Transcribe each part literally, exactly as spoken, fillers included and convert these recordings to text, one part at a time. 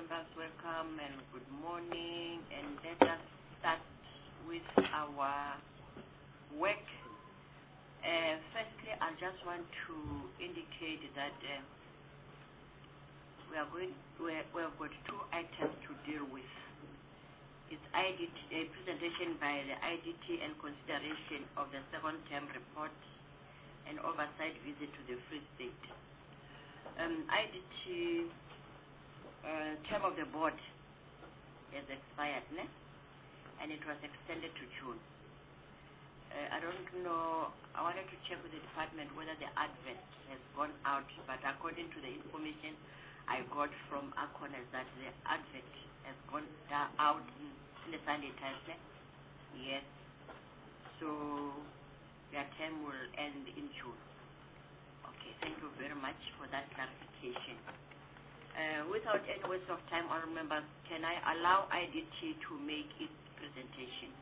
members, welcome and good morning. And let us start with our work. Uh, firstly, I just want to indicate that uh, we are going. We we have got two items to deal with. It's I D T, a presentation by the I D T and consideration of the second term report and oversight visit to the Free State. Um, I D T uh, term of the board has expired, ne? And it was extended to June. Uh, I don't know, I wanted to check with the department whether the advert has gone out, but according to the information I got from ACON is that the advert has gone out in, in the Sunday Times, ne? Yes. So their term will end in June. Okay, thank you very much for that clarification. Uh, without any waste of time, honourable members, can I allow I D T to make its presentation?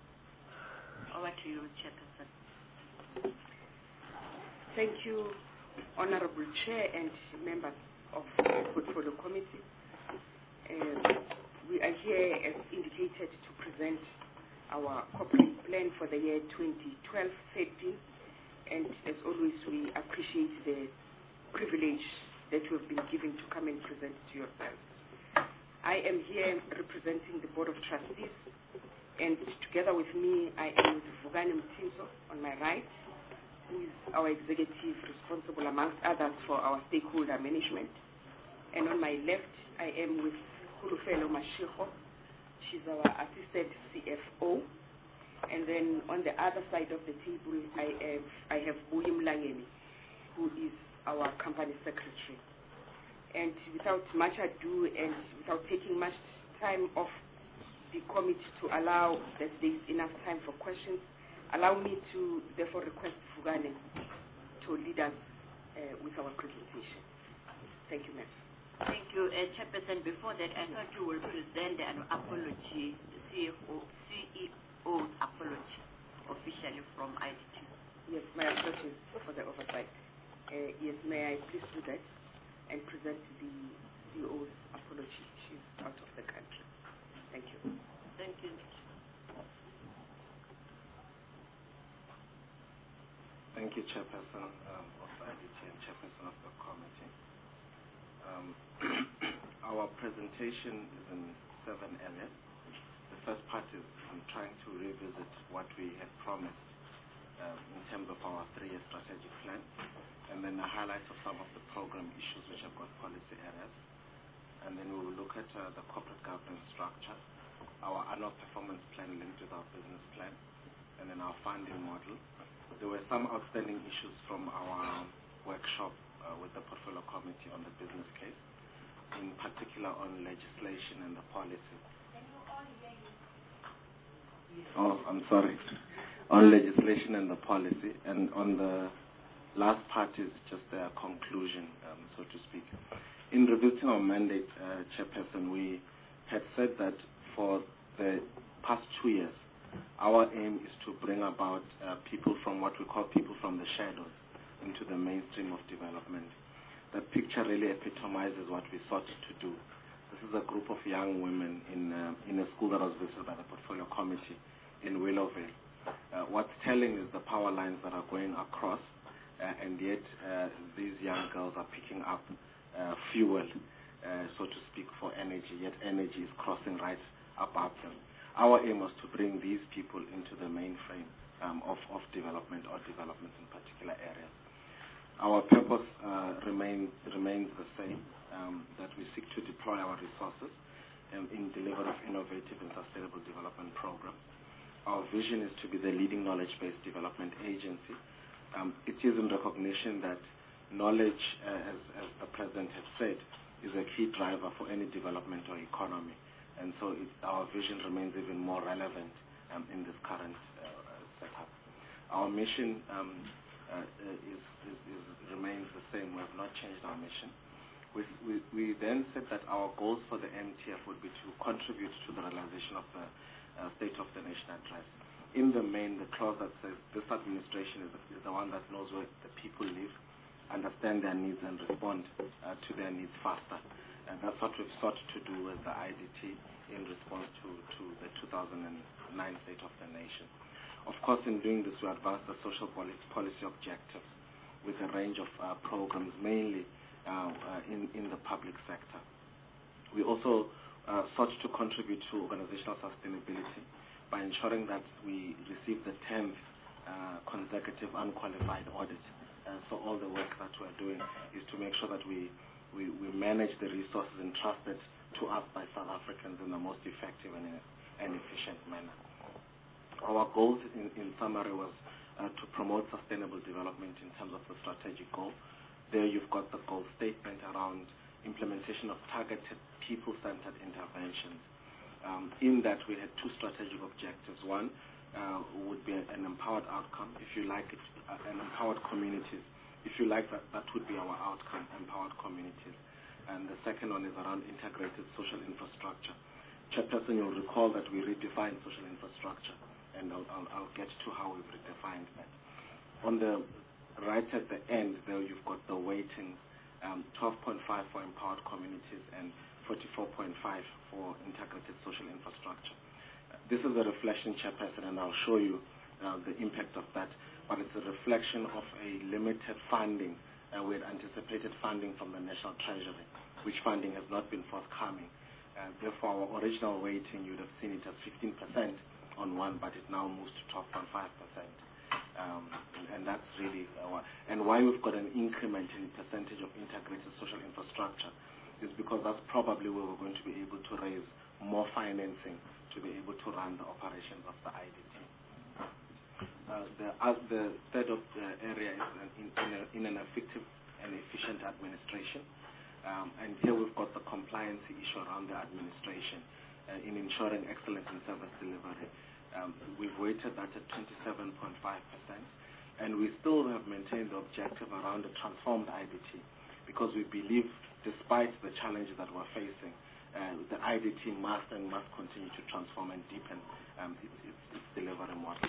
Over to you, Chairperson. Thank you, Honourable Chair and members of the Portfolio Committee. Uh, we are here, as indicated, to present our corporate plan for the year twenty twelve thirteen. And as always, we appreciate the privilege that you have been given to come and present to yourselves. I am here representing the Board of Trustees, and together with me, I am with Vugani Mtinso on my right, who is our executive responsible, amongst others, for our stakeholder management. And on my left, I am with Khulufelo Mashiko. She's our assistant C F O. And then on the other side of the table, I have, I have William Langeni, who is our company secretary. And without much ado and without taking much time off the committee to allow that there is enough time for questions, allow me to therefore request Vugani to lead us uh, with our presentation. Thank you, ma'am. Thank you. Uh, Chairperson, before that, I thought you will present an apology, C E O's apology, officially from I D T. Yes, my apologies for the oversight. Uh, yes, may I please do that and present the C E O's apology. She's out of the country. Thank you. Thank you. Thank you, Chairperson um, of I D T and Chairperson of the committee. Um, our presentation is in seven areas. The first part is I'm trying to revisit what we had promised um, in terms of our three-year strategic plan, and then a highlight of some of the program issues which have got policy areas. And then we will look at uh, the corporate governance structure, our annual performance plan linked with our business plan, and then our funding model. There were some outstanding issues from our workshop uh, with the Portfolio Committee on the business case, in particular on legislation and the policy. Oh, I'm sorry. On legislation and the policy, and on the last part is just a conclusion, um, so to speak. In revisiting our mandate, uh, Chairperson, we had said that for the past two years, our aim is to bring about uh, people from what we call people from the shadows into the mainstream of development. That picture really epitomizes what we sought to do. This is a group of young women in, uh, in a school that was visited by the Portfolio Committee in Willowvale. Uh, what's telling is the power lines that are going across, uh, and yet uh, these young girls are picking up uh, fuel, uh, so to speak, for energy, yet energy is crossing right above them. Our aim was to bring these people into the mainframe um, of, of development or development in particular areas. Our purpose uh, remain, remains the same, um, that we seek to deploy our resources um, in delivery of innovative and sustainable development programs. Our vision is to be the leading knowledge-based development agency. Um, it is in recognition that knowledge, uh, as, as the President has said, is a key driver for any development or economy. And so it, our vision remains even more relevant um, in this current uh, setup. Our mission um, uh, is, is, is, remains the same. We have not changed our mission. We, we, we then said that our goals for the M T F would be to contribute to the realization of the uh, State of the Nation address. In the main, the clause that says this administration is the, is the one that knows where the people live, understand their needs, and respond uh, to their needs faster. And that's what we've sought to do with the I D T in response to, to the two thousand nine State of the Nation. Of course, in doing this, we advanced the social policy objectives with a range of uh, programs, mainly uh, uh, in, in the public sector. We also uh, sought to contribute to organizational sustainability by ensuring that we receive the tenth uh, consecutive unqualified audit. Uh, so all the work that we're doing is to make sure that we, we, we manage the resources entrusted to us by South Africans in the most effective and, and efficient manner. Our goals, in, in summary, was uh, to promote sustainable development in terms of the strategic goal. There you've got the goal statement around implementation of targeted people-centered interventions. Um, in that, we had two strategic objectives. One uh, would be an empowered outcome, if you like it, uh, an empowered communities. If you like that, that would be our outcome, empowered communities. And the second one is around integrated social infrastructure. Chairperson, you'll recall that we redefined social infrastructure, and I'll, I'll, I'll get to how we've redefined that. On the right at the end, there you've got the weightings, um, twelve point five for empowered communities and forty-four point five for integrated social infrastructure. Uh, this is a reflection, Chairperson, and I'll show you uh, the impact of that, but it's a reflection of a limited funding. Uh, we had anticipated funding from the National Treasury, which funding has not been forthcoming. Uh, therefore, our original weighting, you'd have seen it as fifteen percent on one, but it now moves to twelve point five percent. Um, and, and that's really, uh, and why we've got an increment in percentage of integrated social infrastructure is because that's probably where we're going to be able to raise more financing to be able to run the operations of the I D T. Uh, the, uh, the third of the area is an, in, in, a, in an effective and efficient administration. Um, and here we've got the compliance issue around the administration uh, in ensuring excellence in service delivery. Um, we've weighted that at twenty-seven point five percent, and we still have maintained the objective around the transformed I D T because we believe, despite the challenges that we're facing, uh, the I D T must and must continue to transform and deepen um, its, its, its delivery model.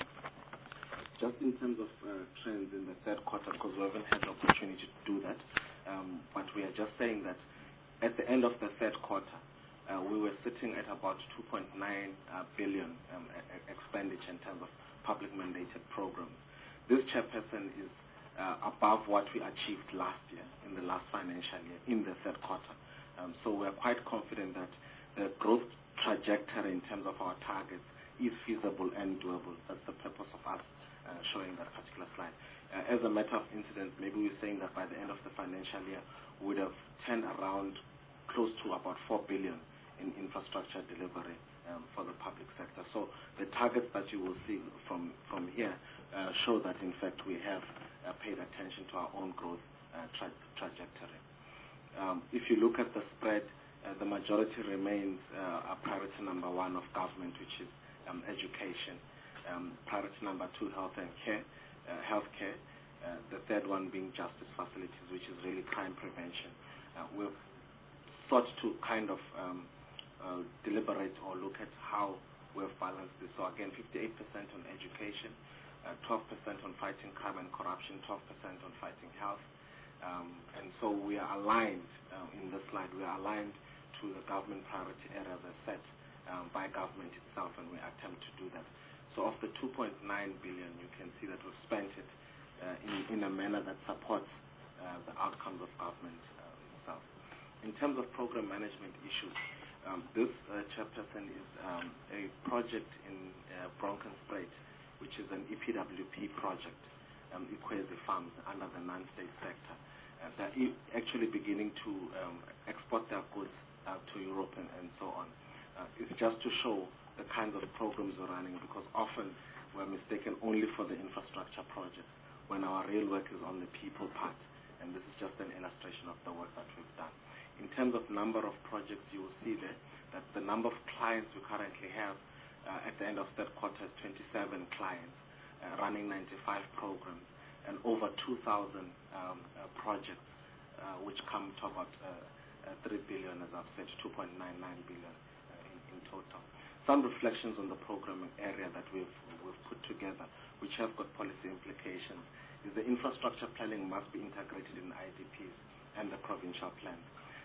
Just in terms of uh, trends in the third quarter, because we haven't had the opportunity to do that, um, but we are just saying that at the end of the third quarter, uh, we were sitting at about two point nine uh, billion um, expenditure in terms of public mandated programs. This, Chairperson, is uh, above what we achieved last year, in the last financial year, in the third quarter. Um, so we're quite confident that the growth trajectory in terms of our targets is feasible and doable. That's the purpose of us uh, showing that particular slide. Uh, as a matter of incidence, maybe we're saying that by the end of the financial year, we would have turned around close to about four billion in infrastructure delivery um, for the public sector. So the targets that you will see from, from here uh, show that, in fact, we have uh, paid attention to our own growth uh, tra trajectory. Um, if you look at the spread, uh, the majority remains uh, a priority number one of government, which is um, education. Um, priority number two, health and care, uh, healthcare. Uh, the third one being justice facilities, which is really crime prevention. Uh, we've sought to kind of um, uh, deliberate or look at how we've balanced this. So again, fifty-eight percent on education, uh, twelve percent on fighting crime and corruption, twelve percent on fighting health. Um, and so we are aligned uh, in this slide. We are aligned to the government priority areas as set um, by government itself, and we attempt to do that. So of the two point nine billion, you can see that we've spent it uh, in, in a manner that supports uh, the outcomes of government uh, itself. In terms of program management issues, um, this uh, Chairperson is um, a project in uh, Bronkhorstspruit, which is an E P W P project, um, Equasi Farms, under the non-state sector. Uh, they're e actually beginning to um, export their goods uh, to Europe and, and so on. Uh, it's just to show the kinds of programs we're running, because often we're mistaken only for the infrastructure projects when our real work is on the people part, and this is just an illustration of the work that we've done. In terms of number of projects, you will see there that the number of clients we currently have uh, at the end of third quarter is twenty-seven clients, uh, running ninety-five programs, and over two thousand um, uh, projects, uh, which come to about uh, uh, three billion, as I've said, two point nine nine billion uh, in, in total. Some reflections on the programming area that we've, we've put together, which have got policy implications, is the infrastructure planning must be integrated in I D Ps and the provincial plans.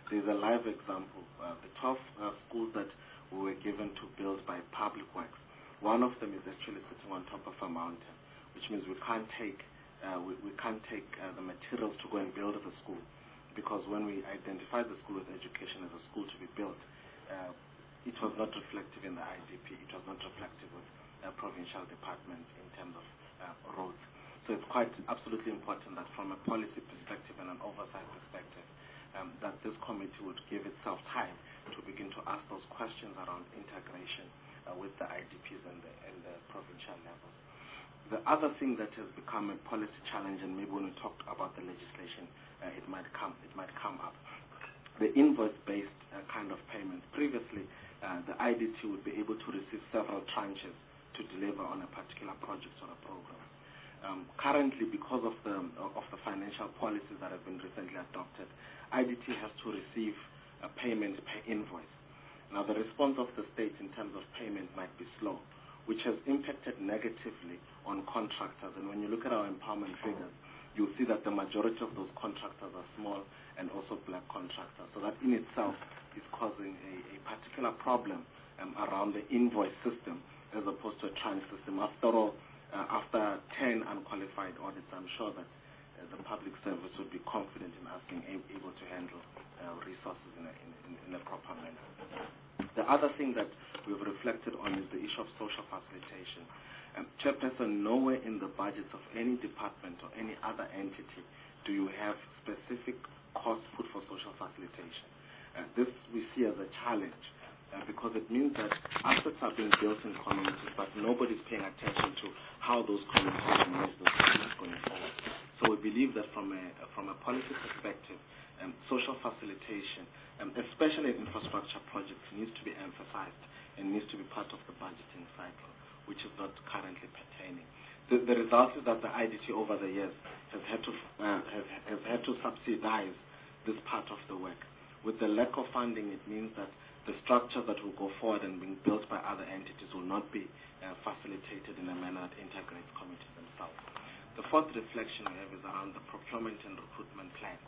there's a live example. Uh, the twelve uh, schools that we were given to build by Public Works, one of them is actually sitting on top of a mountain, which means we can't take uh, we, we can't take uh, the materials to go and build the school, because when we identified the school with education as a school to be built, uh, it was not reflective in the I D P. It was not reflective with uh, provincial departments in terms of uh, roads. So it's quite absolutely important that from a policy perspective and an oversight perspective, um, that this committee would give itself time to begin to ask those questions around integration Uh, with the I D Ps and the, and the provincial levels. The other thing that has become a policy challenge, and maybe when we talk about the legislation, uh, it might come it might come up. The invoice-based uh, kind of payments. Previously, uh, the I D T would be able to receive several tranches to deliver on a particular project or a program. Um, currently, because of the of the financial policies that have been recently adopted, I D T has to receive a payment per invoice. Now, the response of the state in terms of payment might be slow, which has impacted negatively on contractors. And when you look at our empowerment figures, you'll see that the majority of those contractors are small and also black contractors. So that in itself is causing a, a particular problem um, around the invoice system as opposed to a tranche system. After all, uh, after ten unqualified audits, I'm sure that uh, the public service would be confident in us being able to handle uh, resources in a, in, in a proper manner. The other thing that we've reflected on is the issue of social facilitation. Um, Chairperson, nowhere in the budgets of any department or any other entity do you have specific costs put for social facilitation. Uh, this we see as a challenge uh, because it means that assets are being built in communities, but nobody's paying attention to how those communities manage those assets going forward. So we believe that from a from a policy perspective, um, social facilitation, um, especially in infrastructure projects, needs to be emphasized and needs to be part of the budgeting cycle, which is not currently pertaining. The, the result is that the I D T over the years has had to uh, has, has had to subsidize this part of the work. With the lack of funding, it means that the structures that will go forward and being built by other entities will not be uh, facilitated in a manner that integrates committees themselves. The fourth reflection we have is around the procurement and recruitment plans.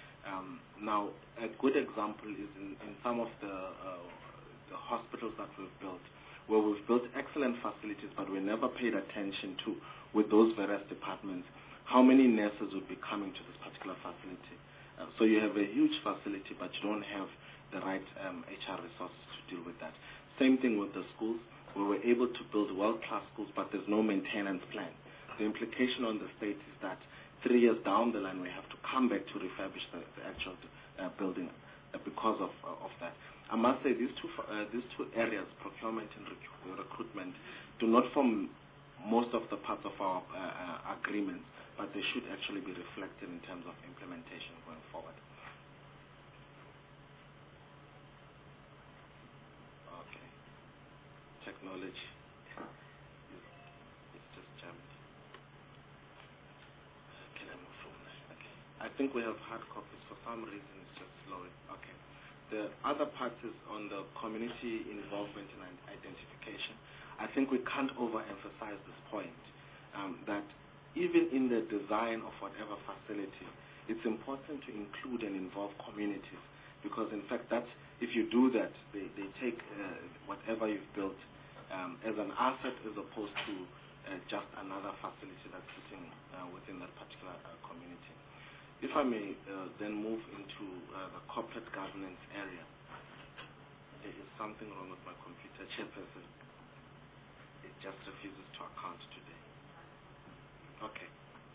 Um, now, a good example is in, in some of the, uh, the hospitals that we've built, where we've built excellent facilities, but we never paid attention to, with those various departments, how many nurses would be coming to this particular facility. Uh, so you have a huge facility, but you don't have the right um, H R resources to deal with that. Same thing with the schools. We were able to build world-class schools, but there's no maintenance plan. The implication on the state is that three years down the line, we have to come back to refurbish the, the actual uh, building uh, because of uh, of that. I must say these two uh, these two areas, procurement and rec recruitment, do not form most of the parts of our uh, uh, agreements, but they should actually be reflected in terms of implementation going forward. Okay. Technology. It's just jammed. Can I move from there? Okay. I think we have hard copies. For some reason, it's just slowing. Okay. The other part is on the community involvement and identification. I think we can't overemphasize this point, um, that even in the design of whatever facility, it's important to include and involve communities, because in fact that's, if you do that, they, they take uh, whatever you've built um, as an asset as opposed to uh, just another facility that's sitting uh, within that particular uh, community. If I may uh, then move into uh, the corporate governance area. There is something wrong with my computer, Chairperson. It just refuses to account today. Okay.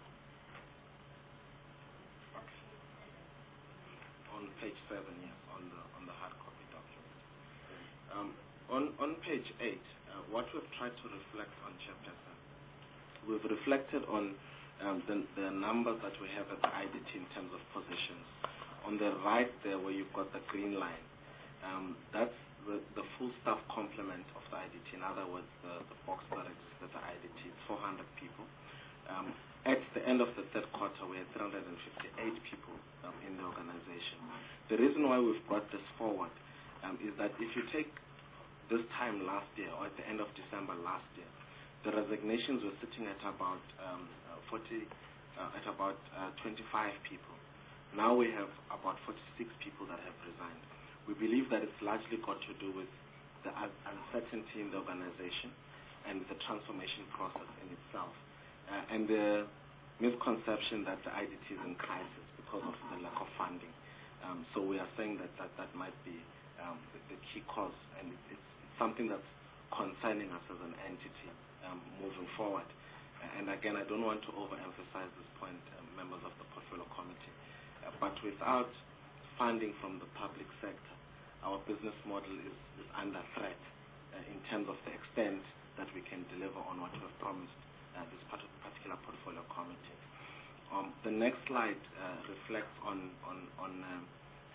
Okay. On page seven, yes, on the on the hard copy document. Um, on on page eight, uh, what we've tried to reflect on, Chairperson, we've reflected on um, the the numbers that we have at the I D T in terms of positions. On the right there, where you've got the green line, um, that's the, the full staff complement of the I D T. In other words, the, the box that exists at the I D T, it's four hundred people. Um, at the end of the third quarter, we had three hundred fifty-eight people um, in the organization. The reason why we've brought this forward um, is that if you take this time last year, or at the end of December last year, the resignations were sitting at about um, uh, forty, uh, at about uh, twenty-five people. Now we have about forty-six people that have resigned. We believe that it's largely got to do with the uncertainty in the organization and the transformation process in itself, uh, and the misconception that the I D T is in crisis because of the lack of funding. Um, so we are saying that that, that might be um, the, the key cause, and it, it's, it's something that's concerning us as an entity um, moving forward. Uh, and again, I don't want to overemphasize this point, uh, members of the Portfolio Committee, uh, but without funding from the public sector, our business model is, is under threat uh, in terms of the extent that we can deliver on what we have promised uh, this particular Portfolio Committee. Um, the next slide uh, reflects on on on, um,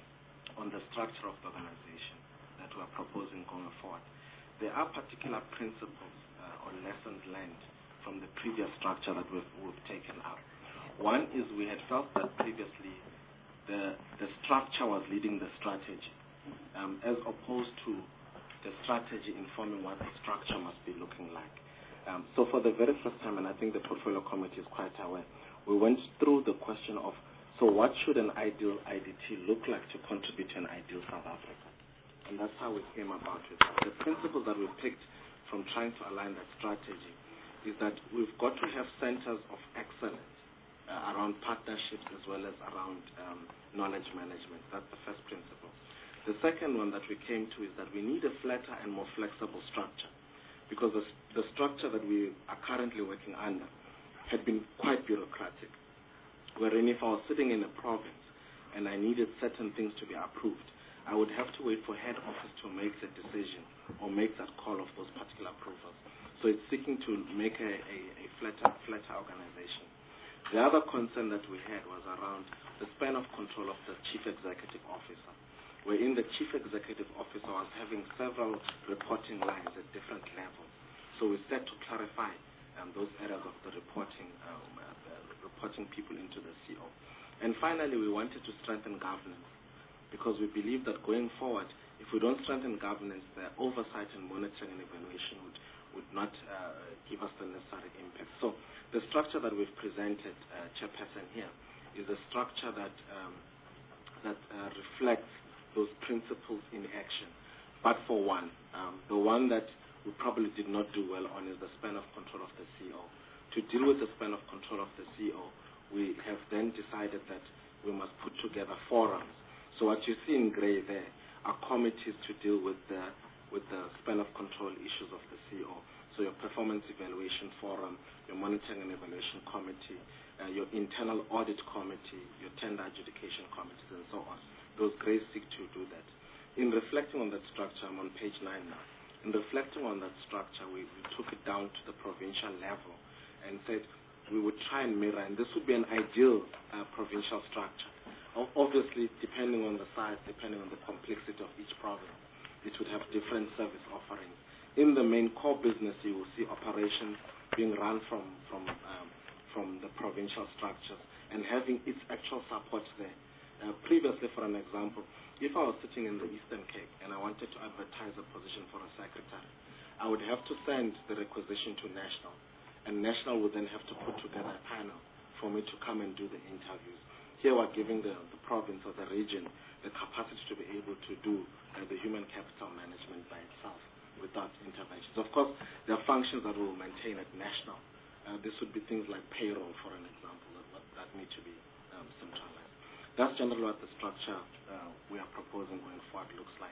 on the structure of the organization that we are proposing going forward. There are particular principles uh, or lessons learned from the previous structure that we've, we've taken out. One is we had felt that previously the the structure was leading the strategy, um, as opposed to the strategy informing what the structure must be looking like. Um, so for the very first time, and I think the Portfolio Committee is quite aware, we went through the question of, so what should an ideal I D T look like to contribute to an ideal South Africa? And that's how we came about it. The principles that we picked from trying to align that strategy is that we've got to have centers of excellence uh, around partnerships as well as around um, knowledge management. That's the first principle. The second one that we came to is that we need a flatter and more flexible structure, because the, the structure that we are currently working under had been quite bureaucratic, wherein if I was sitting in a province and I needed certain things to be approved, I would have to wait for head office to make the decision or make that call of those particular approvals. So it's seeking to make a, a, a flatter, flatter organization. The other concern that we had was around the span of control of the chief executive officer, wherein the chief executive officer was having several reporting lines at different levels. So we set to clarify um, those areas of the reporting, um, uh, the reporting people into the C O. And finally, we wanted to strengthen governance, because we believe that going forward, if we don't strengthen governance, the oversight and monitoring and evaluation would, would not uh, give us the necessary impact. So the structure that we've presented, uh, Chairperson, here, is a structure that, um, that uh, reflects those principles in action. But for one, um, the one that we probably did not do well on is the span of control of the C O. To deal with the span of control of the C O, we have then decided that we must put together forums. So what you see in gray there are committees to deal with the, with the span of control issues of the C O. So your performance evaluation forum, your monitoring and evaluation committee, uh, your internal audit committee, your tender adjudication committees, and so on. Those grays seek to do that. In reflecting on that structure, I'm on page nine now. In reflecting on that structure, we, we took it down to the provincial level and said we would try and mirror, and this would be an ideal uh, provincial structure. Obviously, depending on the size, depending on the complexity of each province, it would have different service offerings. In the main core business, you will see operations being run from, from, um, from the provincial structures and having its actual support there. Uh, previously, for an example, if I was sitting in the Eastern Cape and I wanted to advertise a position for a secretary, I would have to send the requisition to National, and National would then have to put together a panel for me to come and do the interviews. Here we're giving the, the province or the region the capacity to be able to do uh, the human capital management by itself without interventions. Of course, there are functions that we will maintain at National. Uh, this would be things like payroll, for an example, that, that need to be um, centralized. That's generally what the structure uh, we are proposing going forward looks like.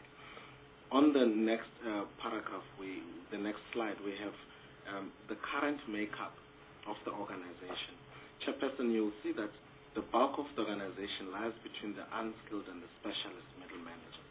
On the next uh, paragraph, we, the next slide, we have um, the current makeup of the organization. Chairperson, you'll see that the bulk of the organization lies between the unskilled and the specialist middle managers.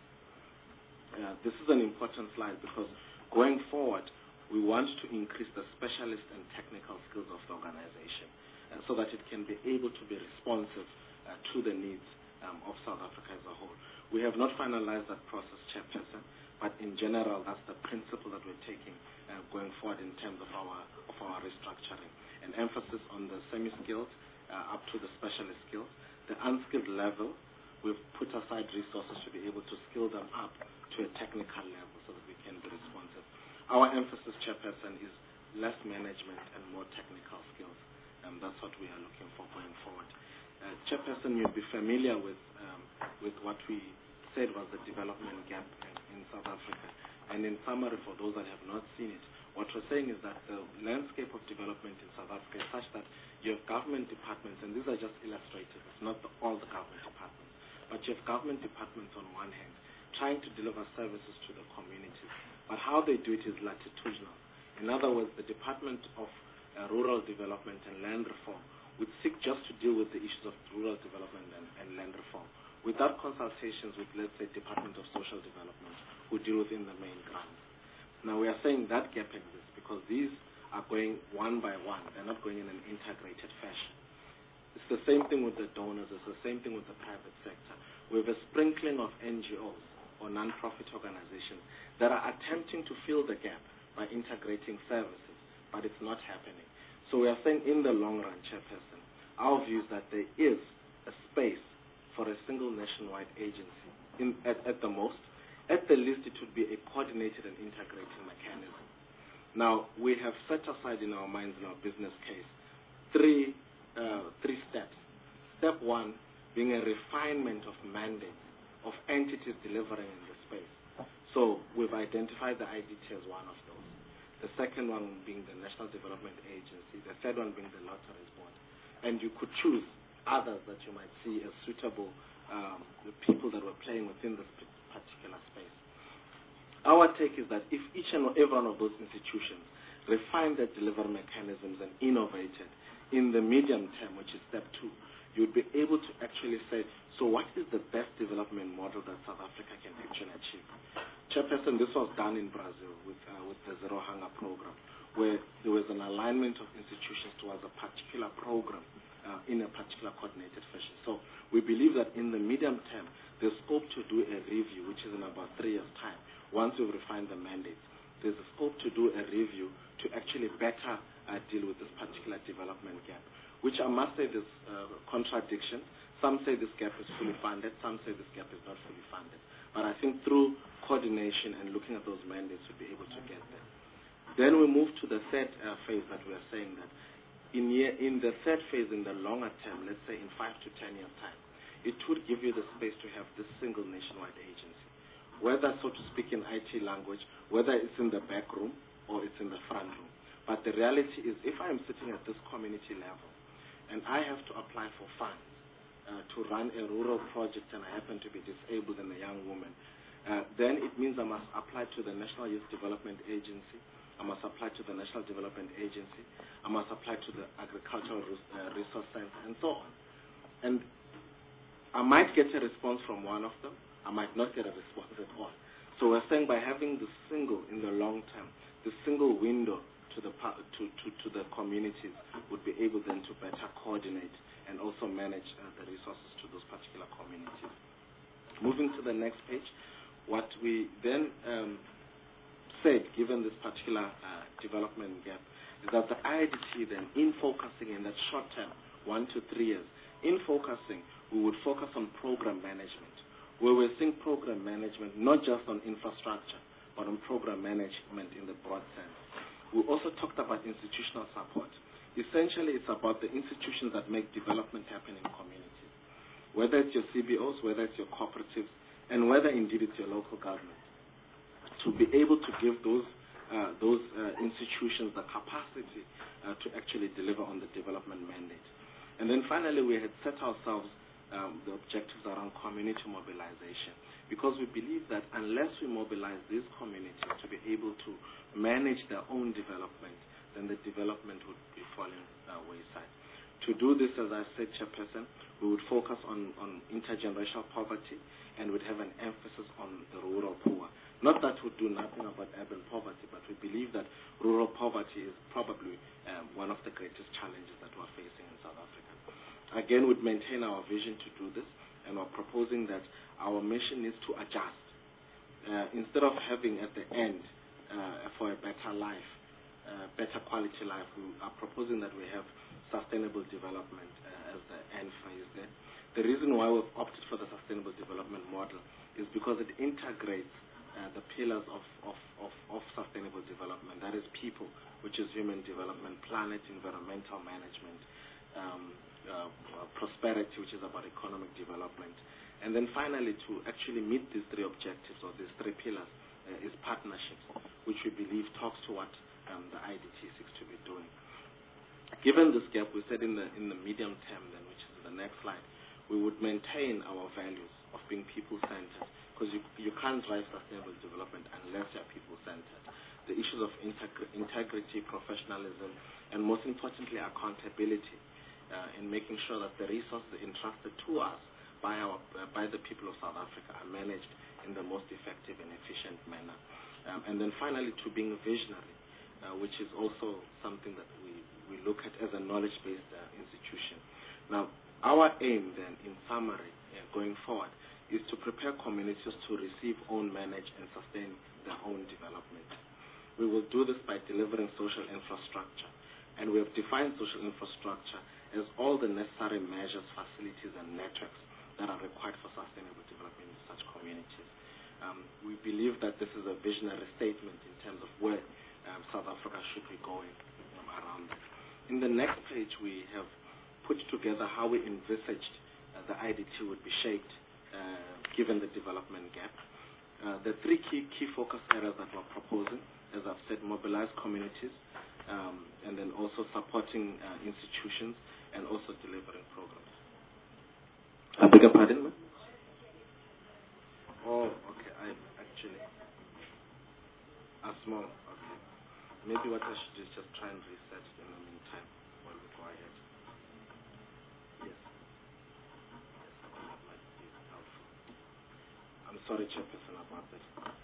Uh, this is an important slide because going forward, we want to increase the specialist and technical skills of the organization uh, so that it can be able to be responsive Uh, to the needs um, of South Africa as a whole. We have not finalized that process, Chairperson, but in general, that's the principle that we're taking uh, going forward in terms of our of our restructuring. An emphasis on the semi-skilled uh, up to the specialist skills. The unskilled level, we've put aside resources to be able to skill them up to a technical level so that we can be responsive. Our emphasis, Chairperson, is less management and more technical skills. Um, that's what we are looking for going forward. Uh, Chairperson, you'll be familiar with, um, with what we said was the development gap in, in South Africa. And in summary, for those that have not seen it, what we're saying is that the landscape of development in South Africa is such that you have government departments, and these are just illustrative, it's not the, all the government departments, but you have government departments on one hand trying to deliver services to the communities, but how they do it is latitudinal. In other words, the Department of uh, Rural Development and Land Reform would seek just to deal with the issues of rural development and, and land reform, without consultations with, let's say, Department of Social Development, who deal within the main grants. Now, we are saying that gap exists because these are going one by one. They're not going in an integrated fashion. It's the same thing with the donors. It's the same thing with the private sector. We have a sprinkling of N G Os or non-profit organizations that are attempting to fill the gap by integrating services, but it's not happening. So we are saying in the long run, Chairperson, our view is that there is a space for a single nationwide agency in, at, at the most. At the least, it would be a coordinated and integrating mechanism. Now, we have set aside in our minds, in our business case, three, uh, three steps. Step one being a refinement of mandates of entities delivering in the space. So we've identified the I D T as one of those. The second one being the National Development Agency. The third one being the Lotteries Board. And you could choose others that you might see as suitable, um, the people that were playing within this particular space. Our take is that if each and every one of those institutions refine their delivery mechanisms and innovated in the medium term, which is step two, you'd be able to actually say, so what is the best development model that South Africa can actually achieve? Chairperson, this was done in Brazil with, uh, with the Zero Hunger program, where there was an alignment of institutions towards a particular program uh, in a particular coordinated fashion. So we believe that in the medium term, there's scope to do a review, which is in about three years' time. Once we've refined the mandates, there's a scope to do a review to actually better uh, deal with this particular development gap, which I must say there's uh, contradiction. Some say this gap is fully funded, some say this gap is not fully funded. But I think through coordination and looking at those mandates, we'll be able to get there. Then we move to the third uh, phase that we are saying that in, year, in the third phase, in the longer term, let's say in five to ten years' time, it would give you the space to have this single nationwide agency, whether, so to speak, in I T language, whether it's in the back room or it's in the front room. But the reality is, if I'm sitting at this community level and I have to apply for funds uh, to run a rural project and I happen to be disabled and a young woman, uh, then it means I must apply to the National Youth Development Agency, I must apply to the National Development Agency, I must apply to the Agricultural uh, Resource Center, and so on. And I might get a response from one of them, I might not get a response at all. So we're saying by having the single in the long term, the single window to the to, to, to the communities would be able then to better coordinate and also manage uh, the resources to those particular communities. Moving to the next page, what we then um, said, given this particular uh, development gap, is that the I D T then, in focusing in that short term, one to three years, in focusing, we would focus on program management, where we're seeing program management not just on infrastructure, but on program management in the broad sense. We also talked about institutional support. Essentially, it's about the institutions that make development happen in communities, whether it's your C B Os, whether it's your cooperatives, and whether indeed it's your local government, to be able to give those, uh, those uh, institutions the capacity uh, to actually deliver on the development mandate. And then finally, we had set ourselves Um, the objectives around community mobilization, because we believe that unless we mobilize these communities to be able to manage their own development, then the development would be falling uh, wayside. To do this, as I said, Chairperson, we would focus on, on intergenerational poverty and would have an emphasis on the rural poor. Not that we do nothing about urban poverty, but we believe that rural poverty is probably um, one of the greatest challenges that we're facing in South Africa. Again, we'd maintain our vision to do this, and we're proposing that our mission is to adjust. Uh, instead of having at the end uh, for a better life, uh, better quality life, we are proposing that we have sustainable development uh, as the end phase there. The reason why we've opted for the sustainable development model is because it integrates uh, the pillars of, of, of, of sustainable development, that is people, which is human development, planet, environmental management, um, uh, prosperity, which is about economic development. And then finally, to actually meet these three objectives or these three pillars uh, is partnerships, which we believe talks to what um, the I D T seeks to be doing. Given this gap, we said in the in the medium term, then, which is the next slide, we would maintain our values of being people-centered, because you, you can't drive sustainable development unless you're people-centered. The issues of integ- integrity, professionalism, and most importantly, accountability uh, in making sure that the resources entrusted to us by, our, uh, by the people of South Africa are managed in the most effective and efficient manner. Um, and then finally, to being visionary, uh, which is also something that we, we look at as a knowledge-based uh, institution. Now, our aim then, in summary, uh, going forward, is to prepare communities to receive, own, manage, and sustain their own development. We will do this by delivering social infrastructure, and we have defined social infrastructure as all the necessary measures, facilities, and networks that are required for sustainable development in such communities. Um, we believe that this is a visionary statement in terms of where um, South Africa should be going um, around that. In the next page, we have put together how we envisaged uh, the I D T would be shaped uh, given the development gap. Uh, the three key, key focus areas that we're proposing, as I've said, mobilize communities, um, and then also supporting uh, institutions, and also delivering programs. I beg your pardon, ma'am? Oh, okay. I actually, a small, okay. Maybe what I should do is just try and reset in the meantime while we go ahead. Yes. Yes, I think that might be helpful. I'm sorry, Chairperson, about that.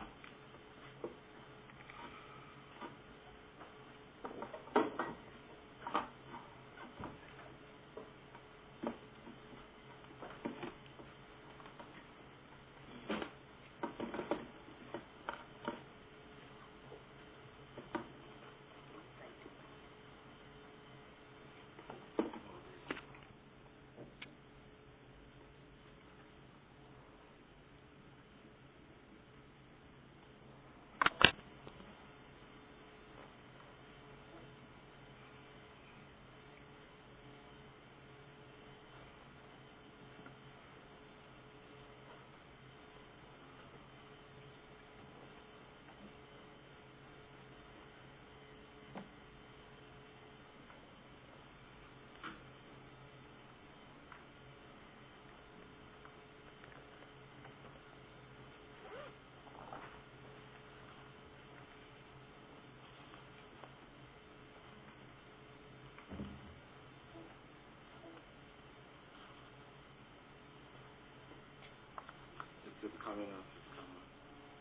It's coming up. It's coming up.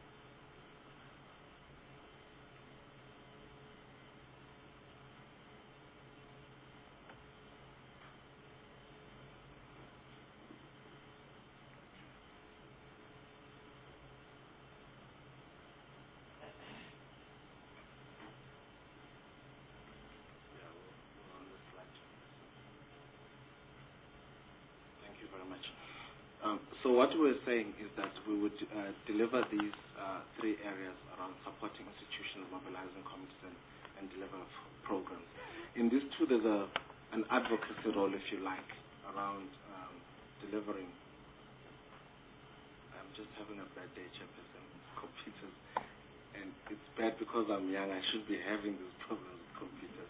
Yeah, we're, we're on the slide. Thank you very much. Um, so what we're saying is that we would uh, deliver these uh, three areas around supporting institutions, mobilizing communities, and, and deliver programs. In these two, there's a, an advocacy role, if you like, around um, delivering. I'm just having a bad day, Chairperson, computers. And it's bad because I'm young. I should be having these problems with computers.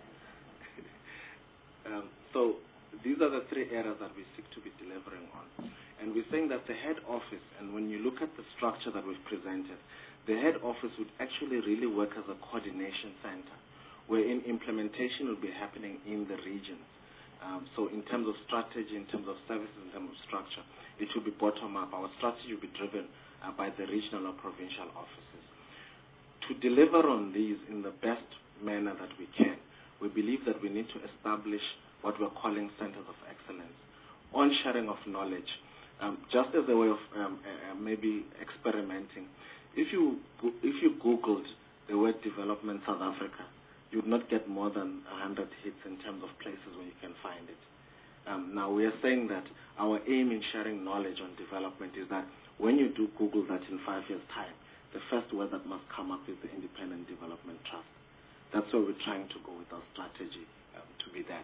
um, so these are the three areas that we seek to be delivering on. And we're saying that the head office, and when you look at the structure that we've presented, the head office would actually really work as a coordination center, wherein implementation will be happening in the regions. Um, so in terms of strategy, in terms of services, in terms of structure, it will be bottom-up. Our strategy will be driven uh, by the regional or provincial offices. To deliver on these in the best manner that we can, we believe that we need to establish what we're calling centers of excellence on sharing of knowledge. Um, just as a way of um, uh, maybe experimenting, if you if you Googled the word development South Africa, you would not get more than one hundred hits in terms of places where you can find it. Um, now, we are saying that our aim in sharing knowledge on development is that when you do Google that in five years' time, the first word that must come up is the Independent Development Trust. That's where we're trying to go with our strategy um, to be that.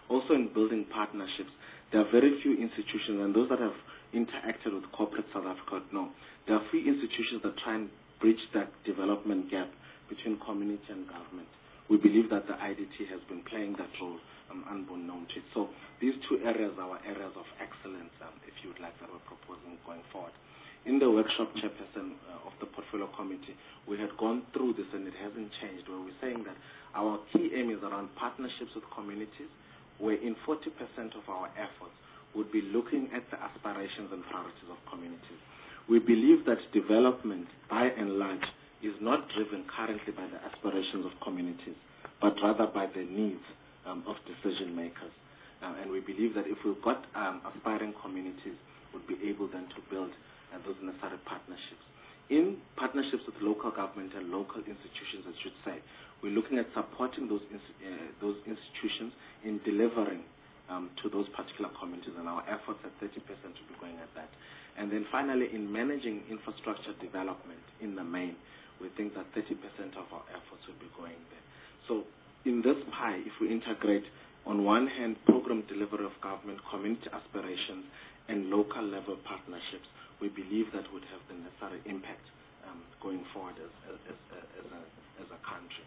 also in building partnerships. There are very few institutions, and those that have interacted with corporate South Africa know there are few institutions that try and bridge that development gap between community and government. We believe that the I D T has been playing that role um, unbeknown to it. So these two areas are our areas of excellence, um, if you would like, that we're proposing going forward. In the workshop, Chairperson uh, of the Portfolio Committee, we had gone through this and it hasn't changed, where we're saying that our key aim is around partnerships with communities, where in forty percent of our efforts would be looking at the aspirations and priorities of communities. We believe that development, by and large, is not driven currently by the aspirations of communities, but rather by the needs um, of decision makers. Uh, and we believe that if we've got um, aspiring communities, we'll be able then to build uh, those necessary partnerships. In partnerships with local government and local institutions, I should say, we're looking at supporting those, uh, those institutions in delivering um, to those particular communities, and our efforts at thirty percent will be going at that. And then finally, in managing infrastructure development in the main, we think that thirty percent of our efforts will be going there. So in this pie, if we integrate, on one hand, program delivery of government, community aspirations, and local level partnerships, we believe that would have the necessary impact um, going forward as, as, as, as, a, as a country.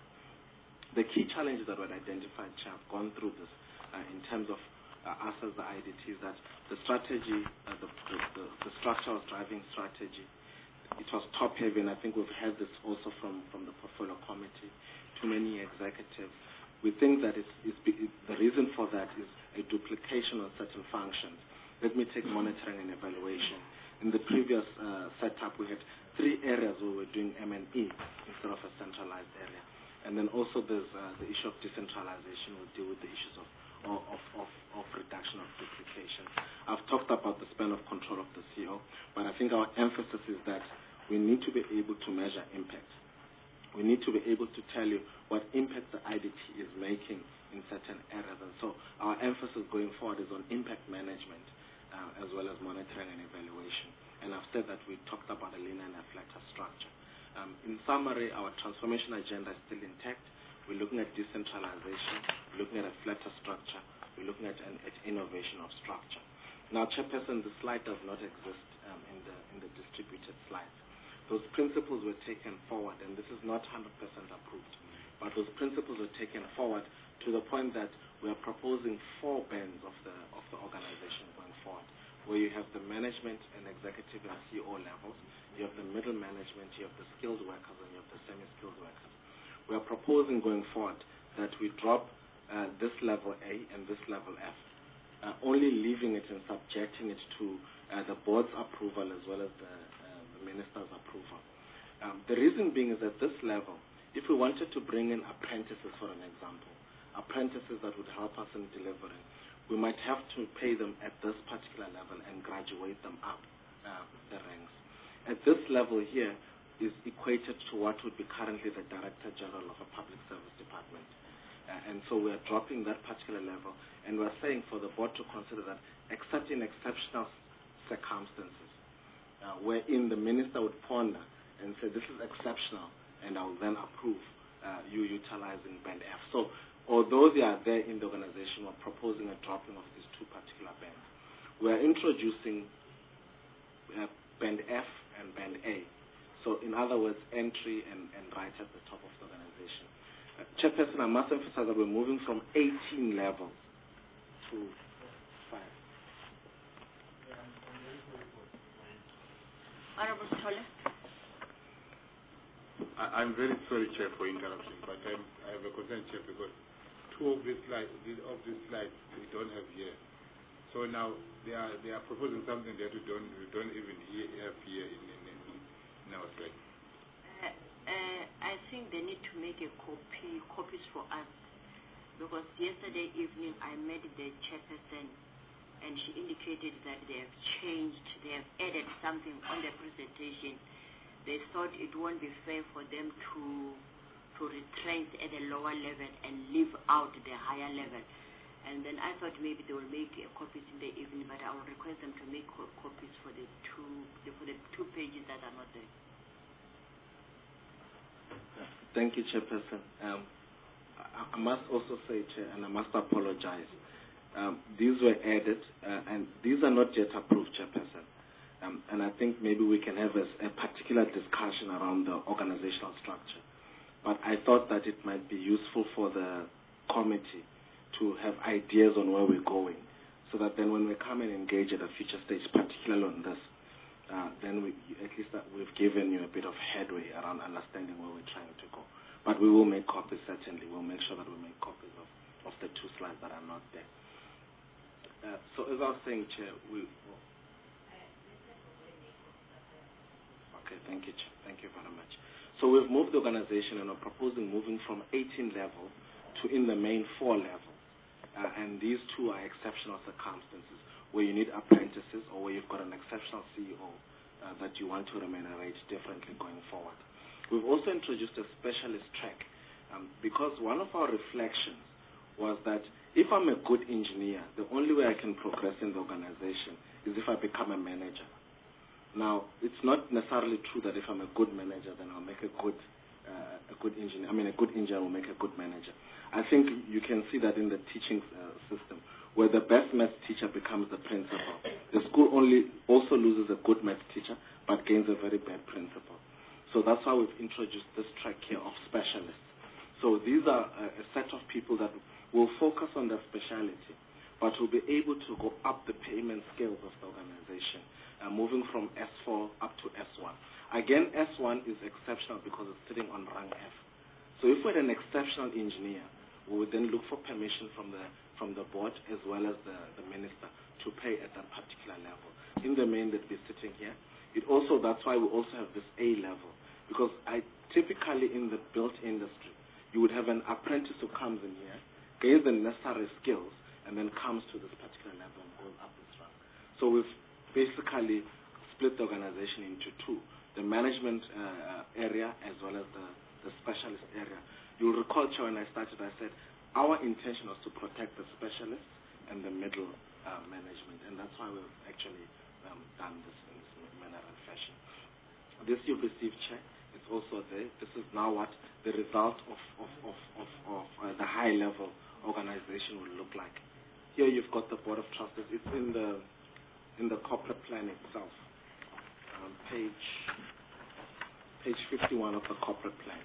The key challenges that were identified, Chair, I've gone through this uh, in terms of uh, us as the I D T, is that the strategy, uh, the, the, the, the structure was driving strategy. It was top-heavy, and I think we've had this also from, from the Portfolio Committee, too many executives. We think that it's, it's, it, the reason for that is a duplication of certain functions. Let me take monitoring and evaluation. In the previous uh, setup, we had three areas where we were doing M and E instead of a centralized area. And then also there's uh, the issue of decentralization. We'll deal with the issues of, of, of, of reduction of duplication. I've talked about the span of control of the C O, but I think our emphasis is that we need to be able to measure impact. We need to be able to tell you what impact the I D T is making in certain areas. And so our emphasis going forward is on impact management uh, as well as monitoring and evaluation. And I've said that we talked about a leaner and a flatter structure. Um, in summary, our transformation agenda is still intact. We're looking at decentralization. We're looking at a flatter structure. We're looking at, an, at innovation of structure. Now, Chairperson, the slide does not exist um, in, the, in the distributed slides. Those principles were taken forward, and this is not one hundred percent approved, but those principles were taken forward to the point that we are proposing four bands of the, of the organization going forward, where you have the management and executive and C E O levels, you have the middle management, you have the skilled workers, and you have the semi-skilled workers. We are proposing going forward that we drop uh, this level A and this level F, uh, only leaving it and subjecting it to uh, the board's approval as well as the, uh, the minister's approval. Um, the reason being is at this level, if we wanted to bring in apprentices, for an example, apprentices that would help us in delivering, we might have to pay them at this particular level and graduate them up uh, the ranks. At this level here is equated to what would be currently the Director General of a Public Service Department. Uh, and so we are dropping that particular level, and we're saying for the board to consider that except in exceptional circumstances, uh, wherein the minister would ponder and say this is exceptional, and I will then approve uh, you utilizing band F. So although they are there in the organization, we're proposing a dropping of these two particular bands. We're introducing uh, band F and band A. So in other words, entry and, and right at the top of the organization. Uh, Chairperson, I must emphasize that we're moving from eighteen levels to five. Honorable Sithole. I'm very sorry, Chair, for interruption, but I'm, I have a concern, Chair, because two of these slides, of these slides we don't have here. So now they are they are proposing something that we don't we don't even hear, have here in in, in, in our slide. Uh, uh, I think they need to make a copy copies for us, because yesterday evening I met the chairperson, and she indicated that they have changed, they have added something on the presentation. They thought it won't be fair for them to to retrench at a lower level and leave out the higher level. And then I thought maybe they will make a copies in the evening, but I will request them to make co copies for the two for the two pages that are not there. Thank you, Chairperson. Um, I, I must also say, Chair, and I must apologize. Um, these were added, uh, and these are not yet approved, Chairperson. Um, and I think maybe we can have a, a particular discussion around the organizational structure. But I thought that it might be useful for the committee to have ideas on where we're going, so that then when we come and engage at a future stage, particularly on this, uh, then we, at least that we've given you a bit of headway around understanding where we're trying to go. But we will make copies, certainly. We'll make sure that we make copies of, of the two slides that are not there. Uh, so as I was saying, Chair, we... Oh. Okay, thank you, Chair. Thank you very much. So we've moved the organization and are proposing moving from eighteen level to, in the main, four level. Uh, and these two are exceptional circumstances where you need apprentices or where you've got an exceptional C E O uh, that you want to remunerate differently going forward. We've also introduced a specialist track um, because one of our reflections was that if I'm a good engineer, the only way I can progress in the organization is if I become a manager. Now, it's not necessarily true that if I'm a good manager, then I'll make a good uh, a good engineer. I mean, a good engineer will make a good manager. I think you can see that in the teaching uh, system, where the best math teacher becomes the principal. The school only also loses a good math teacher, but gains a very bad principal. So that's why we've introduced this track here of specialists. So these are a, a set of people that will focus on their specialty, but will be able to go up the payment scales of the organization, uh, moving from S four up to S one. Again, S one is exceptional because it's sitting on rank F. So if we're an exceptional engineer, we would then look for permission from the from the board as well as the, the minister to pay at that particular level. In the main, that we're sitting here. It also, that's why we also have this A level, because I typically in the built industry, you would have an apprentice who comes in here, gains the necessary skills, and then comes to this particular level and goes up this rank. So we've basically split the organization into two, the management uh, area as well as the, the specialist area. You'll recall, Chair, when I started, I said our intention was to protect the specialists and the middle uh, management, and that's why we've actually um, done this in this manner and fashion. This you've received, Chair. It's also there. This is now what the result of, of, of, of, of uh, the high-level organization will look like. Here you've got the Board of Trustees. It's in the in the corporate plan itself, um, page page fifty-one of the corporate plan.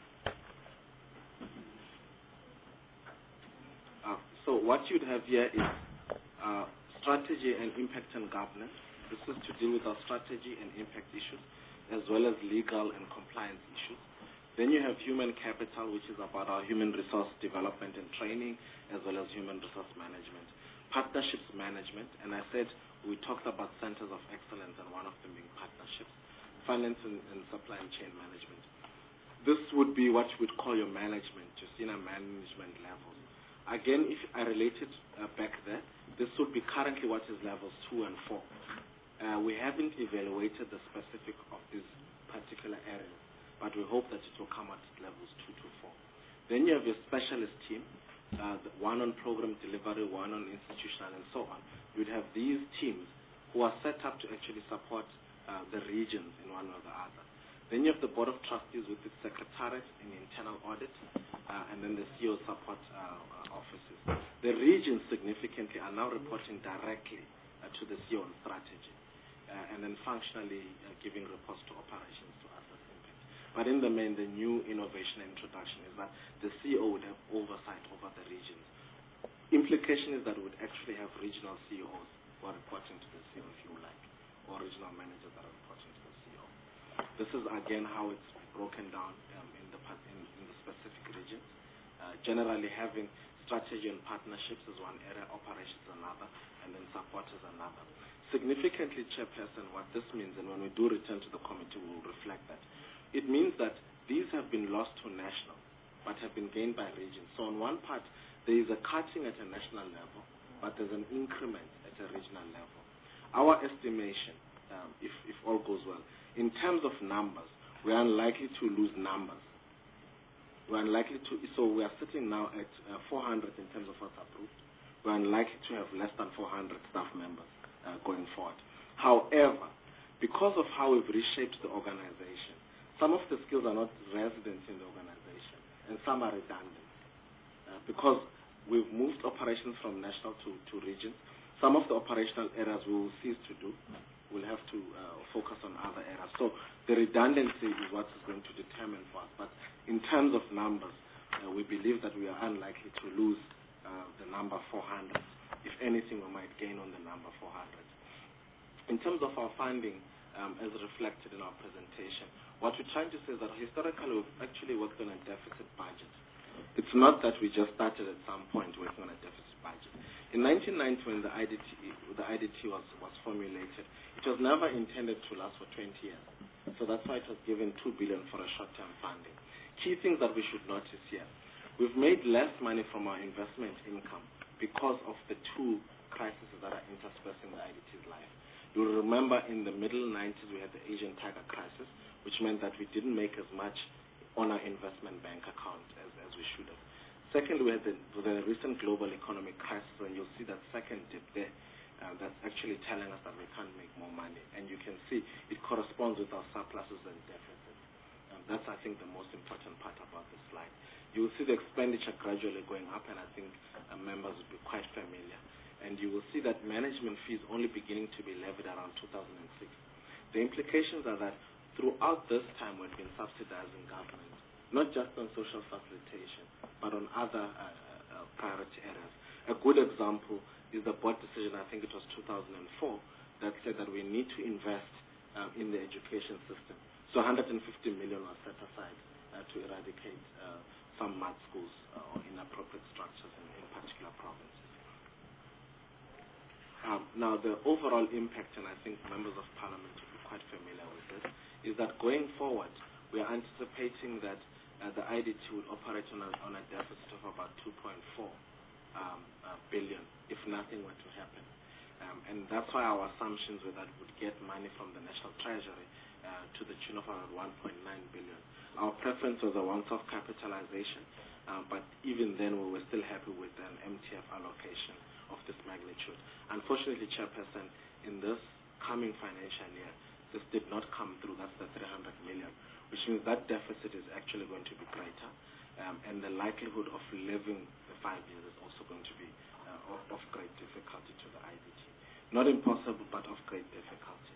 Uh, so what you'd have here is uh, strategy and impact and governance. This is to deal with our strategy and impact issues, as well as legal and compliance issues. Then you have human capital, which is about our human resource development and training, as well as human resource management. Partnerships management, and I said we talked about centers of excellence, and one of them being partnerships. Finance and, and supply and chain management. This would be what we'd call your management, your senior management levels. Again, if I relate it uh, back there, this would be currently what is levels two and four. Uh, we haven't evaluated the specific of these particular areas, but we hope that it will come at levels two to four. Then you have your specialist team, uh, the one on program delivery, one on institutional, and so on. You'd have these teams who are set up to actually support uh, the regions in one or the other. Then you have the Board of Trustees with its secretariat and internal audit, uh, and then the C E O support uh, offices. The regions significantly are now reporting directly uh, to the C E O on strategy, uh, and then functionally uh, giving reports to operations to assess impact. But in the main, the new innovation and introduction is that the C E O would have oversight over the regions. Implication is that we would actually have regional C E Os who are reporting to the C E O, if you like, or regional managers that are reporting to the C E O. This is, again, how it's broken down um, in, the, in, in the specific regions. Uh, generally, having strategy and partnerships is one area, operations another, and then support is another. Significantly, Chairperson, what this means, and when we do return to the committee, we will reflect that. It means that these have been lost to national, but have been gained by regions. So on one part, there is a cutting at a national level, but there's an increment at a regional level. Our estimation, um, if, if all goes well, in terms of numbers, we are unlikely to lose numbers. We're unlikely to, so we are sitting now at uh, four hundred in terms of what's approved. We're unlikely to have less than four hundred staff members uh, going forward. However, because of how we've reshaped the organization, some of the skills are not resident in the organization, and some are redundant. Uh, because we've moved operations from national to, to regions. Some of the operational areas we will cease to do. We'll have to uh, focus on other areas. So the redundancy is what is going to determine for us. But in terms of numbers, uh, we believe that we are unlikely to lose uh, the number four hundred. If anything, we might gain on the number four hundred. In terms of our funding, um, as reflected in our presentation, what we're trying to say is that historically we've actually worked on a deficit budget. It's not that we just started at some point working on a deficit budget. In nineteen ninety, when the I D T, the I D T was, was formulated, it was never intended to last for twenty years. So that's why it was given two billion dollars for a short-term funding. Key things that we should notice here. We've made less money from our investment income because of the two crises that are interspersing the I D T's life. You'll remember in the middle nineties we had the Asian tiger crisis, which meant that we didn't make as much on our investment bank account as, as we should have. Second, we had the, the recent global economic crisis, and you'll see that second dip there. Uh, that's actually telling us that we can't make more money. And you can see it corresponds with our surpluses and deficits. Um, that's, I think, the most important part about this slide. You will see the expenditure gradually going up, and I think uh, members will be quite familiar. And you will see that management fees only beginning to be levied around two thousand six. The implications are that throughout this time we've been subsidizing government, not just on social facilitation, but on other uh, uh, priority areas. A good example is the board decision, I think it was two thousand four, that said that we need to invest um, in the education system. So one hundred fifty million was set aside uh, to eradicate uh, some mud schools uh, or inappropriate structures in, in particular provinces. Um, now, the overall impact, and I think members of parliament will be quite familiar with this, is that going forward, we are anticipating that uh, the I D T would operate on a, on a deficit of about two point four um, uh, billion if nothing were to happen. Um, and that's why our assumptions were that we would get money from the National Treasury uh, to the tune of around one point nine billion. Our preference was a once-off capitalization, uh, but even then we were still happy with an M T F allocation of this magnitude. Unfortunately, Chairperson, in this coming financial year, this did not come through. That's the three hundred million, which means that deficit is actually going to be greater, um, and the likelihood of living the five years is also going to be uh, of, of great difficulty to the I D T. Not impossible, but of great difficulty.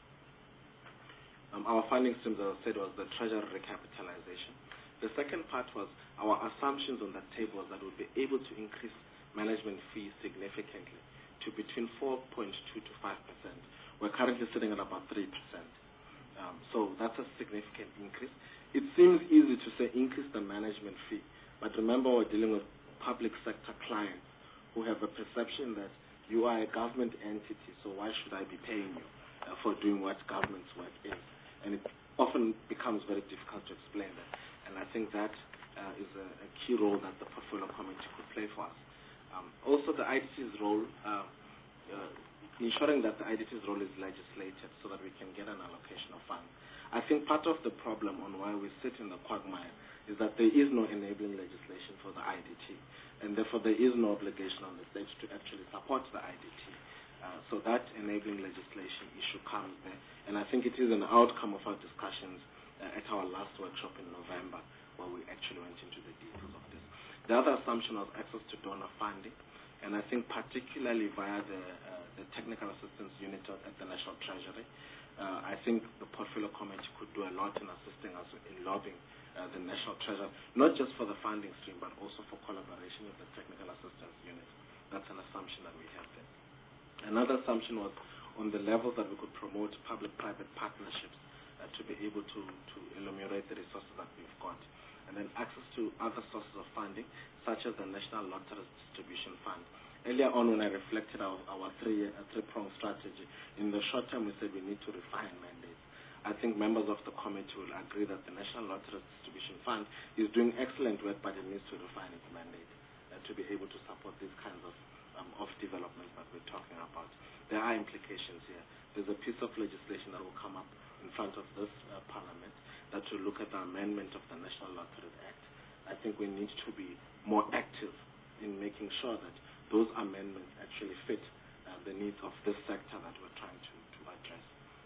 Um, our funding streams, as I said, was the treasury recapitalization. The second part was our assumptions on that table was that we'll be able to increase management fees significantly to between four point two to five percent. We're currently sitting at about three percent. Um, so that's a significant increase. It seems easy to say increase the management fee, but remember we're dealing with public sector clients who have a perception that you are a government entity, so why should I be paying you uh, for doing what government's work is? And it often becomes very difficult to explain that. And I think that uh, is a, a key role that the portfolio committee could play for us. Um, also, the I D T's role, uh, uh, ensuring that the I D T's role is legislated so that we can get an allocation of funds. I think part of the problem on why we sit in the quagmire is that there is no enabling legislation for the I D T, and therefore there is no obligation on the state to actually support the I D T. Uh, so that enabling legislation issue comes there, and I think it is an outcome of our discussions uh, at our last workshop in November, where we actually went into the details of this. The other assumption was access to donor funding, and I think particularly via the, uh, the technical assistance unit at the National Treasury, uh, I think the portfolio committee could do a lot in assisting us in lobbying uh, the National Treasury, not just for the funding stream, but also for collaboration with the technical assistance unit. That's an assumption that we have there. Another assumption was on the level that we could promote public-private partnerships uh, to be able to, to enumerate the resources that we've got. And then access to other sources of funding, such as the National Lottery Distribution Fund. Earlier on, when I reflected our, our three, uh, three-pronged strategy, in the short term we said we need to refine mandates. I think members of the committee will agree that the National Lottery Distribution Fund is doing excellent work, but it needs to refine its mandate uh, to be able to support these kinds of, um, of developments that we're talking about. There are implications here. There's a piece of legislation that will come up in front of this uh, Parliament that will look at the amendment of the National Lottery Act. I think we need to be more active in making sure that those amendments actually fit uh, the needs of this sector that we're trying to, to address.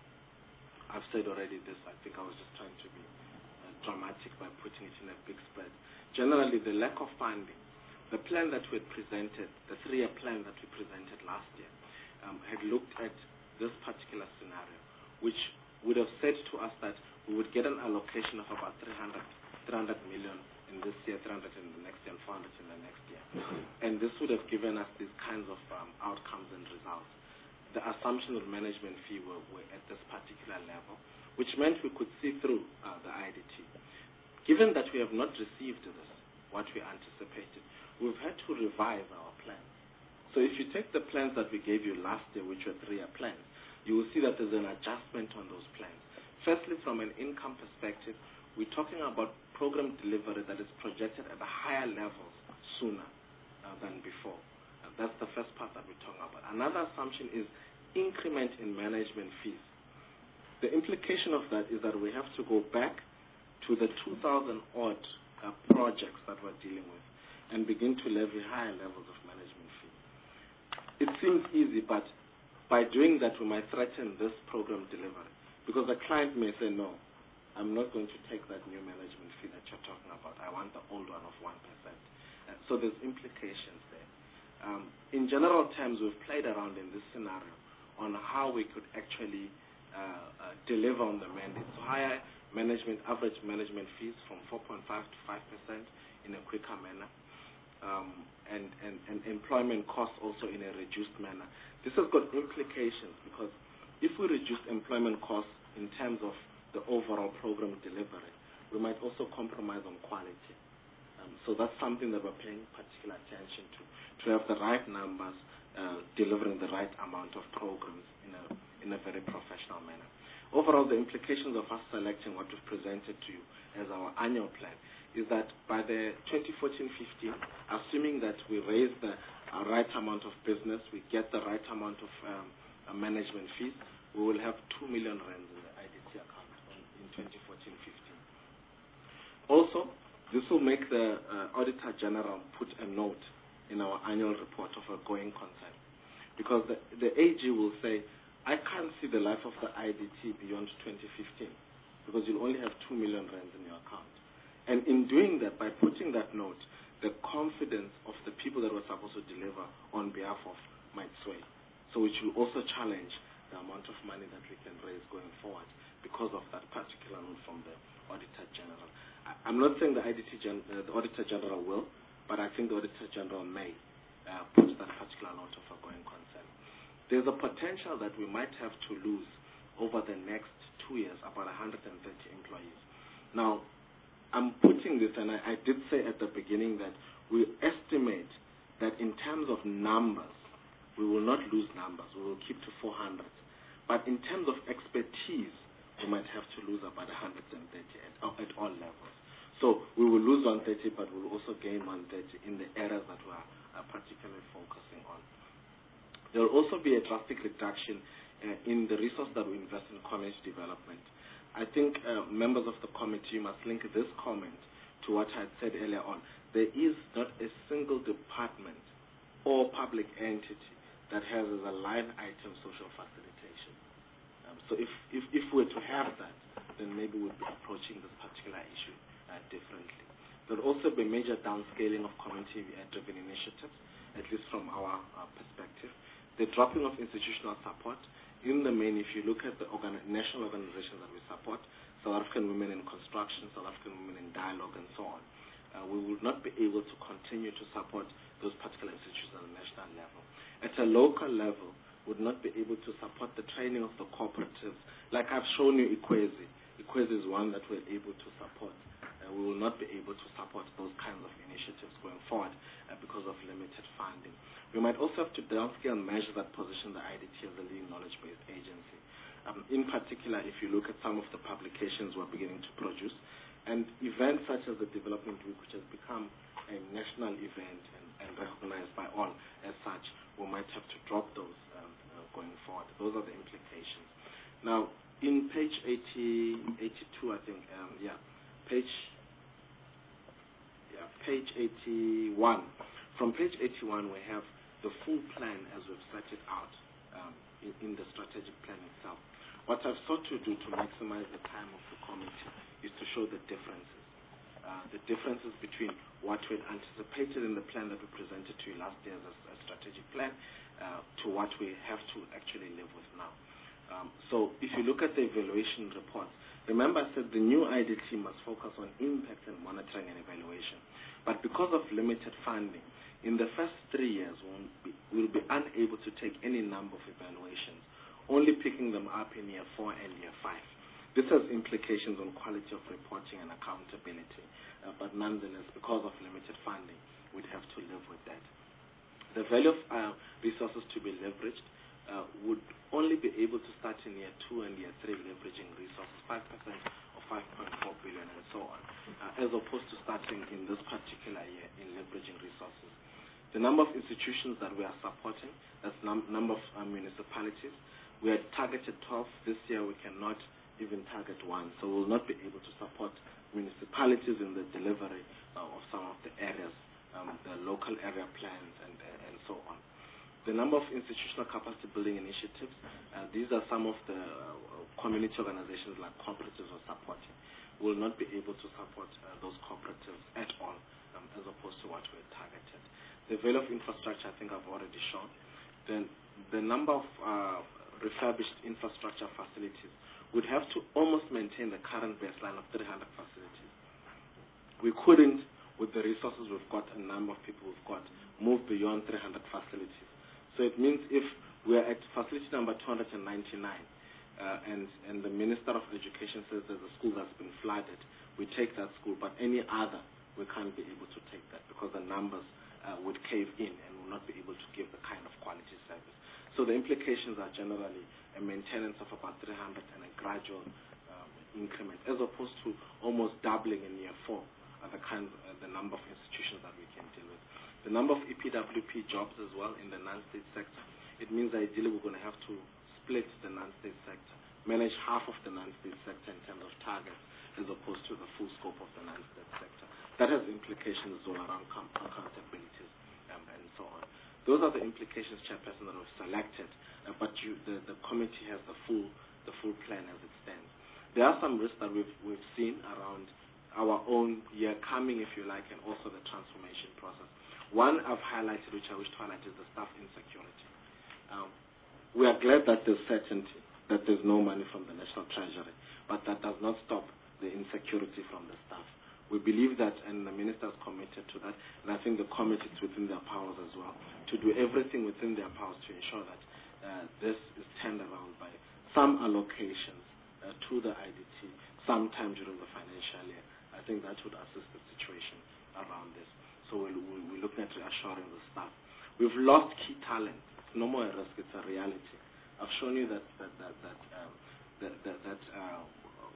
I've said already this. I think I was just trying to be uh, dramatic by putting it in a big spread. Generally, the lack of funding the plan that we had presented, the three-year plan that we presented last year, um, had looked at this particular scenario, which would have said to us that we would get an allocation of about three hundred, three hundred million in this year, three hundred in the next year, and four hundred in the next year. And this would have given us these kinds of um, outcomes and results. The assumption of management fee were, were at this particular level, which meant we could see through uh, the I D T. Given that we have not received this, what we anticipated, we've had to revise our plans. So if you take the plans that we gave you last year, which were three-year plans, you will see that there's an adjustment on those plans. Firstly, from an income perspective, we're talking about program delivery that is projected at a higher level sooner uh, than before. Uh, that's the first part that we're talking about. Another assumption is increment in management fees. The implication of that is that we have to go back to the two thousand odd uh, projects that we're dealing with and begin to levy higher levels of management fee. It seems easy, but by doing that, we might threaten this program delivery, because the client may say, no, I'm not going to take that new management fee that you're talking about. I want the old one of one percent. Uh, so there's implications there. Um, in general terms, we've played around in this scenario on how we could actually uh, uh, deliver on the mandate. So higher management, average management fees from four point five to five percent in a quicker manner, um, and, and, and employment costs also in a reduced manner. This has got implications, because if we reduce employment costs in terms of the overall program delivery, we might also compromise on quality. Um, so that's something that we're paying particular attention to, to have the right numbers, uh, delivering the right amount of programs in a, in a very professional manner. Overall, the implications of us selecting what we've presented to you as our annual plan is that by the twenty fourteen fifteen, assuming that we raise the uh, right amount of business, we get the right amount of um, uh, management fees, we will have two million rands in the I D T account in twenty fourteen fifteen. Also, this will make the uh, Auditor General put a note in our annual report of a going concern, because the, the A G will say, I can't see the life of the I D T beyond twenty fifteen, because you'll only have two million rands in your account. And in doing that, by putting that note, the confidence of the people that were supposed to deliver on behalf of might sway. So which will also challenge the amount of money that we can raise going forward because of that particular note from the Auditor General. I, I'm not saying the, I D T gen, uh, the Auditor General will, but I think the Auditor General may uh, put that particular note of a going concern. There's a potential that we might have to lose over the next two years about one hundred thirty employees. Now, I'm putting this, and I, I did say at the beginning that we estimate that in terms of numbers, we will not lose numbers. We will keep to four hundred. But in terms of expertise, we might have to lose about one hundred thirty at, at all levels. So we will lose one hundred thirty, but we will also gain one hundred thirty in the areas that we are uh, particularly focusing on. There will also be a drastic reduction uh, in the resource that we invest in community development. I think uh, members of the committee must link this comment to what I had said earlier on. There is not a single department or public entity that has as a line item social facilitation. Um, so if, if, if we were to have that, then maybe we'd be approaching this particular issue uh, differently. There will also be major downscaling of community-driven initiatives, at least from our uh, perspective. The dropping of institutional support. In the main, if you look at the organ national organizations that we support, South African Women in Construction, South African Women in Dialogue, and so on, uh, we would not be able to continue to support those particular institutions at a national level. At a local level, we would not be able to support the training of the cooperatives. Like I've shown you Equezi. Equezi is one that we're able to support. Uh, we will not be able to support those kinds of initiatives going forward uh, because of limited funding. We might also have to downscale measures that position the I D T as a leading knowledge-based agency. Um, in particular, if you look at some of the publications we're beginning to produce, and events such as the Development Week, which has become a national event and, and recognized by all as such, we might have to drop those um, uh, going forward. Those are the implications. Now, in page eighty, eighty-two, I think, um, yeah, page, yeah, page eighty-one. From page eighty-one, we have the full plan as we've set it out um, in, in the strategic plan itself. What I've sought to do to maximize the time of the committee is to show the differences uh, the differences between what we had anticipated in the plan that we presented to you last year as a strategic plan uh, to what we have to actually live with now. Um, so if you look at the evaluation reports, remember I said the new I D T must focus on impact and monitoring and evaluation. But because of limited funding, in the first three years we'll be, we'll be unable to take any number of evaluations, only picking them up in year four and year five. This has implications on quality of reporting and accountability, uh, but nonetheless, because of limited funding, we'd have to live with that. The value of uh, resources to be leveraged Uh, would only be able to start in year two and year three leveraging resources, five percent or five point four billion and so on, uh, as opposed to starting in this particular year in leveraging resources. The number of institutions that we are supporting, that's num number of uh, municipalities, we had targeted twelve. This year we cannot even target one, so we will not be able to support municipalities in the delivery uh, of some of the areas, um, the local area plans and, uh, and so on. The number of institutional capacity building initiatives, uh, these are some of the uh, community organizations like cooperatives are supporting. We will not be able to support uh, those cooperatives at all, um, as opposed to what we had targeted. The value of infrastructure, I think I've already shown. Then the number of uh, refurbished infrastructure facilities would have to almost maintain the current baseline of three hundred facilities. We couldn't, with the resources we've got and number of people we've got, move beyond three hundred facilities. So it means if we are at facility number two hundred ninety-nine uh, and, and the Minister of Education says there's a school that's been flooded, we take that school, but any other, we can't be able to take that because the numbers uh, would cave in and will not be able to give the kind of quality service. So the implications are generally a maintenance of about three hundred and a gradual um, increment, as opposed to almost doubling in year four are the, kind, uh, the number of institutions that we can deal with. The number of E P W P jobs as well in the non-state sector, it means ideally we're going to have to split the non-state sector, manage half of the non-state sector in terms of targets as opposed to the full scope of the non-state sector. That has implications as well around accountabilities um, and so on. Those are the implications, Chairperson, that we've selected, uh, but you, the, the committee has the full, the full plan as it stands. There are some risks that we've, we've seen around our own year coming, if you like, and also the transformation process. One I've highlighted, which I wish to highlight, is the staff insecurity. Um, we are glad that there's certainty, that there's no money from the National Treasury, but that does not stop the insecurity from the staff. We believe that, and the Minister is committed to that, and I think the committee is within their powers as well, to do everything within their powers to ensure that uh, this is turned around by some allocations uh, to the I D T sometime during the financial year. I think that would assist the situation around this. So we'll, we're looking at reassuring the staff. We've lost key talent. It's no more a risk, it's a reality. I've shown you that that that that, um, that, that, that uh,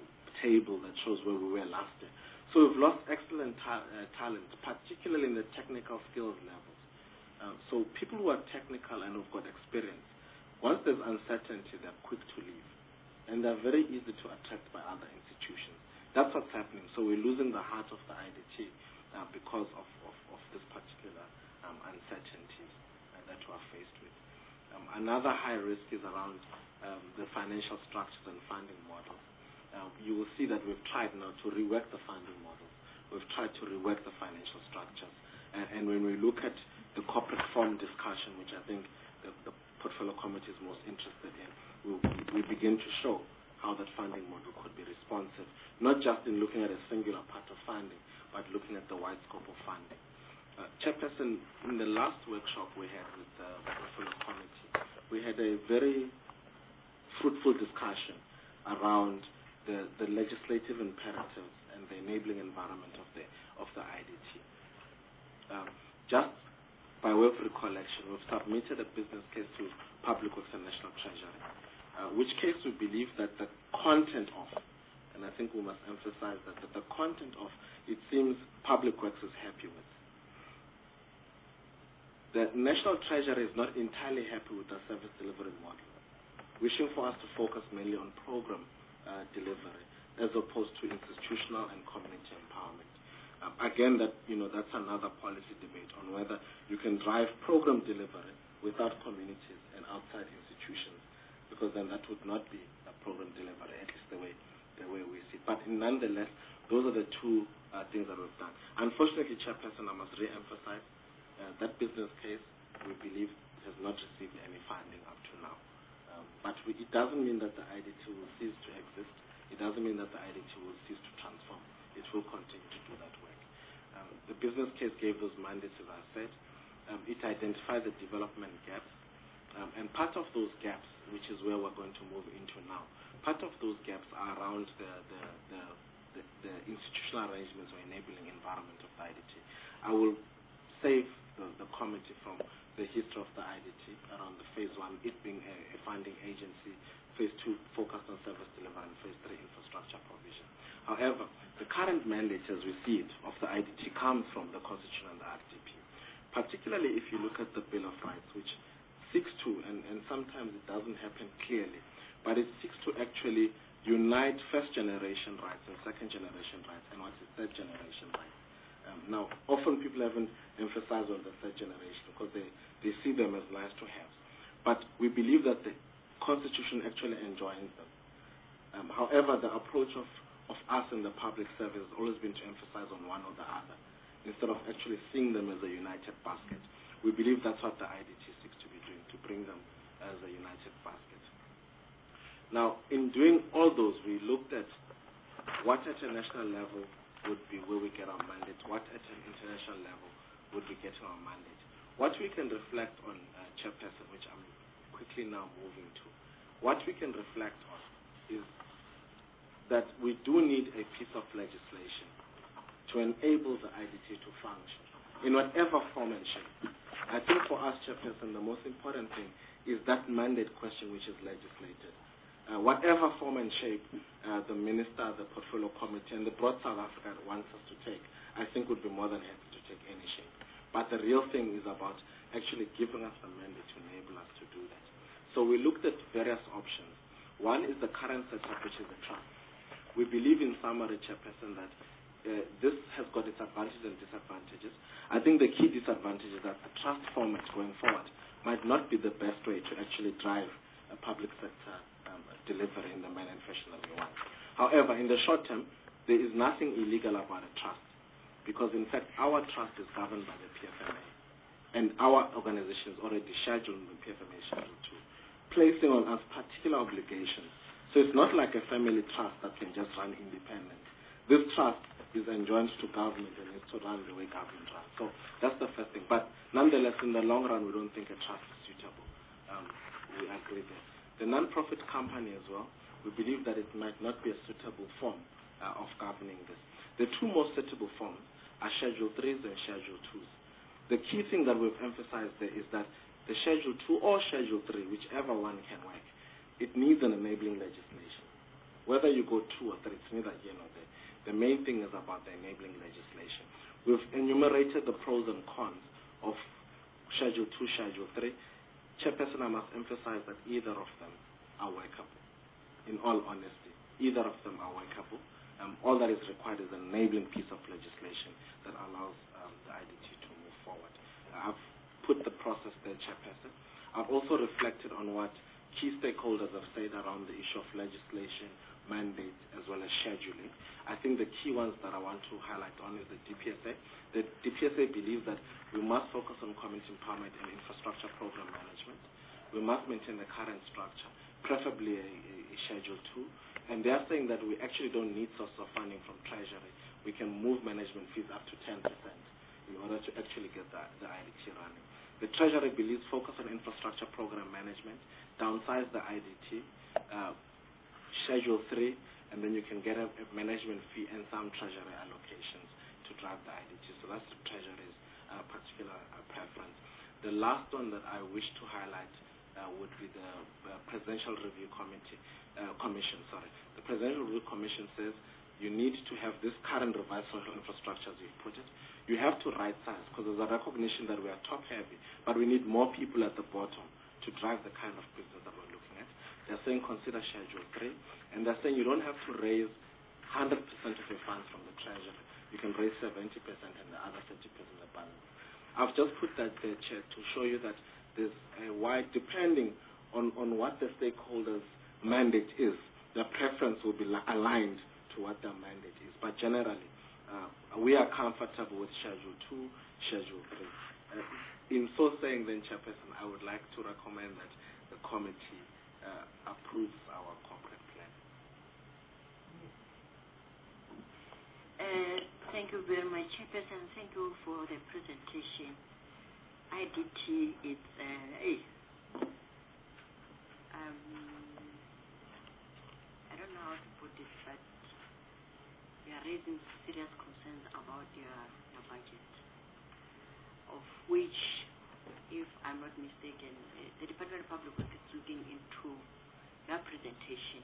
table that shows where we were last year. So we've lost excellent ta uh, talent, particularly in the technical skills levels. Um, so people who are technical and who've got experience, once there's uncertainty, they're quick to leave. And they're very easy to attract by other institutions. That's what's happening. So we're losing the heart of the I D T uh, because of, of, of this particular um, uncertainties uh, that we're faced with. Um, another high risk is around um, the financial structures and funding models. Uh, you will see that we've tried now to rework the funding models. We've tried to rework the financial structures. And, and when we look at the corporate form discussion, which I think the, the Portfolio Committee is most interested in, we, we begin to show how that funding model could be responsive, not just in looking at a singular part of funding, but looking at the wide scope of funding. Uh, Chairperson, in the last workshop we had with the Portfolio Committee, we had a very fruitful discussion around the, the legislative imperatives and the enabling environment of the, of the I D T. Um, just by way of recollection, we've submitted a business case to Public Works and National Treasury, uh, which case we believe that the content of, and I think we must emphasize that, that the content of, it seems Public Works is happy with. The National Treasury is not entirely happy with the service delivery model, wishing for us to focus mainly on program uh, delivery as opposed to institutional and community empowerment. Um, again, that you know that's another policy debate on whether you can drive program delivery without communities and outside institutions, because then that would not be a program delivery, at least the way the way we see it. But nonetheless, those are the two uh, things that we've done. Unfortunately, Chairperson, I must re-emphasize uh, that business case, we believe, has not received any funding up to now. Um, but we, it doesn't mean that the I D T will cease to exist. It doesn't mean that the I D T will cease to transform. It will continue to do that work. Um, the business case gave those mandates, as I said. Um, it identified the development gaps. Um, and part of those gaps, which is where we're going to move into now, part of those gaps are around the, the, the, the, the institutional arrangements or enabling environment of the I D T. I will save the, the committee from the history of the I D T around the phase one, it being a, a funding agency, phase two focused on service delivery, and phase three infrastructure provision. However, the current mandate as we see it of the I D T comes from the Constitution and the R D P. Particularly if you look at the Bill of Rights, which seeks to, and, and sometimes it doesn't happen clearly, but it seeks to actually unite first generation rights and second generation rights and what is third generation rights. Um, now, often people haven't emphasized on the third generation because they, they see them as nice to have. But we believe that the Constitution actually enjoins them. Um, however, the approach of, of us in the public service has always been to emphasize on one or the other, instead of actually seeing them as a united basket. We believe that's what the I D T seeks to be doing, to bring them as a united basket. Now, in doing all those, we looked at what at a national level would be where we get our mandate, what at an international level would we get our mandate. What we can reflect on, uh, Chairperson, which I'm quickly now moving to, what we can reflect on is that we do need a piece of legislation to enable the I D T to function in whatever form and shape. I think for us, Chairperson, the most important thing is that mandate question which is legislated. Uh, whatever form and shape uh, the minister, the portfolio committee, and the broad South Africa wants us to take, I think would be more than happy to take any shape. But the real thing is about actually giving us the mandate to enable us to do that. So we looked at various options. One is the current setup, which is the trust. We believe in summary, Chairperson, that uh, this has got its advantages and disadvantages. I think the key disadvantage is that the trust format going forward might not be the best way to actually drive a public sector um, delivery in the manner and fashion that we want. However, in the short term, there is nothing illegal about a trust, because in fact our trust is governed by the P F M A, and our organization is already scheduled in the P F M A Schedule two, placing on us particular obligations. So it's not like a family trust that can just run independent. This trust is enjoined to government and is to run the way government runs. So that's the first thing. But nonetheless, in the long run, we don't think a trust is suitable. Um, we agree there. The non-profit company as well, we believe that it might not be a suitable form uh, of governing this. The two most suitable forms are Schedule threes and Schedule twos. The key thing that we've emphasized there is that the Schedule two or Schedule three, whichever one can work, it needs an enabling legislation. Whether you go two or three, it's neither here nor there. The main thing is about the enabling legislation. We've enumerated the pros and cons of Schedule two, Schedule three. Chairperson, I must emphasize that either of them are workable. In all honesty, either of them are workable. Um, all that is required is an enabling piece of legislation that allows um, the I D T to move forward. Uh, I've put the process there, Chairperson. I've also reflected on what key stakeholders have said around the issue of legislation, mandate, as well as scheduling. I think the key ones that I want to highlight on is the D P S A. The D P S A believes that we must focus on community empowerment and infrastructure program management. We must maintain the current structure, preferably a, a, a Schedule two. And they are saying that we actually don't need source of funding from Treasury. We can move management fees up to ten percent in order to actually get the, the I D T running. The Treasury believes focus on infrastructure program management, downsize the I D T, uh, Schedule three, and then you can get a, a management fee and some Treasury allocations to drive the I D T. So that's the Treasury's uh, particular uh, preference. The last one that I wish to highlight uh, would be the uh, Presidential Review Committee, uh, Commission. Sorry, the Presidential Review Commission says you need to have this current revised social infrastructure, as you put it. You have to right size, because there's a recognition that we are top heavy, but we need more people at the bottom to drive the kind of business that we're looking at. They're saying consider Schedule three, and they're saying you don't have to raise one hundred percent of your funds from the Treasury. You can raise seventy percent and the other thirty percent the balance. I've just put that there, Chair, to show you that there's a wide, depending on, on what the stakeholders' mandate is, their preference will be aligned to what their mandate is. But generally, Uh, we are comfortable with Schedule two, Schedule three. Uh, in so saying, then, Chairperson, I would like to recommend that the committee uh, approves our corporate plan. Uh, thank you very much, Chairperson. Thank you for the presentation. I D T is uh, hey, um, I don't know how to put this, but we are raising serious concerns about your, your budget, of which, if I'm not mistaken, uh, the Department of Public Works is looking into your presentation.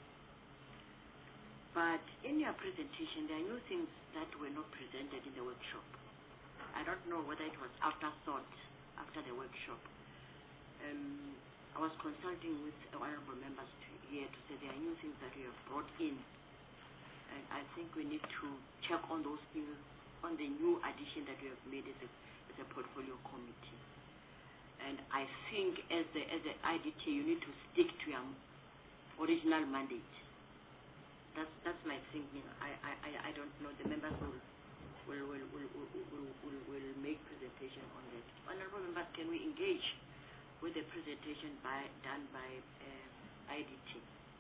But in your presentation, there are new things that were not presented in the workshop. I don't know whether it was afterthought after the workshop. Um, I was consulting with honorable members to, here to say there are new things that we have brought in. And I think we need to check on those things, on the new addition that we have made as a, as a portfolio committee. And I think as the, as the I D T, you need to stick to your original mandate. That's, that's my thinking. I, I, I don't know. The members will Will, will, will, will, will, will make presentation on that. Honorable members, can we engage with the presentation by, done by uh, I D T?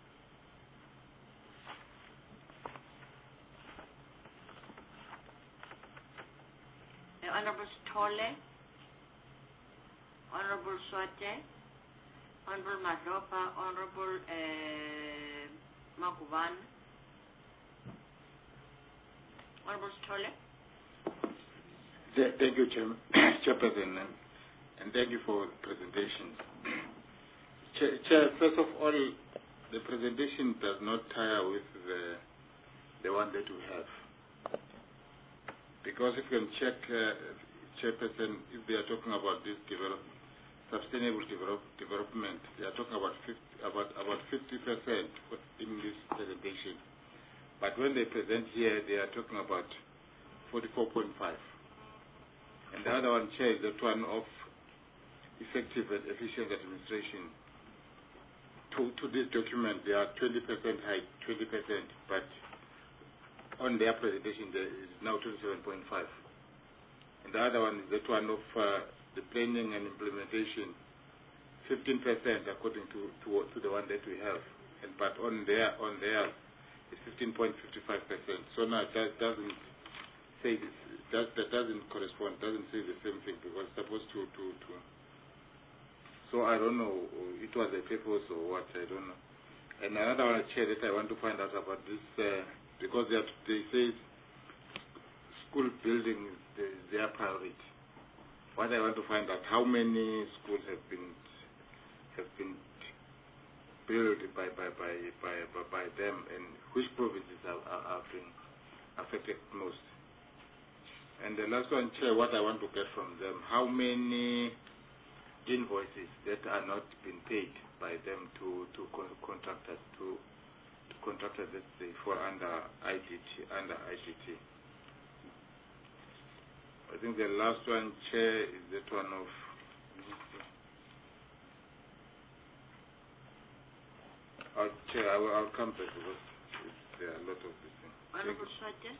Uh, Honorable Stolle, Honorable Swate, Honorable Madlopa, Honorable uh, Maguvan, Honorable Stolle. Thank you, Chair, Chairperson, and thank you for the presentation. Chair, Chair, first of all, the presentation does not tire with the, the one that we have. Because if you can check, uh, Chairperson, if they are talking about this develop, sustainable develop, development, they are talking about fifty, about, about fifty percent in this presentation. But when they present here, they are talking about forty-four point five. And the other one, Chair, is that one of effective and efficient administration. To, to this document, they are twenty percent high, twenty percent, but on their presentation, there is now twenty-seven point five. And the other one is that one of uh, the planning and implementation, fifteen percent according to, to, to the one that we have. And but on their, on theirs, it's fifteen point five five percent. So now that doesn't say this. That, that doesn't correspond, doesn't say the same thing, because it's supposed to, to, to. So I don't know, it was a purpose or what, I don't know. And another one, Chair, that I want to find out about this, uh, because they, are, they say school building is the, their priority. What I want to find out, how many schools have been have been built by by by by, by, by them, and which provinces have, have been affected most. And the last one, Chair, what I want to get from them, how many invoices that are not being paid by them to, to con contractors, to, to contractors that they fall under I D T, under I D T. I think the last one, Chair, is that one of, oh, Chair, I will, I'll come back because there are a lot of these things. Honorable Swate.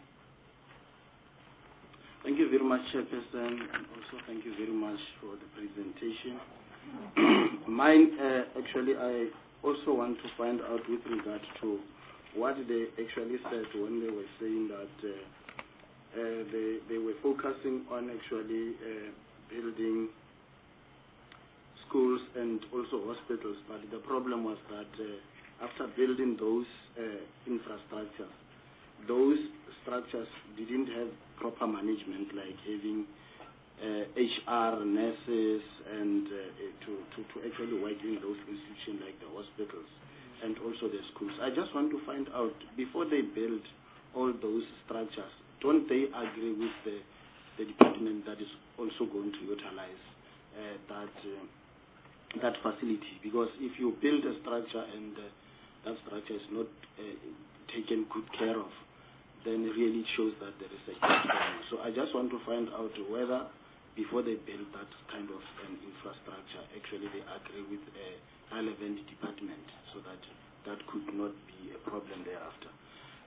Thank you very much, Chairperson, and also thank you very much for the presentation. Mine, uh, actually, I also want to find out with regard to what they actually said when they were saying that uh, uh, they, they were focusing on actually uh, building schools and also hospitals, but the problem was that uh, after building those uh, infrastructures, those structures didn't have proper management, like having uh, H R, nurses, and uh, to, to, to actually work in those institutions like the hospitals and also the schools. I just want to find out, before they build all those structures, don't they agree with the, the department that is also going to utilize uh, that, uh, that facility? Because if you build a structure and uh, that structure is not uh, taken good care of, then really shows that there is a huge problem. So I just want to find out whether before they build that kind of an infrastructure, actually they agree with a relevant department so that that could not be a problem thereafter.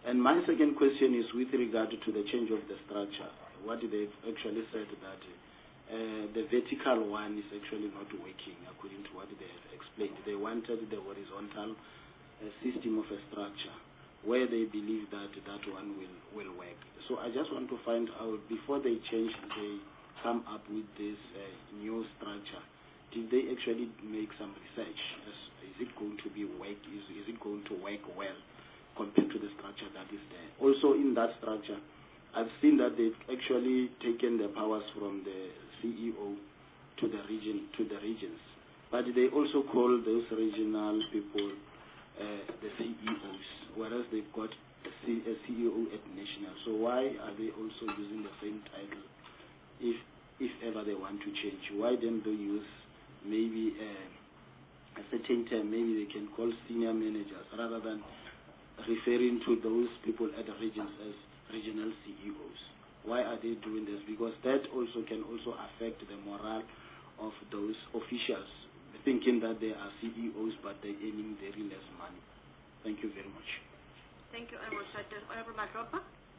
And my second question is with regard to the change of the structure. What they've actually said that uh, the vertical one is actually not working according to what they have explained. They wanted the horizontal uh, system of a structure where they believe that that one will, will work. So I just want to find out, before they change, they come up with this uh, new structure, did they actually make some research? Is, is it going to be work? Is, is it going to work well compared to the structure that is there? Also in that structure, I've seen that they've actually taken the powers from the C E O to the region, to the regions. But they also call those regional people uh, the C E Os, whereas they've got a, C, a C E O at national. So why are they also using the same title? If if ever they want to change, why don't they use maybe uh, a certain term? Maybe they can call senior managers rather than referring to those people at the regions as regional C E Os. Why are they doing this? Because that also can also affect the morale of those officials, thinking that they are C E Os but they're earning very less money. Thank you very much. Thank you, Honorable Secretary. Honorable Madropa.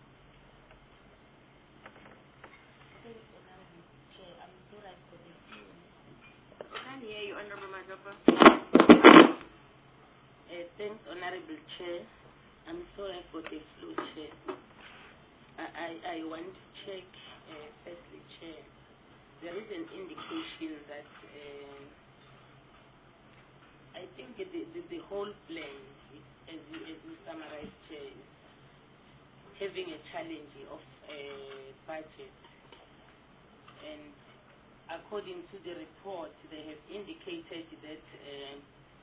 I can't hear you, Honorable Madropa. Uh, thanks, Honorable Chair. I'm sorry for the flu, Chair. I, I, I want to check, uh, firstly, Chair, there is an indication that uh, I think the, the, the whole plan, as you, as you summarized, Chair, is having a challenge of uh, budget. And according to the report, they have indicated that uh,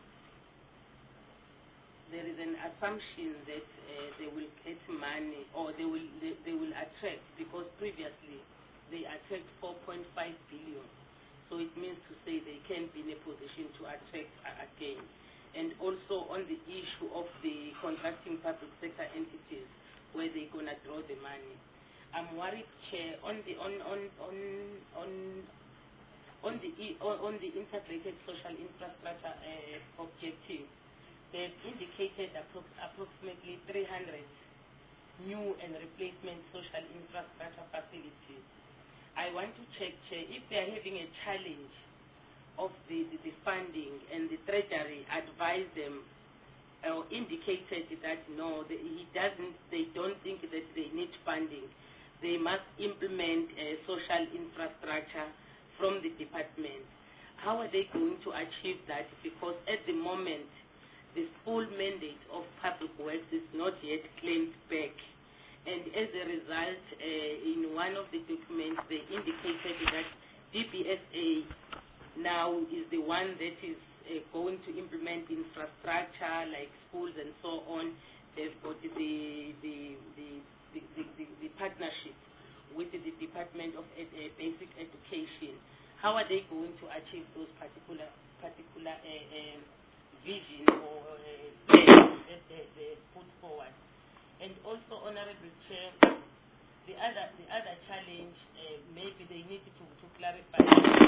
there is an assumption that uh, they will get money, or they will they, they will attract, because previously they attract four point five billion. So it means to say they can be in a position to attract uh, again. And also on the issue of the contracting public sector entities, where they're gonna draw the money. I'm worried, Chair, on the on on on on on the on the integrated social infrastructure uh, objective. They've indicated appro approximately three hundred new and replacement social infrastructure facilities. I want to check, Chair, if they are having a challenge of the, the, the funding, and the Treasury advised them or indicated that no, they, he doesn't, they don't think that they need funding. They must implement a social infrastructure from the department. How are they going to achieve that? Because at the moment, the full mandate of public works is not yet claimed back. And as a result, uh, in one of the documents, they indicated that D B S A now is the one that is uh, going to implement infrastructure like schools and so on. They've got the, the, the, the, the, the, the partnership with the Department of Ed, uh, Basic Education. How are they going to achieve those particular, particular uh, uh, vision or uh, plans that they, they put forward? And also, Honorable Chair, the other the other challenge, uh, maybe they need to, to clarify,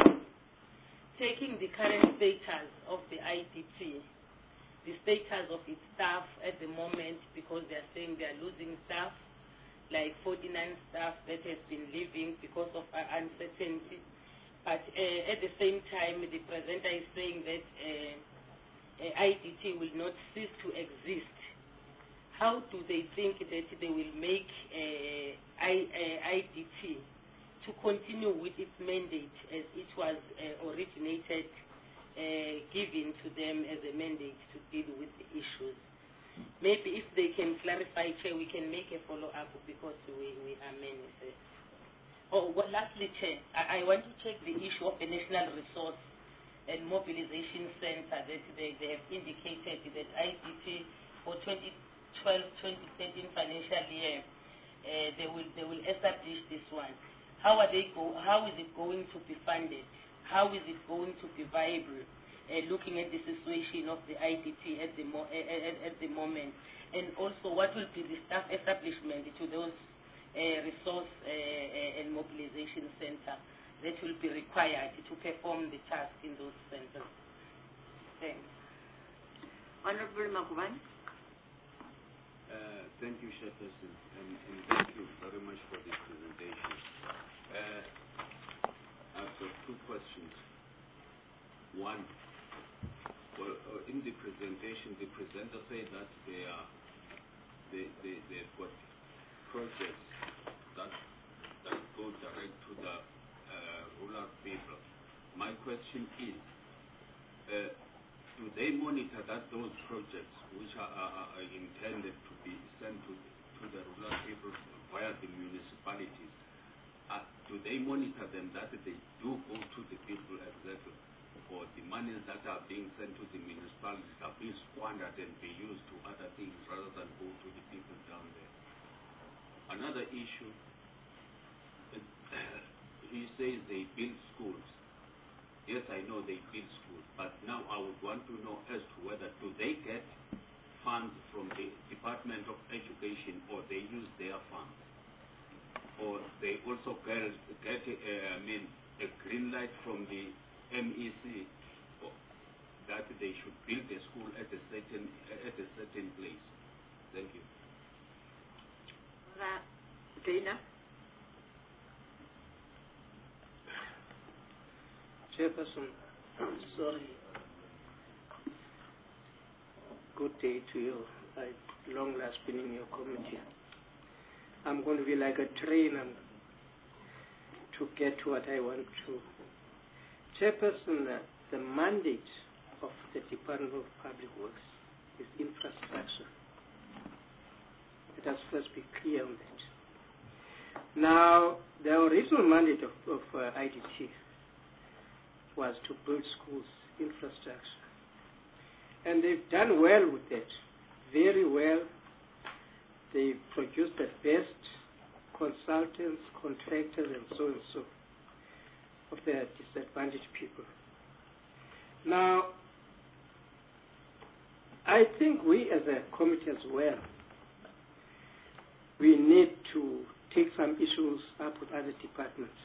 taking the current status of the I D T, the status of its staff at the moment, because they are saying they are losing staff, like forty-nine staff that has been leaving because of uh, uncertainty. But uh, at the same time, the presenter is saying that uh, uh, I D T will not cease to exist. How do they think that they will make uh, I, uh, I D T to continue with its mandate as it was uh, originated, uh, given to them as a mandate to deal with the issues? Maybe if they can clarify, Chair, we can make a follow-up, because we, we are many. Sir. Oh, well, lastly, Chair, I, I want to check the issue of the National Resource and Mobilization Center that they, they have indicated that I D T for twenty twelve twenty thirteen financial year, uh, they will they will establish this one. How are they go? How is it going to be funded? How is it going to be viable? Uh, looking at the situation of the I D T at the mo uh, at, at the moment, and also what will be the staff establishment to those uh, resource uh, uh, and mobilization center that will be required to perform the task in those centers. Thanks. Honorable Magubane. Uh, thank you, Chairperson, and, and thank you very much for this presentation. Uh, I've got two questions. One, well, uh, in the presentation, the presenter said that they are, they, they, they've got projects that, that go direct to the uh, rural people. My question is, uh, do they monitor that those projects which are, are, are intended to be sent to, to the rural people via the municipalities, uh, do they monitor them that they do go to the people exactly, or the monies that are being sent to the municipalities are being squandered and be used to other things rather than go to the people down there? Another issue, he says they build schools. Yes, I know they build schools, but now I would want to know as to whether do they get funds from the Department of Education or they use their funds, or they also get, get uh, I mean, a green light from the M E C that they should build a school at a certain at a certain place. Thank you. Uh, Dana. Chairperson, I'm sorry. Good day to you. I've long last been in your committee. I'm going to be like a train I'm to get to what I want to. Chairperson, uh, the mandate of the Department of Public Works is infrastructure. Let us first be clear on that. Now, the original mandate of, of uh, I D T was to build schools, infrastructure. And they've done well with that, very well. They've produced the best consultants, contractors, and so and so of the disadvantaged people. Now, I think we as a committee as well, we need to take some issues up with other departments.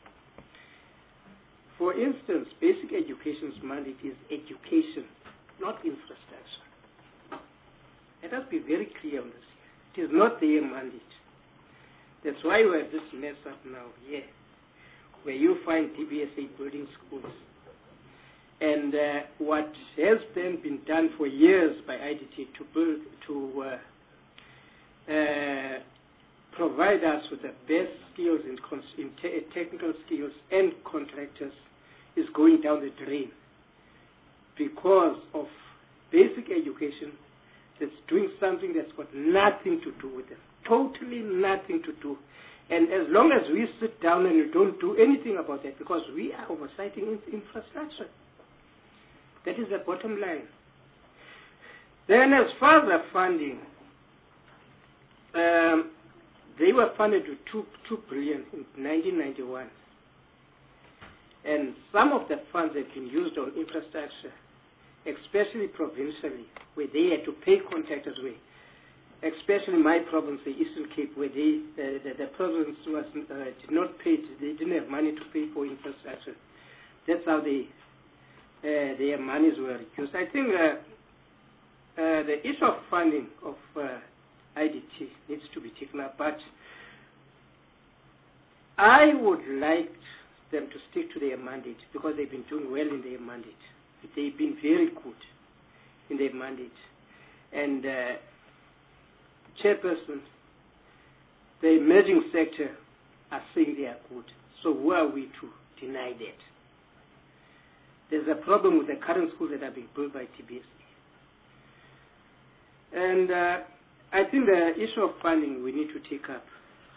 For instance, basic education's mandate is education, not infrastructure. Let us be very clear on this. It is not their mandate. That's why we have this mess up now here, where you find D B S A building schools. And uh, what has then been done for years by I D T to build, to uh, uh, provide us with the best skills in, in te technical skills and contractors is going down the drain because of basic education that's doing something that's got nothing to do with it, totally nothing to do. And as long as we sit down and we don't do anything about that, because we are oversighting infrastructure, that is the bottom line. Then as far as the funding, um, they were funded with two, two billion in nineteen ninety-one. And some of the funds have been used on infrastructure, especially provincially, where they had to pay contractors way. Especially my province, the Eastern Cape, where they, the, the, the province was, uh, did not pay, they didn't have money to pay for infrastructure. That's how they, uh, their monies were reduced. I think uh, uh, the issue of funding of uh, I D T needs to be taken up, but I would like them to stick to their mandate because they've been doing well in their mandate. They've been very good in their mandate. And uh, Chairperson, the emerging sector are saying they are good. So who are we to deny that? There's a problem with the current schools that are being built by T B S A. And uh, I think the issue of funding we need to take up.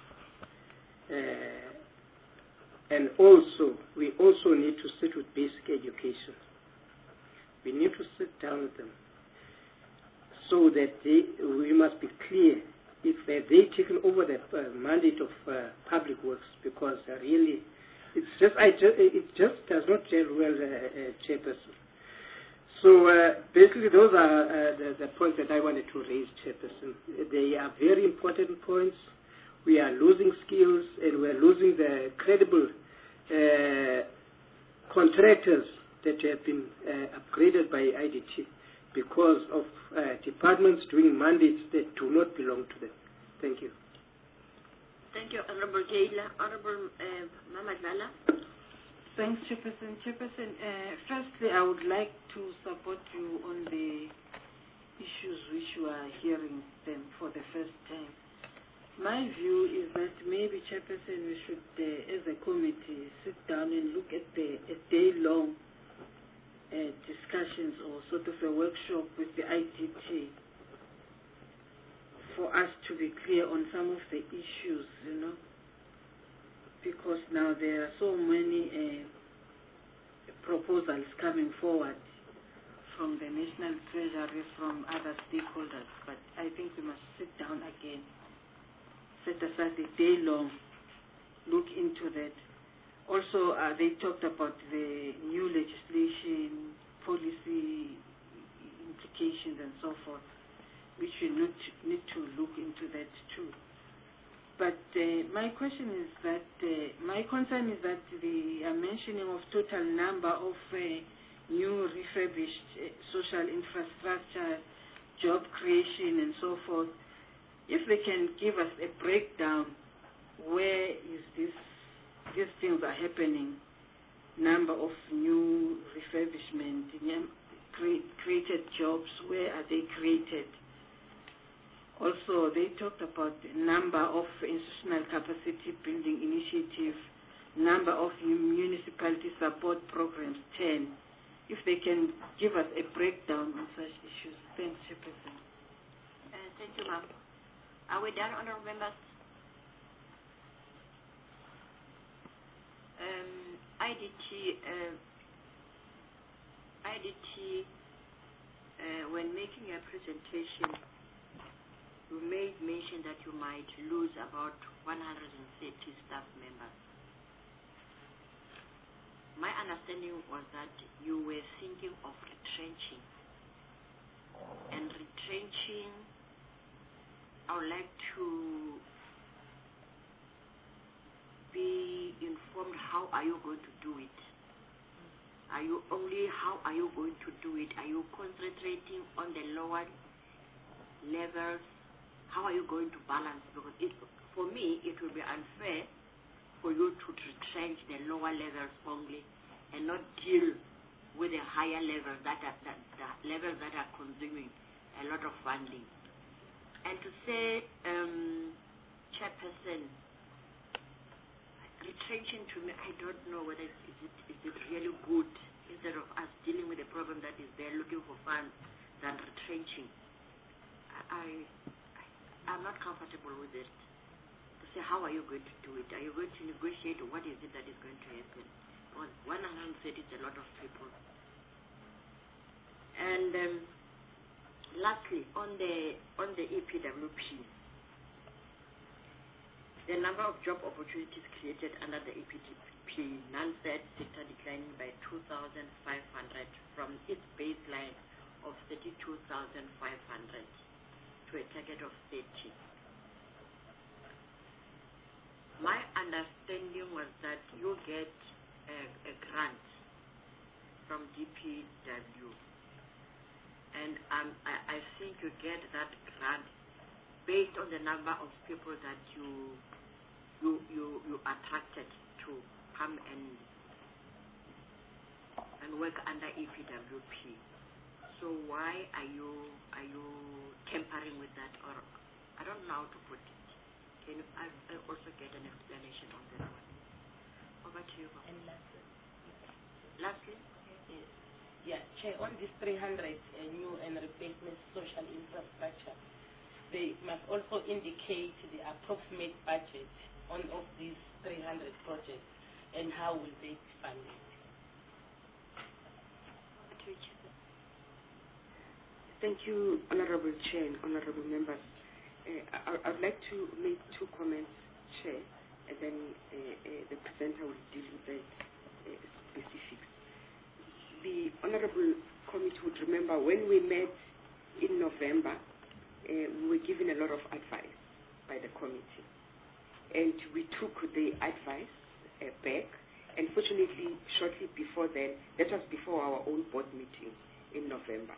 Uh, and also, we also need to sit with basic education. We need to sit down with them so that they, we must be clear if uh, they've taken over the uh, mandate of uh, public works, because uh, really, it's just, I ju it just does not gel well, uh, uh, Chairperson. So uh, basically, those are uh, the, the points that I wanted to raise, Chairperson. They are very important points. We are losing skills, and we are losing the credible uh, contractors that have been uh, upgraded by I D T. because of uh, departments doing mandates that do not belong to them. Thank you. Thank you, Honorable Gaila. Honorable uh, Mamadlala. Thanks, Chairperson. Chairperson, uh, firstly, I would like to support you on the issues which you are hearing them for the first time. My view is that maybe, Chairperson, we should, uh, as a committee, sit down and look at the a day-long uh, discussions or sort of a workshop with the I D T for us to be clear on some of the issues, you know, because now there are so many uh, proposals coming forward from the National Treasury, from other stakeholders, but I think we must sit down again, set aside a day long, look into that. Also, uh, they talked about the new legislation, policy implications and so forth, which we need to, need to look into that too. But uh, my question is that, uh, my concern is that the uh, mentioning of total number of uh, new refurbished uh, social infrastructure, job creation and so forth, if they can give us a breakdown, where is this, these things are happening, number of new refurbishment, cre created jobs, where are they created? Also, they talked about the number of institutional capacity building initiative, number of municipality support programs, ten. If they can give us a breakdown on such issues. Thanks, Chairperson. Uh, thank you, ma'am. Are we done, honorable members? Um, I D T, uh, I D T, uh, when making a presentation, you made mention that you might lose about one hundred thirty staff members. My understanding was that you were thinking of retrenching. And retrenching, I would like to be informed, how are you going to do it? Are you only, how are you going to do it? Are you concentrating on the lower levels? How are you going to balance? Because it, for me, it will be unfair for you to retrench the lower levels only and not deal with the higher levels that are that, the levels that are consuming a lot of funding. And to say, um, Chairperson, retrenching to me, I don't know whether is it is it really good, instead of us dealing with the problem that is there, looking for funds, than retrenching. I. I'm not comfortable with it. To say, how are you going to do it? Are you going to negotiate? What is it that is going to happen? Well, one hundred thirty is a lot of people. And um, lastly, on the on the E P W P, the number of job opportunities created under the E P W P, non-fed sector declining by two thousand five hundred from its baseline of thirty-two thousand five hundred. To a target of thirty. My understanding was that you get a, a grant from D P W, and um, I, I think you get that grant based on the number of people that you you you, you attracted to come and and work under E P W P. So why are you are you tampering with that, or I don't know how to put it? Can you I, I also get an explanation on that one? Over to you. And lastly, lastly, yes, yeah, Chair, on this three hundred uh, new and replacement social infrastructure, they must also indicate the approximate budget on of these three hundred projects and how will they be funded. Thank you, Honorable Chair and Honorable Members. Uh, I, I would like to make two comments, Chair, and then uh, uh, the presenter will deal with the uh, specifics. The Honorable Committee would remember when we met in November, uh, we were given a lot of advice by the committee. And we took the advice uh, back. And fortunately, shortly before then, that was before our own board meeting in November.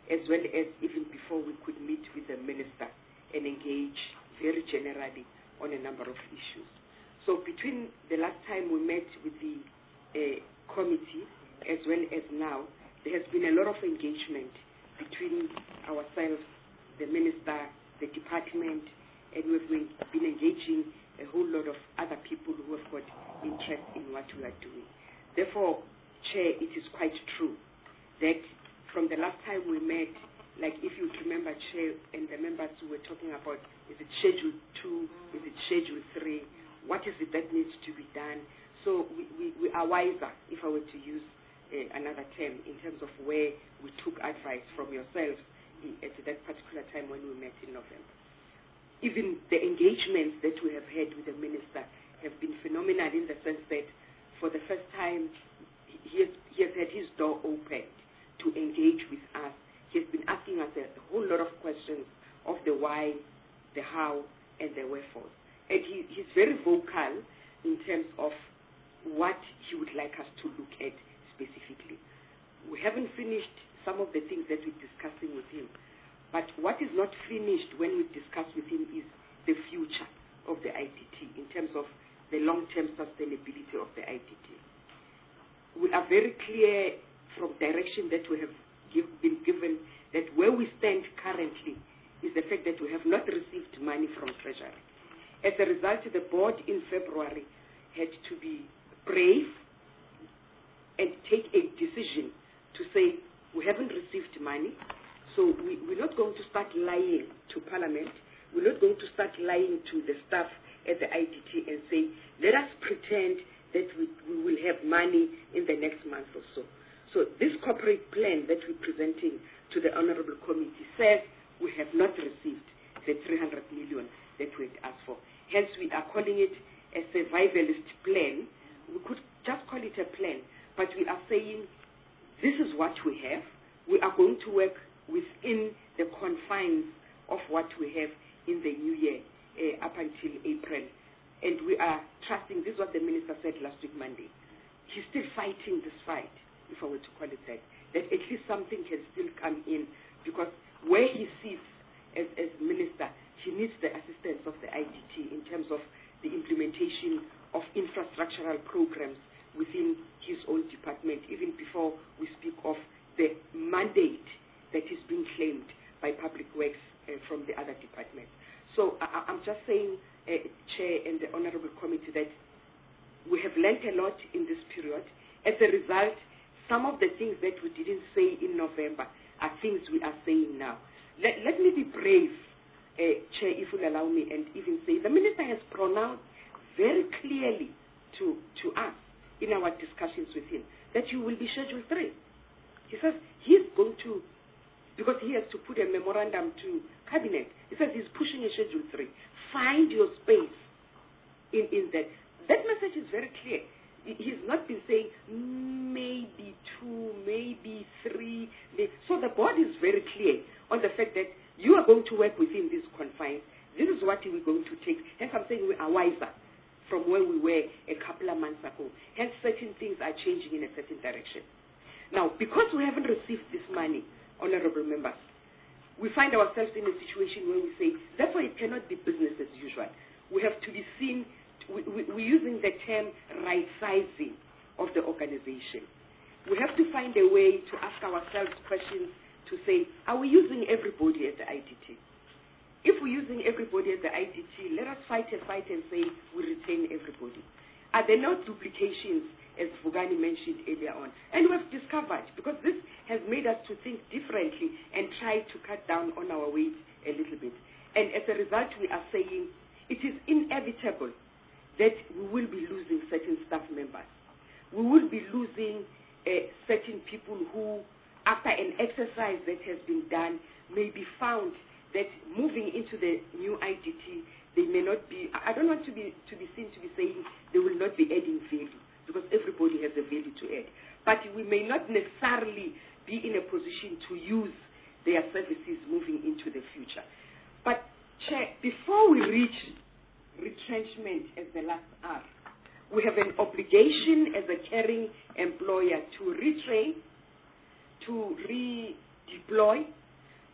as well as even before we could meet with the minister and engage very generally on a number of issues. So between the last time we met with the uh, committee as well as now, there has been a lot of engagement between ourselves, the minister, the department, and we've been, been engaging a whole lot of other people who have got interest in what we are doing. Therefore, Chair, it is quite true that from the last time we met, like if you remember, Chair, and the members who were talking about, is it Schedule two, is it Schedule three, what is it that needs to be done? So we, we, we are wiser, if I were to use uh, another term, in terms of where we took advice from yourselves in, at that particular time when we met in November. Even the engagements that we have had with the minister have been phenomenal in the sense that for the first time he has, he has had his door opened to engage with us. He has been asking us a, a whole lot of questions of the why, the how, and the wherefore. And he, he's very vocal in terms of what he would like us to look at specifically. We haven't finished some of the things that we're discussing with him, but what is not finished when we discuss with him is the future of the I D T in terms of the long-term sustainability of the I D T. We are very clear from direction that we have give, been given that where we stand currently is the fact that we have not received money from Treasury. As a result, the board in February had to be brave and take a decision to say we haven't received money, so we, we're not going to start lying to Parliament. We're not going to start lying to the staff at the I D T and say, let us pretend that we, we will have money in the next month or so. So this corporate plan that we're presenting to the Honourable Committee says we have not received the three hundred million that we had asked for. Hence, we are calling it a survivalist plan. We could just call it a plan, but we are saying this is what we have. We are going to work within the confines of what we have in the new year uh, up until April. And we are trusting, this is what the minister said last week, Monday. He's still fighting this fight, if I were to call it that, that at least something can still come in, because where he sits as, as minister, he needs the assistance of the I D T in terms of the implementation of infrastructural programs within his own department, even before we speak of the mandate that is being claimed by Public Works uh, from the other departments. So I, I'm just saying, uh, Chair and the Honourable Committee, that we have learnt a lot in this period. As a result, some of the things that we didn't say in November are things we are saying now. Let, let me be brave, uh, Chair, if you'll allow me, and even say the Minister has pronounced very clearly to, to us in our discussions with him that you will be Schedule three. He says he's going to, because he has to put a memorandum to Cabinet, he says he's pushing a Schedule three. Find your space in, in that. That message is very clear. He's not been saying maybe two, maybe three. So the board is very clear on the fact that you are going to work within these confines. This is what we're going to take. Hence I'm saying we are wiser from where we were a couple of months ago. Hence certain things are changing in a certain direction. Now, because we haven't received this money, honourable members, we find ourselves in a situation where we say, therefore it cannot be business as usual. We have to be seen, we, we, we're using the term right-sizing of the organization. We have to find a way to ask ourselves questions to say, are we using everybody at the I D T? If we're using everybody at the I D T, let us fight a fight and say we retain everybody. Are there no duplications, as Vugani mentioned earlier on? And we've discovered, because this has made us to think differently and try to cut down on our weight a little bit. And as a result, we are saying it is inevitable that we will be losing certain staff members. We will be losing uh, certain people who, after an exercise that has been done, may be found that moving into the new I D T, they may not be, I don't want to be to be seen to be saying they will not be adding value, because everybody has a value to add. But we may not necessarily be in a position to use their services moving into the future. But, Chair, before we reach retrenchment as the last R, we have an obligation as a caring employer to retrain, to redeploy,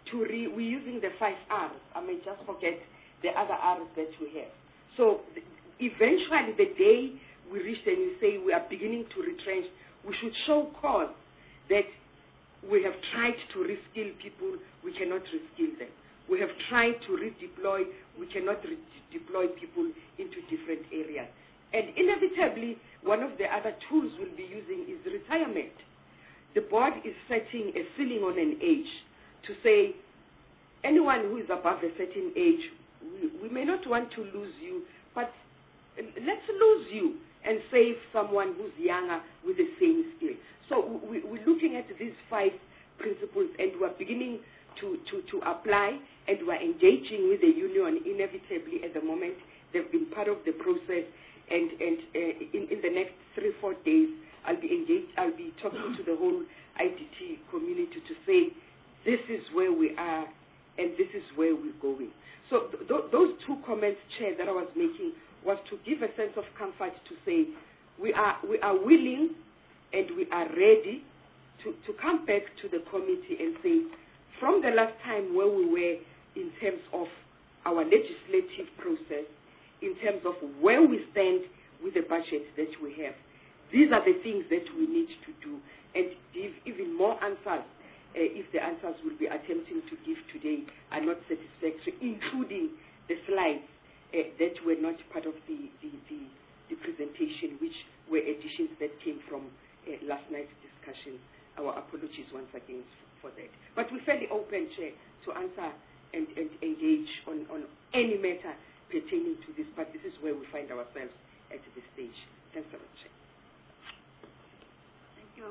to re, we're using the five R's. I may just forget the other R's that we have. So th- eventually the day we reach and we say we are beginning to retrench, we should show cause that we have tried to reskill people, we cannot reskill them. We have tried to redeploy, we cannot redeploy people into different areas. And inevitably, one of the other tools we'll be using is retirement. The board is setting a ceiling on an age to say anyone who is above a certain age, we, we may not want to lose you, but let's lose you and save someone who's younger with the same skill. So we, we're looking at these five principles, and we're beginning to, to, to apply, and we're engaging with the union inevitably at the moment. They've been part of the process, and, and uh, in, in the next three, four days, I'll be engaged, I'll be talking to the whole I D T community to say, this is where we are, and this is where we're going. So th- th- those two comments, Chair, that I was making was to give a sense of comfort to say we are, we are willing and we are ready to, to come back to the committee and say, from the last time where we were in terms of our legislative process, in terms of where we stand with the budget that we have, these are the things that we need to do, and give even more answers uh, if the answers we'll be attempting to give today are not satisfactory, including the slides uh, that were not part of the, the, the, the presentation, which were additions that came from uh, last night's discussion. Our apologies once again for that. But we're fairly open, Chair, to answer and, and engage on, on any matter pertaining to this, but this is where we find ourselves at this stage. Thanks a lot, Chair. Thank you.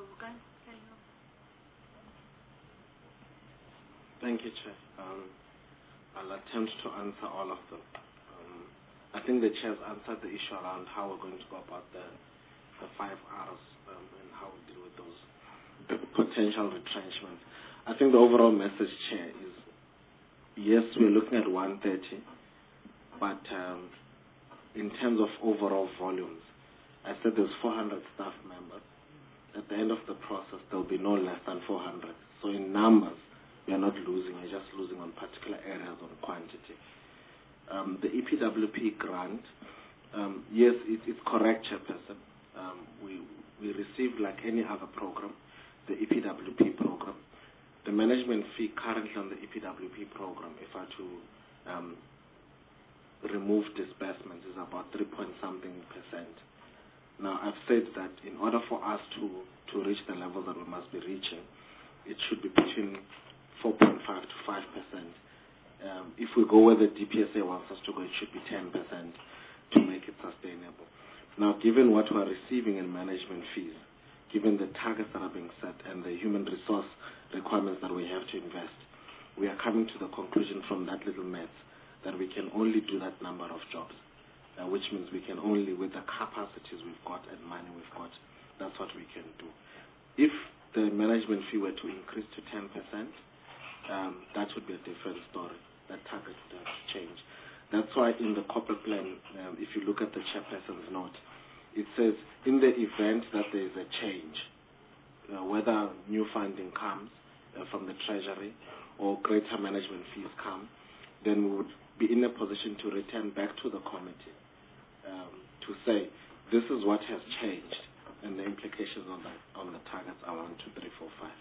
Thank you, Chair. Um, I'll attempt to answer all of them. Um, I think the Chair's answered the issue around how we're going to go about the, the five R's um, and how we deal with those the potential retrenchments. I think the overall message, Chair, is yes, we're looking at one thirty, but um, in terms of overall volumes, I said there's four hundred staff members. At the end of the process, there'll be no less than four hundred. So in numbers, we are not losing, we're just losing on particular areas on quantity. Um, the E P W P grant, um, yes, it, it's correct, Chairperson. Um, we, we received, like any other program, the E P W P program. The management fee currently on the E P W P program, if I to um, remove disbursements, is about three point something percent. Now, I've said that in order for us to, to reach the level that we must be reaching, it should be between four point five to five percent. Um, if we go where the D P S A wants us to go, it should be ten percent to make it sustainable. Now, given what we're receiving in management fees, given the targets that are being set and the human resource requirements that we have to invest, we are coming to the conclusion from that little math that we can only do that number of jobs, uh, which means we can only, with the capacities we've got and money we've got, that's what we can do. If the management fee were to increase to ten percent, um, that would be a different story. That target would have to change. That's why in the corporate plan, um, if you look at the chairperson's note, it says in the event that there is a change, uh, whether new funding comes uh, from the Treasury or greater management fees come, then we would be in a position to return back to the committee um, to say this is what has changed and the implications on the, on the targets are one, two, three, four, five.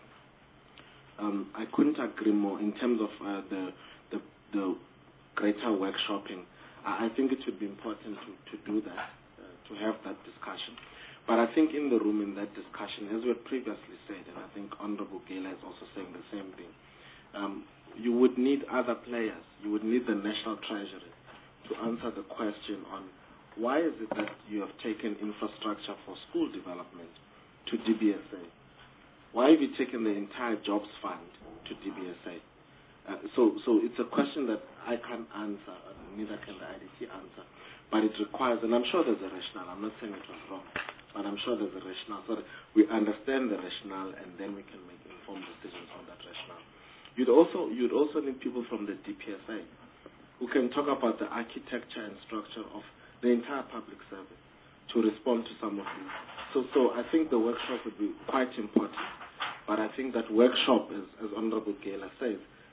Um, I couldn't agree more in terms of uh, the, the, the greater workshopping. I, I think it would be important to, to do that, uh, to have that discussion. But I think in the room in that discussion, as we had previously said, and I think Honorable Gela is also saying the same thing, um, you would need other players. You would need the National Treasury to answer the question on why is it that you have taken infrastructure for school development to D B S A? Why have you taken the entire jobs fund to D B S A? Uh, so, so it's a question that I can't answer, uh, neither can the I D T answer, but it requires, and I'm sure there's a rationale. I'm not saying it was wrong, but I'm sure there's a rationale. So that we understand the rationale, and then we can make informed decisions on that rationale. You'd also, you'd also need people from the D P S A who can talk about the architecture and structure of the entire public service to respond to some of these. So, so I think the workshop would be quite important. But I think that workshop, as, as Honorable Gela says,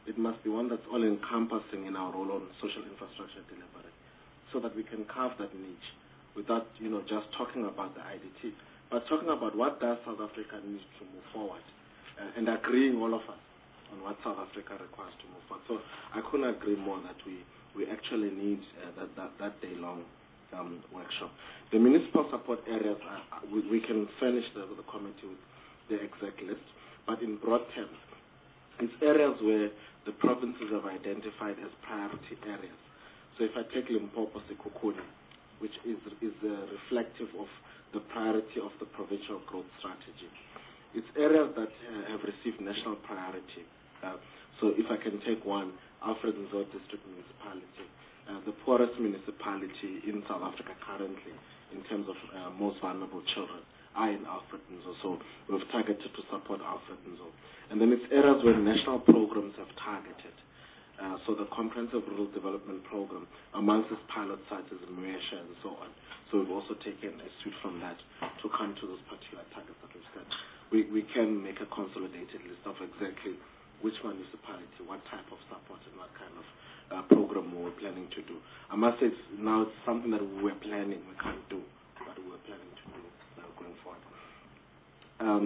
it must be one that's all-encompassing in our role on social infrastructure delivery, so that we can carve that niche without, you know, just talking about the I D T, but talking about what does South Africa need to move forward, uh, and agreeing all of us on what South Africa requires to move forward. So I couldn't agree more that we, we actually need uh, that, that, that day-long um, workshop. The municipal support areas, are, we, we can furnish the, the committee with the exact list, but in broad terms, it's areas where the provinces have identified as priority areas. So if I take Limpopo Sekhukhune, which is, is uh, reflective of the priority of the provincial growth strategy, it's areas that uh, have received national priority. Uh, so if I can take one, Alfred Nzo District Municipality, uh, the poorest municipality in South Africa currently in terms of uh, most vulnerable children are in Alfred Nzo. So we've targeted to support Alfred Nzo. And then it's areas where national programs have targeted. Uh, so the Comprehensive Rural Development Program, amongst its pilot sites is in Muesha and so on. So we've also taken a suite from that to come to those particular targets that we've set. We, we can make a consolidated list of exactly which municipality, what type of support, and what kind of uh, program we were planning to do. I must say it's, now it's something that we were planning, we can't do, but we were planning to do uh, going forward. Um,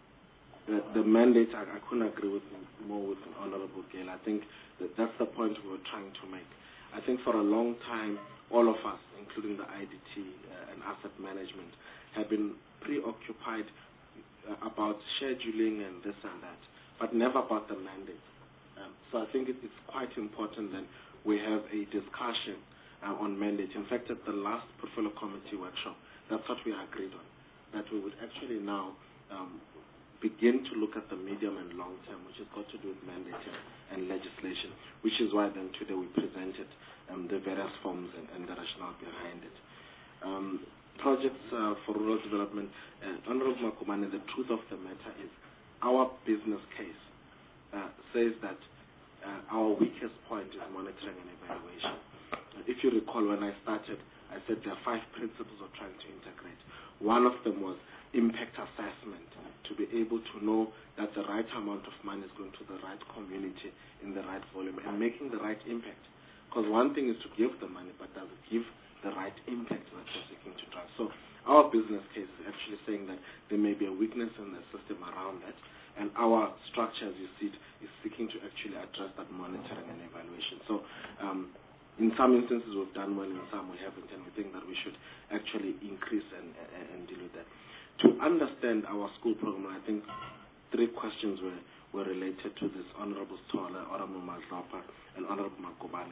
the, the mandate, I, I couldn't agree with more with Honorable Gayle. I think that that's the point we were trying to make. I think for a long time, all of us, including the I D T uh, and asset management, have been preoccupied uh, about scheduling and this and that, but never about the mandate. Um, so I think it, it's quite important that we have a discussion uh, on mandate. In fact, at the last portfolio committee workshop, that's what we agreed on, that we would actually now um, begin to look at the medium and long term, which has got to do with mandate and legislation, which is why then today we presented um, the various forms and, and the rationale behind it. Um, projects uh, for rural development, uh, Honorable Makumane, the truth of the matter is our business case uh, says that uh, our weakest point is monitoring and evaluation. Uh, if you recall, when I started, I said there are five principles of trying to integrate. One of them was impact assessment, to be able to know that the right amount of money is going to the right community in the right volume and making the right impact. Because one thing is to give the money, but does it give the right impact that you're seeking to drive? So our business case is actually saying that there may be a weakness in the system around that, and our structure, as you see it, is seeking to actually address that monitoring and evaluation. So um, in some instances we've done well, in some we haven't, and we think that we should actually increase and, and, and deal with that. To understand our school program, I think three questions were, were related to this: Honorable Stoller, Honorable Mazlapa, and Honorable Makubane.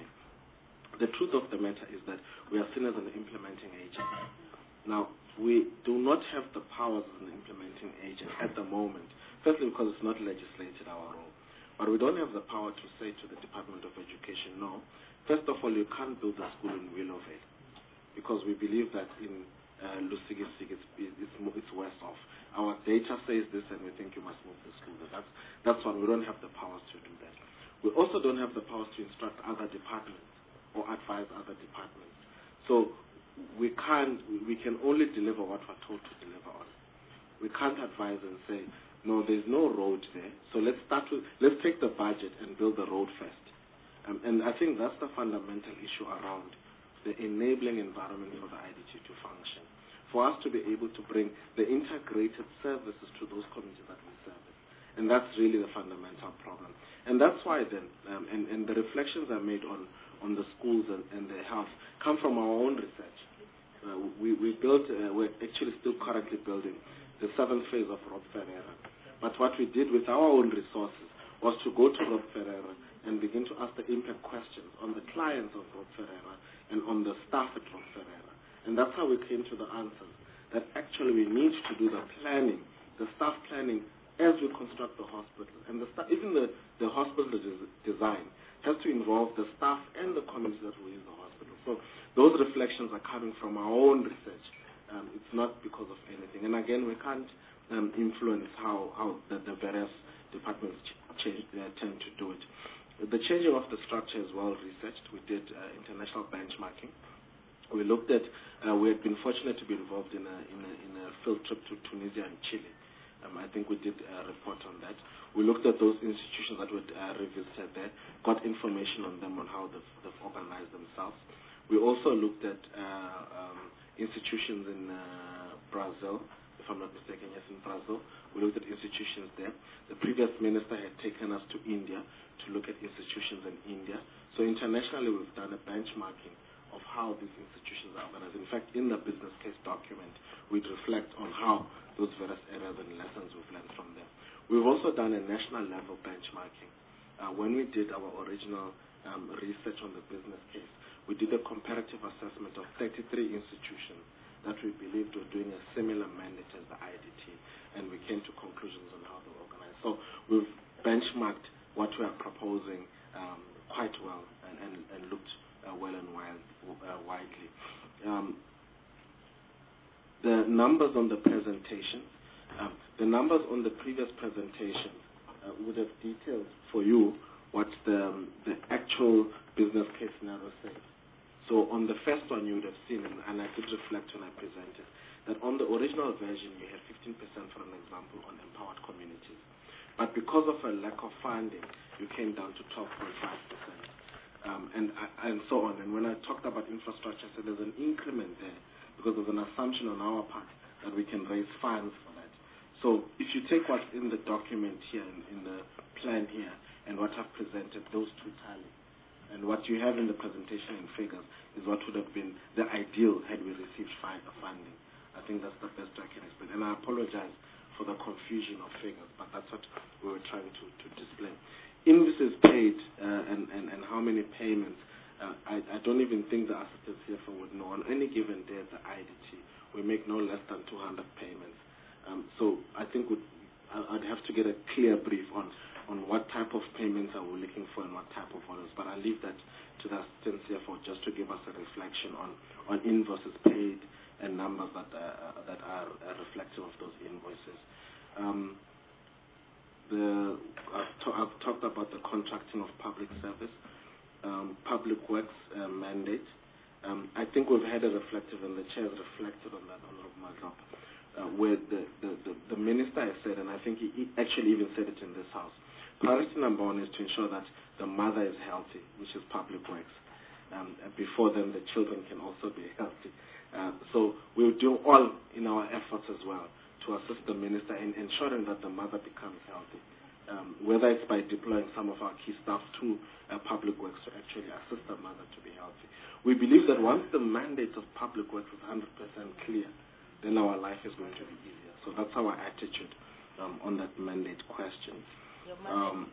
The truth of the matter is that we are seen as an implementing agent. Now, we do not have the powers as an implementing agent at the moment, firstly because it's not legislated our role. But we don't have the power to say to the Department of Education, no, first of all, you can't build a school in Willowvale, because we believe that in Uh, Lusigisic, it's, it's, it's worse off. Our data says this, and we think you must move the school there. That's, that's one. We don't have the powers to do that. We also don't have the powers to instruct other departments or advise other departments. So we can't, we can only deliver what we're told to deliver on. We can't advise and say, no, there's no road there, so let's start with, let's take the budget and build the road first. Um, and I think that's the fundamental issue around the enabling environment for the I D T to function, for us to be able to bring the integrated services to those communities that we service. And that's really the fundamental problem. And that's why then, um, and, and the reflections I made on, on the schools and, and their health come from our own research. Uh, we, we built, uh, we're actually still currently building the seventh phase of Rob Ferreira. But what we did with our own resources was to go to Rob Ferreira and begin to ask the impact questions on the clients of Rob Ferreira and on the staff at Rob Ferreira. And that's how we came to the answers, that actually we need to do the planning, the staff planning, as we construct the hospital. And the staff, even the, the hospital des- design has to involve the staff and the community that will use the hospital. So those reflections are coming from our own research. Um, it's not because of anything. And again, we can't um, influence how, how the, the various departments ch- change, uh, tend to do it. The changing of the structure is well researched. We did uh, international benchmarking. We looked at, uh, we had been fortunate to be involved in a, in a, in a field trip to Tunisia and Chile Um, I think we did a report on that. We looked at those institutions that were uh, revisited there, got information on them on how they've, they've organized themselves. We also looked at uh, um, institutions in uh, Brazil, if I'm not mistaken, yes, in Brazil. We looked at institutions there. The previous minister had taken us to India to look at institutions in India. So internationally, we've done a benchmarking of how these institutions are organized. In fact, in the business case document, we'd reflect on how those various areas and lessons we've learned from them. We've also done a national level benchmarking. Uh, when we did our original um, research on the business case, we did a comparative assessment of thirty-three institutions that we believed were doing a similar mandate as the I D T, and we came to conclusions on how they were organized. So we've benchmarked what we are proposing um, quite well and, and, and looked uh, well and wild, uh, widely. Um, the numbers on the presentation, um, the numbers on the previous presentation uh, would have detailed for you what the, um, the actual business case scenario says. So on the first one you would have seen, and, and I did reflect when I presented, that on the original version you had fifteen percent, for an example, on empowered communities. But because of a lack of funding, you came down to twelve point five percent. Um, and, and so on. And when I talked about infrastructure, I said there's an increment there because there's an assumption on our part that we can raise funds for that. So if you take what's in the document here, in, in the plan here, and what I've presented, those two tally. And what you have in the presentation in figures is what would have been the ideal had we received funding. I think that's the best I can explain. And I apologize for the confusion of figures, but that's what we were trying to, to display. Invoices paid uh, and, and, and how many payments, uh, I, I don't even think the assistant C F O would know. On any given day at the I D T, we make no less than two hundred payments. Um, so I think we'd, I'd have to get a clear brief on on what type of payments are we looking for and what type of orders. But I'll leave that to the assistant C F O just to give us a reflection on, on invoices paid and numbers that, uh, that are uh, reflective of those invoices. Um, the, I've, to, I've talked about the contracting of public service, um, public works uh, mandate. Um, I think we've had a reflective, and the chair has reflected on that, Honorable Madlop, uh, where the, the, the, the minister has said, and I think he, he actually even said it in this house, priority number one is to ensure that the mother is healthy, which is public works. Um, and before then, the children can also be healthy. Uh, so we'll do all in our efforts as well to assist the minister in ensuring that the mother becomes healthy, um, whether it's by deploying some of our key staff to uh, public works to actually assist the mother to be healthy. We believe that once the mandate of public works is one hundred percent clear, then our life is going to be easier. So that's our attitude um, on that mandate question. Um,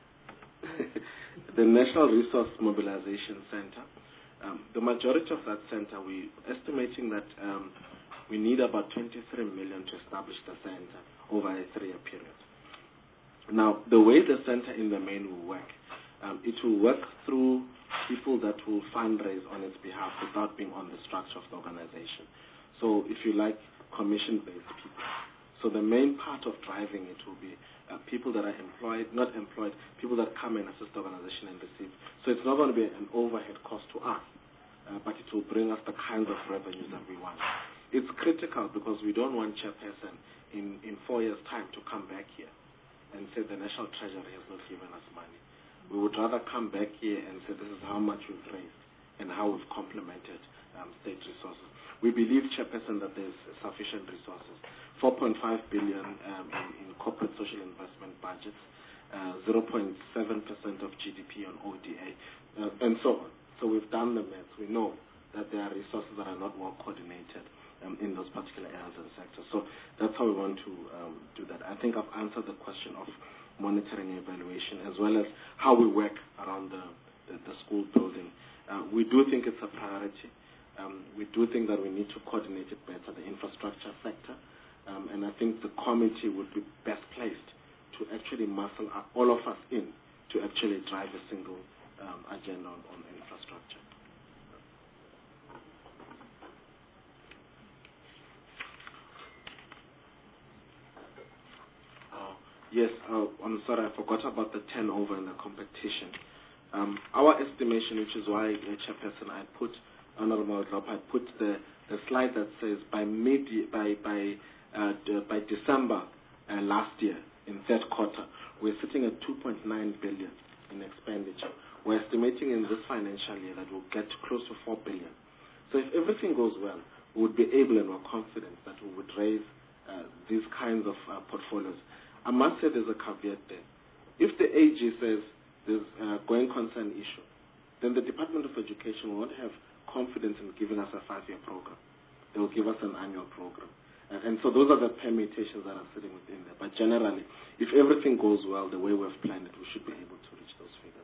the National Resource Mobilization Center, um, the majority of that center, we're estimating that um, we need about twenty-three million to establish the center over a three-year period. Now, the way the center in the main will work, um, it will work through people that will fundraise on its behalf without being on the structure of the organization. So, if you like, commission-based people. So the main part of driving it will be uh, people that are employed, not employed, people that come and assist the organization and receive. So it's not going to be an overhead cost to us, uh, but it will bring us the kinds of revenues that we want. It's critical because we don't want chairperson in, in four years' time to come back here and say the National Treasury has not given us money. We would rather come back here and say this is how much we've raised and how we've complemented um, state resources. We believe, chairperson, that there's sufficient resources. four point five billion um, in, in corporate social investment budgets, uh, zero point seven percent of G D P on O D A, uh, and so on. So we've done the math. We know that there are resources that are not well coordinated um, in those particular areas and sectors. So that's how we want to um, do that. I think I've answered the question of monitoring and evaluation, as well as how we work around the, the, the school building. Uh, we do think it's a priority. Um, we do think that we need to coordinate it better, the infrastructure sector. Um, and I think the committee would be best placed to actually muscle up all of us in to actually drive a single um, agenda on, on infrastructure. Uh, yes, uh, I'm sorry, I forgot about the turnover in the competition. Um, our estimation, which is why, uh, Chairperson, I put, Honorable Madlop, I put the, the slide that says by mid, by, by Uh, by December uh, last year in third quarter, we're sitting at two point nine billion in expenditure. We're estimating in this financial year that we'll get close to four billion. So if everything goes well, we would be able and we're confident that we would raise uh, these kinds of uh, portfolios. I must say there's a caveat there. If the A G says there's a going concern issue, then the Department of Education won't have confidence in giving us a five-year program. They will give us an annual program. And, and so those are the permutations that are sitting within there. But generally, if everything goes well the way we've planned it, we should be able to reach those figures.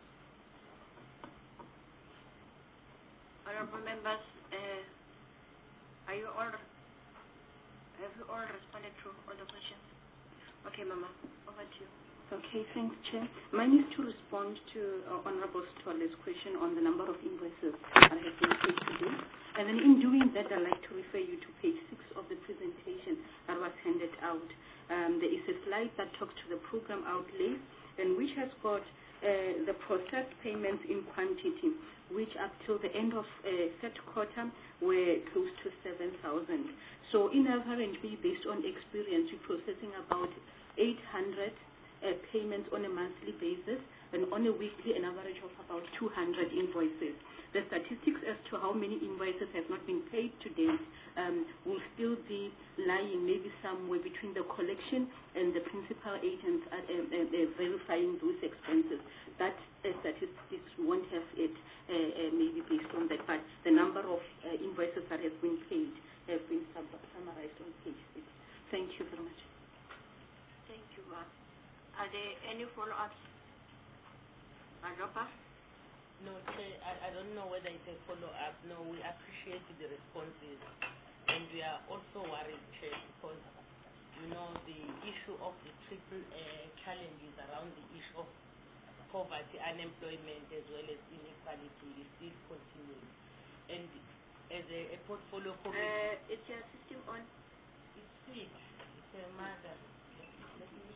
Honorable members, uh, are you all, have you all responded to all the questions? Okay, Mama, over to you. Okay, thanks, Chair. Mine is to respond to uh, Honorable Stwale's question on the number of invoices that have been paid today. And then in doing that, I'd like to refer you to page six of the presentation that was handed out. Um, there is a slide that talks to the program outlay, and which has got uh, the processed payments in quantity, which up till the end of uh, third quarter were close to seven thousand. So in average, based on experience, we're processing about eight hundred Uh, payments on a monthly basis, and on a weekly an average of about two hundred invoices. The statistics as to how many invoices have not been paid to date um, will still be lying maybe somewhere between the collection and the principal agents uh, uh, uh, verifying those expenses. That uh, statistics won't have it uh, uh, maybe based on that, but the number of uh, invoices that have been paid have been sum summarized on page six. Thank you very much. Thank you, ma'am. Are there any follow-ups? Adopa? No, Chair, I, I don't know whether it's a follow-up. No, we appreciate the responses. And we are also worried, Chair, because, you know, the issue of the triple uh, challenges around the issue of poverty, unemployment, as well as inequality is still continuing. And as a, a portfolio committee... Uh, is your system on? It's sweet. It's a matter. Let me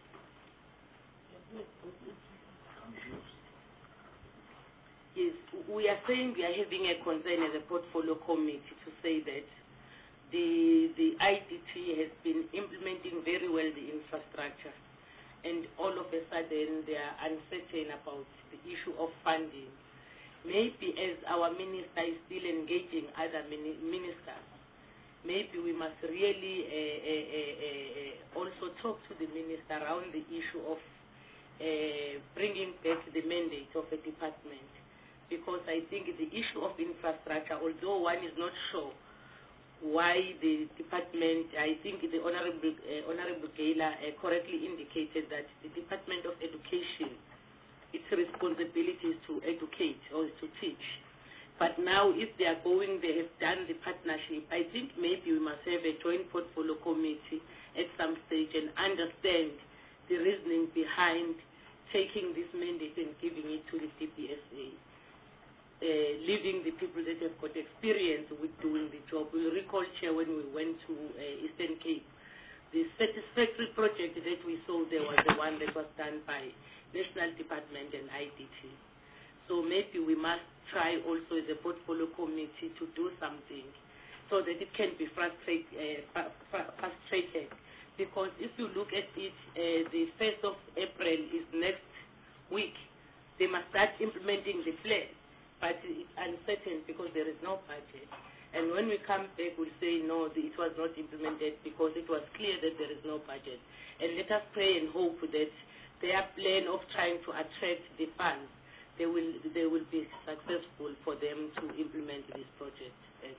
Yes, we are saying we are having a concern as a portfolio committee to say that the the I D T has been implementing very well the infrastructure, and all of a sudden they are uncertain about the issue of funding. Maybe as our minister is still engaging other mini ministers, maybe we must really uh, uh, uh, uh, also talk to the minister around the issue of Uh, bringing back the mandate of a department, because I think the issue of infrastructure, although one is not sure why the department, I think the Honorable, uh, Honorable Gayla uh, correctly indicated that the Department of Education, its responsibility is to educate or to teach. But now if they are going, they have done the partnership, I think maybe we must have a joint portfolio committee at some stage and understand the reasoning behind taking this mandate and giving it to the D P S A, uh, leaving the people that have got experience with doing the job. We recall, Chair, when we went to uh, Eastern Cape, the satisfactory project that we saw there was the one that was done by National Department and I D T. So maybe we must try also as a portfolio committee to do something so that it can be frustrate, uh, frustrated. Because if you look at it, uh, the first of April is next week. They must start implementing the plan, but it's uncertain because there is no budget. And when we come back, we'll say, no, it was not implemented because it was clear that there is no budget. And let us pray and hope that their plan of trying to attract the funds, they will, they will be successful for them to implement this project. Thanks.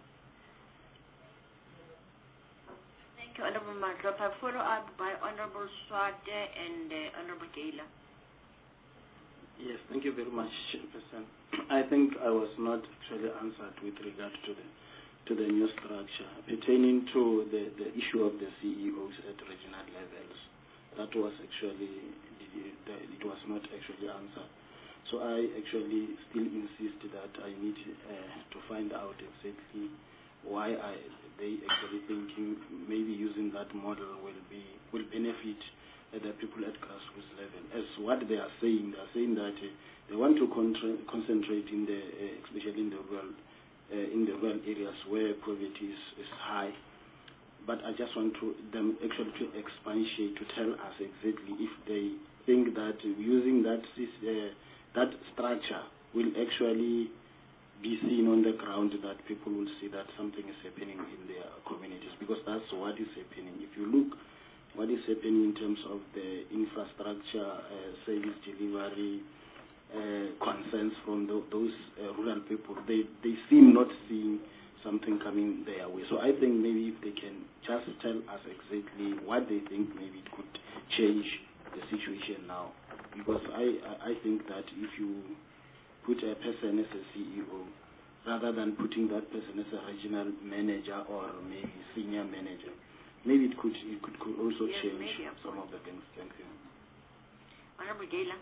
Thank you, Honorable Madlopa. Follow up by Honorable Swade and uh, Honorable Gayla. Yes, thank you very much, Chairperson. I think I was not actually answered with regard to the to the new structure pertaining to the, the issue of the C E Os at regional levels. That was actually it was not actually answered. So I actually still insist that I need uh, to find out exactly why I, they actually thinking maybe using that model will be will benefit uh, the people at grassroots level. As what they are saying, they are saying that uh, they want to concentrate in the, uh, especially in the rural, uh, in the rural areas where poverty is, is high. but I just want to them actually to expatiate, to tell us exactly if they think that using that uh, that structure will actually be seen on the ground, that people will see that something is happening in their communities, because that's what is happening. If you look what is happening in terms of the infrastructure, uh, service delivery, uh, concerns from the, those uh, rural people, they, they seem not seeing something coming their way. So I think maybe if they can just tell us exactly what they think, maybe it could change the situation now. Because I, I think that if you put a person as a C E O, rather than putting that person as a regional manager or maybe senior manager, maybe it could it could, could also yes, change maybe, some of the things. Thank you. Honorable Gela.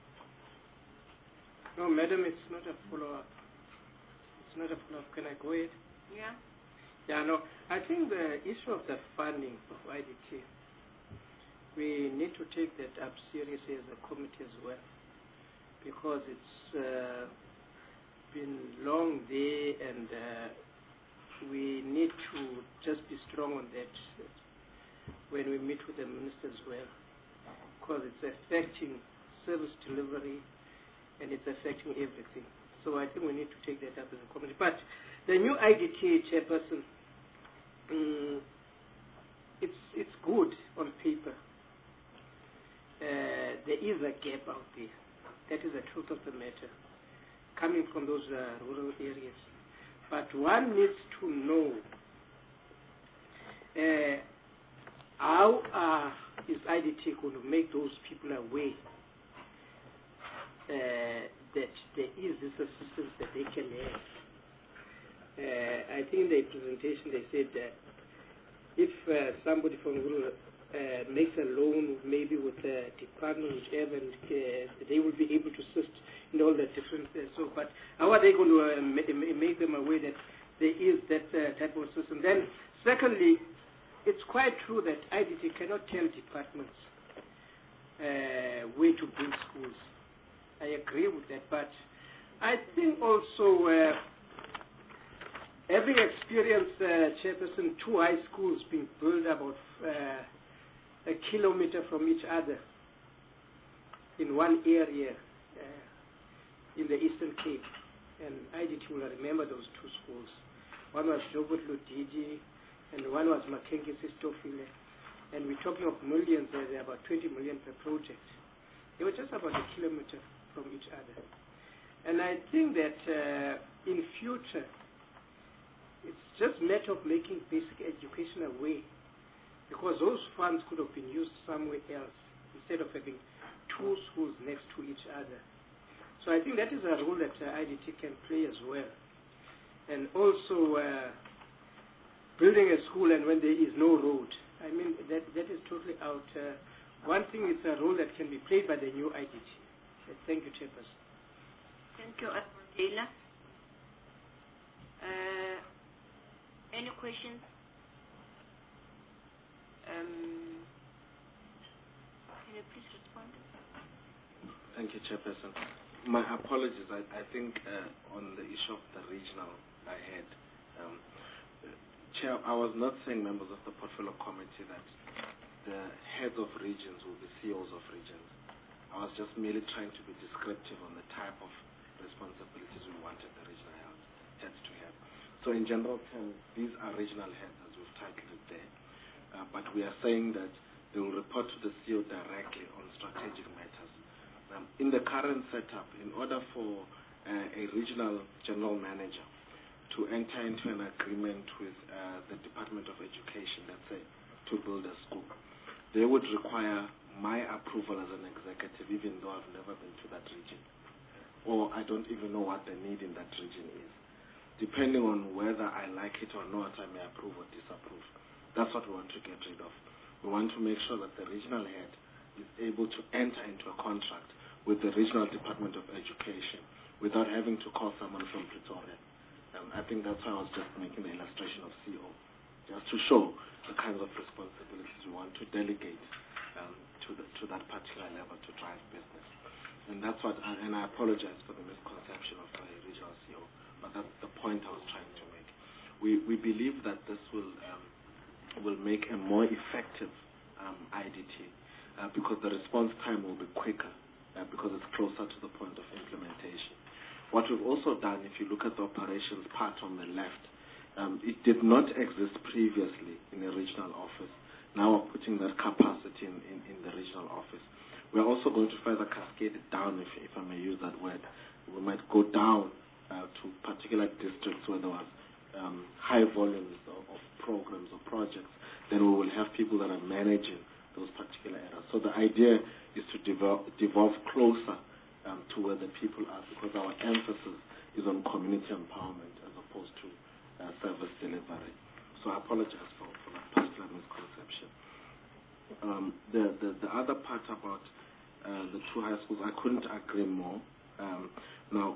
No, madam, it's not a follow-up. It's not a follow-up. Can I go ahead? Yeah. Yeah, no. I think the issue of the funding of I D T, we need to take that up seriously as a committee as well, because it's uh, been long there, and uh, we need to just be strong on that when we meet with the minister as well, because it's affecting service delivery and it's affecting everything. So I think we need to take that up as a committee. But the new I D T chairperson, um, it's it's good on paper. Uh, there is a gap out there. That is the truth of the matter, coming from those uh, rural areas. But one needs to know uh, how uh, is I D T going to make those people aware uh, that there is this assistance that they can have. Uh, I think in the presentation they said that if uh, somebody from rural uh, makes a loan, maybe with the department, whichever, and uh, they will be able to assist in all the different. Uh, so, but how are they going to uh, make, make them aware that there is that uh, type of system? Then, secondly, it's quite true that I D T cannot tell departments uh, where to build schools. I agree with that, but I think also. Uh, Having experienced, uh, Chairperson, two high schools being built about uh, a kilometer from each other in one area uh, in the Eastern Cape, and I D T will remember those two schools. One was Jobot Ludidi, and one was Mackenzie Stofile, and we're talking of millions, uh, they're about twenty million per project. They were just about a kilometer from each other. And I think that uh, in future, it's just a matter of making basic education away, because those funds could have been used somewhere else instead of having two schools next to each other. So I think that is a role that uh, I D T can play as well. And also uh, building a school and when there is no road, I mean, that, that is totally out. Uh, one thing is a role that can be played by the new I D T. Uh, thank you, Chairperson. Thank you, Adela. Uh, Any questions? Um, can you please respond? Thank you, Chairperson. My apologies. I, I think uh, on the issue of the regional I had, um, Chair, I was not saying members of the portfolio committee that the heads of regions will be C E Os of regions. I was just merely trying to be descriptive on the type of responsibilities we wanted the regional heads to have. So in general terms, these are regional heads, as we've titled it there. Uh, but we are saying that they will report to the C E O directly on strategic matters. Um, in the current setup, in order for uh, a regional general manager to enter into an agreement with uh, the Department of Education, let's say, to build a school, they would require my approval as an executive, even though I've never been to that region. Or I don't even know what the need in that region is. Depending on whether I like it or not, I may approve or disapprove. That's what we want to get rid of. We want to make sure that the regional head is able to enter into a contract with the Regional Department of Education without having to call someone from Pretoria. Um, I think that's why I was just making the illustration of C E O, just to show the kinds of responsibilities we want to delegate um, to, the, to that particular level to drive business. And that's what, I, and I apologize for the misconception of the regional C E O. But that's the point I was trying to make. We we believe that this will um, will make a more effective um, I D T uh, because the response time will be quicker uh, because it's closer to the point of implementation. What we've also done, if you look at the operations part on the left, um, it did not exist previously in a regional office. Now we're putting that capacity in, in, in the regional office. We're also going to further cascade it down, if, if I may use that word. We might go down uh, to particular districts where there was um, high volumes of, of programs or projects. Then we will have people that are managing those particular areas. So the idea is to devolve, devolve closer um, to where the people are, because our emphasis is on community empowerment as opposed to uh, service delivery. So I apologize for, for that particular misconception. Um, the, the, the other part about uh, the two high schools, I couldn't agree more. Um, now,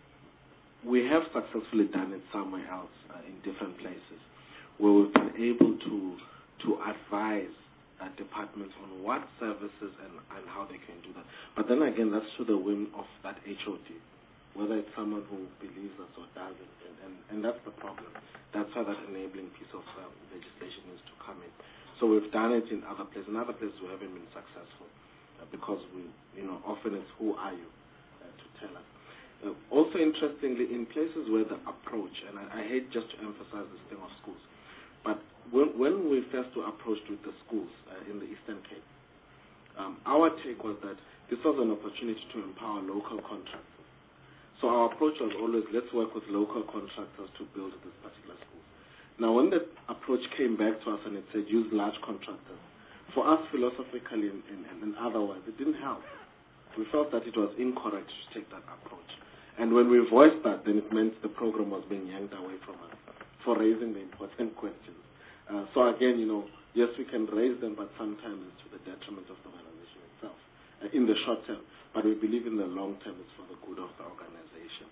we have successfully done it somewhere else uh, in different places where we've been able to, to advise uh, departments on what services and, and how they can do that. But then again, that's to the whim of that H O D, whether it's someone who believes us or doesn't, and, and, and that's the problem. That's why that enabling piece of um, legislation needs to come in. So we've done it in other places. In other places we haven't been successful uh, because we, you know, often it's who are you uh, to tell us. Uh, also interestingly, in places where the approach, and I, I hate just to emphasize this thing of schools, but when, when we first were approached with the schools uh, in the Eastern Cape, um, our take was that this was an opportunity to empower local contractors. So our approach was always, let's work with local contractors to build this particular school. Now, when the approach came back to us and it said use large contractors, for us philosophically and, and, and otherwise, it didn't help. We felt that it was incorrect to take that approach. And when we voiced that, then it meant the program was being yanked away from us for raising the important questions. Uh, so again, you know, yes, we can raise them, but sometimes it's to the detriment of the organization itself uh, in the short term. But we believe in the long term it's for the good of the organization.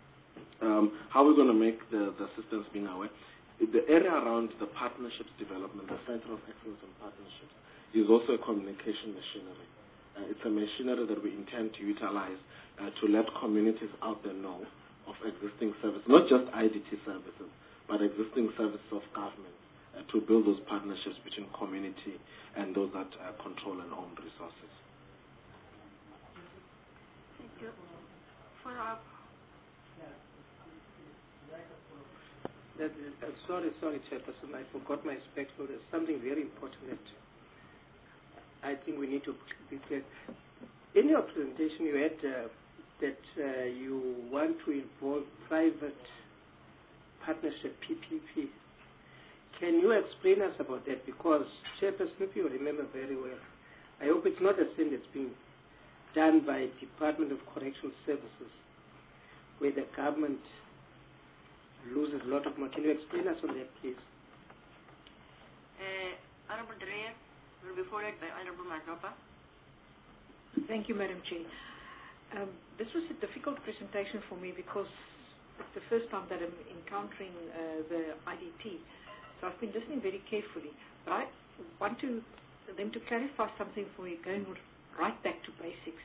Um, how are we going to make the, the systems being aware? The area around the partnerships development, the Center of Excellence in Partnerships, is also a communication machinery. Uh, it's a machinery that we intend to utilize uh, to let communities out there know of existing services, not just I D T services, but existing services of government, uh, to build those partnerships between community and those that uh, control and own resources. Thank you. Follow up. That is, uh, sorry, sorry, Chairperson, I forgot my spectacle. There's something very important that I think we need to be clear. In your presentation, you had uh, that uh, you want to involve private partnership, P P P. Can you explain us about that? Because, Chairperson, if you remember very well, I hope it's not a thing that's being done by Department of Correctional Services, where the government loses a lot of money. Can you explain us on that, please? Uh, Honorable Dreyer will be followed by Honorable Mazopa. Thank you, Madam Chair. Um, this was a difficult presentation for me because it's the first time that I'm encountering uh, the I D T. So I've been listening very carefully. But I want to, them to clarify something for me, going right back to basics.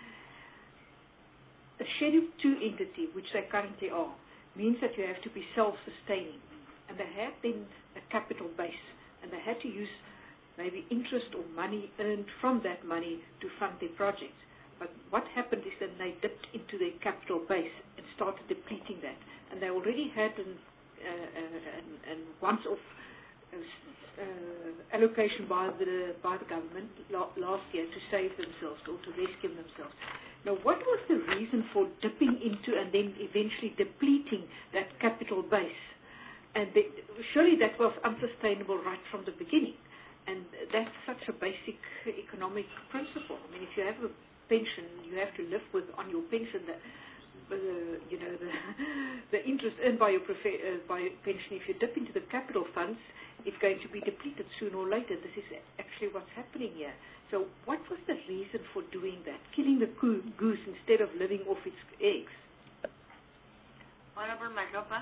A Schedule two entity, which they currently are, means that you have to be self-sustaining. And they have then a capital base. And they had to use maybe interest or money earned from that money to fund their projects. But what happened is that they dipped into their capital base and started depleting that. And they already had an, uh, uh, an, an once-off uh, uh, allocation by the, by the government la last year to save themselves or to rescue themselves. Now, what was the reason for dipping into and then eventually depleting that capital base? And they, surely that was unsustainable right from the beginning. And that's such a basic economic principle. I mean, if you have a pension, you have to live with on your pension the, uh, you know, the, the interest earned by your, uh, by your pension. If you dip into the capital funds, it's going to be depleted sooner or later. This is actually what's happening here. So what was the reason for doing that? Killing the goose instead of living off its eggs? Honorable Mazopa.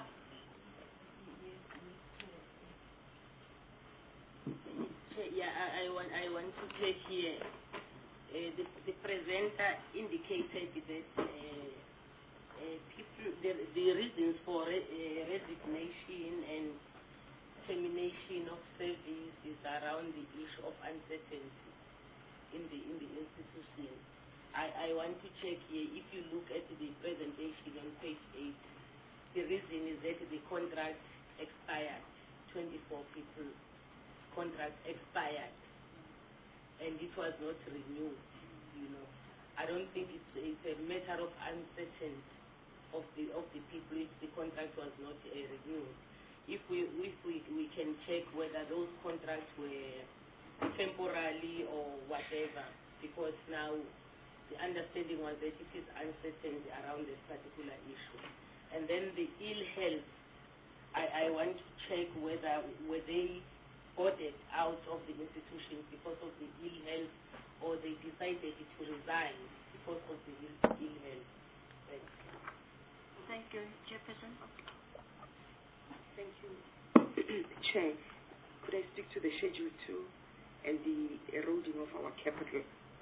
Yeah, I, I want I want to say here, uh, the, the presenter indicated that uh, uh, people, the, the reasons for re, uh, resignation and termination of service is around the issue of uncertainty in the in the institution. I, I want to check here, if you look at the presentation on page eight, the reason is that the contract expired, twenty-four people contract expired, and it was not renewed, you know. I don't think it's, it's a matter of uncertainty of the of the people if the contract was not uh, renewed. If we if we, we can check whether those contracts were temporarily or whatever, because now the understanding was that it is uncertainty around this particular issue. And then the ill health, I, I want to check whether were they ordered out of the institution because of the ill health, or they decided to resign because of the ill, ill health. Thanks. Thank you, Chairperson. Thank you, Chair. Could I speak to the Schedule two and the eroding of our capital?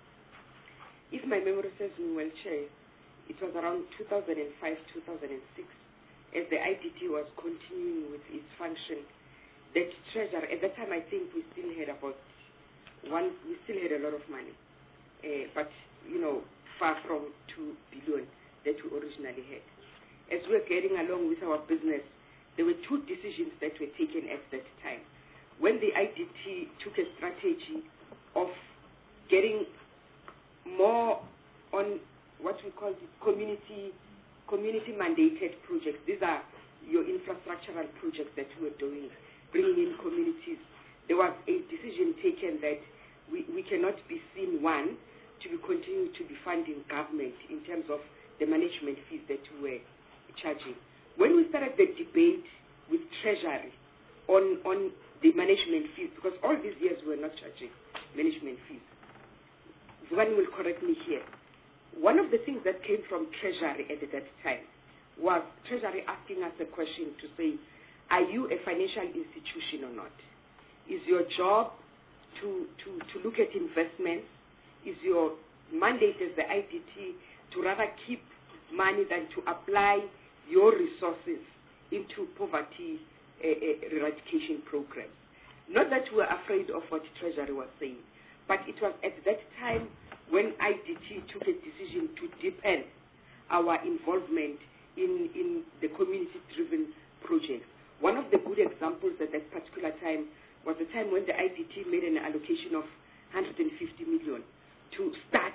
If my memory serves me well, Chair, it was around two thousand five, two thousand six, as the I D T was continuing with its function, that treasurer, at that time I think we still had about one, we still had a lot of money, uh, but, you know, far from two billion that we originally had. As we were getting along with our business, there were two decisions that were taken at that time. When the I D T took a strategy of getting more on what we call the community community mandated projects. These are your infrastructural projects that we were doing, bringing in communities. There was a decision taken that we, we cannot be seen, one, to be continuing to be funding government in terms of the management fees that we were charging. When we started the debate with Treasury on, on the management fees, because all these years we were not charging management fees, one will correct me here. One of the things that came from Treasury at that time was Treasury asking us a question to say, are you a financial institution or not? Is your job to, to, to look at investments? Is your mandate as the I D T to rather keep money than to apply your resources into poverty uh, uh, eradication programs? Not that we were afraid of what Treasury was saying, but it was at that time when I D T took a decision to deepen our involvement in, in the community-driven projects. One of the good examples at that particular time was the time when the I D T made an allocation of one hundred fifty million to start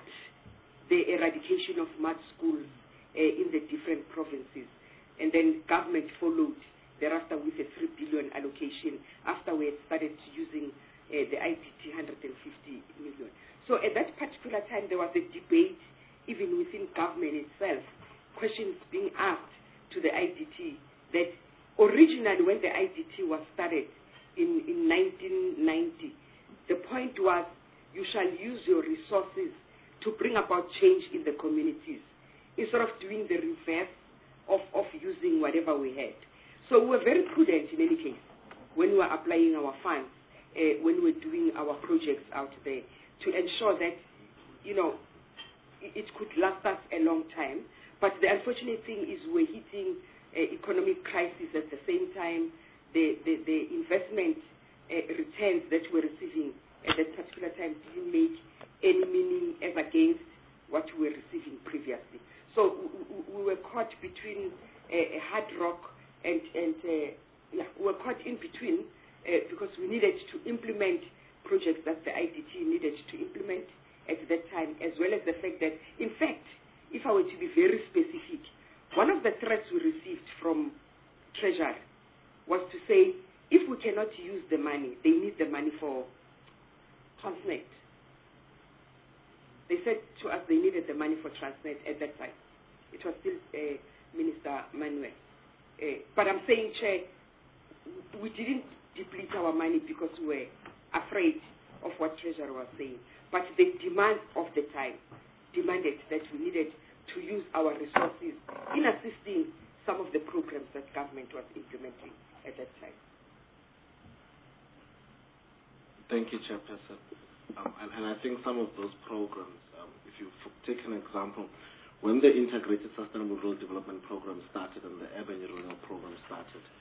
the eradication of mud schools uh, in the different provinces. And then government followed thereafter with a three billion allocation after we had started using uh, the I D T one hundred fifty million. So at that particular time, there was a debate, even within government itself, questions being asked to the I D T that originally when the I D T was started in, in nineteen ninety, the point was you shall use your resources to bring about change in the communities instead of doing the reverse of, of using whatever we had. So we were very prudent in any case when we were applying our funds, uh, when we were doing our projects out there, to ensure that, you know, it, it could last us a long time. But the unfortunate thing is we're hitting uh, economic crisis at the same time. The, the, the investment uh, returns that we're receiving at that particular time didn't make any meaning as against what we were receiving previously. So we, we were caught between uh, a hard rock and, and uh, yeah, we were caught in between uh, because we needed to implement projects that the I D T needed to implement at that time, as well as the fact that, in fact, if I were to be very specific, one of the threats we received from Treasury was to say, if we cannot use the money, they need the money for Transnet. They said to us they needed the money for Transnet at that time. It was still uh, Minister Manuel. Uh, but I'm saying, Chair, we didn't deplete our money because we were afraid of what Treasury was saying. But the demand of the time demanded that we needed to use our resources in assisting some of the programs that government was implementing at that time. Thank you, Chairperson. Um, and, and I think some of those programs, um, if you f- take an example, when the Integrated Sustainable Rural Development Program started and the Urban Renewal Program started,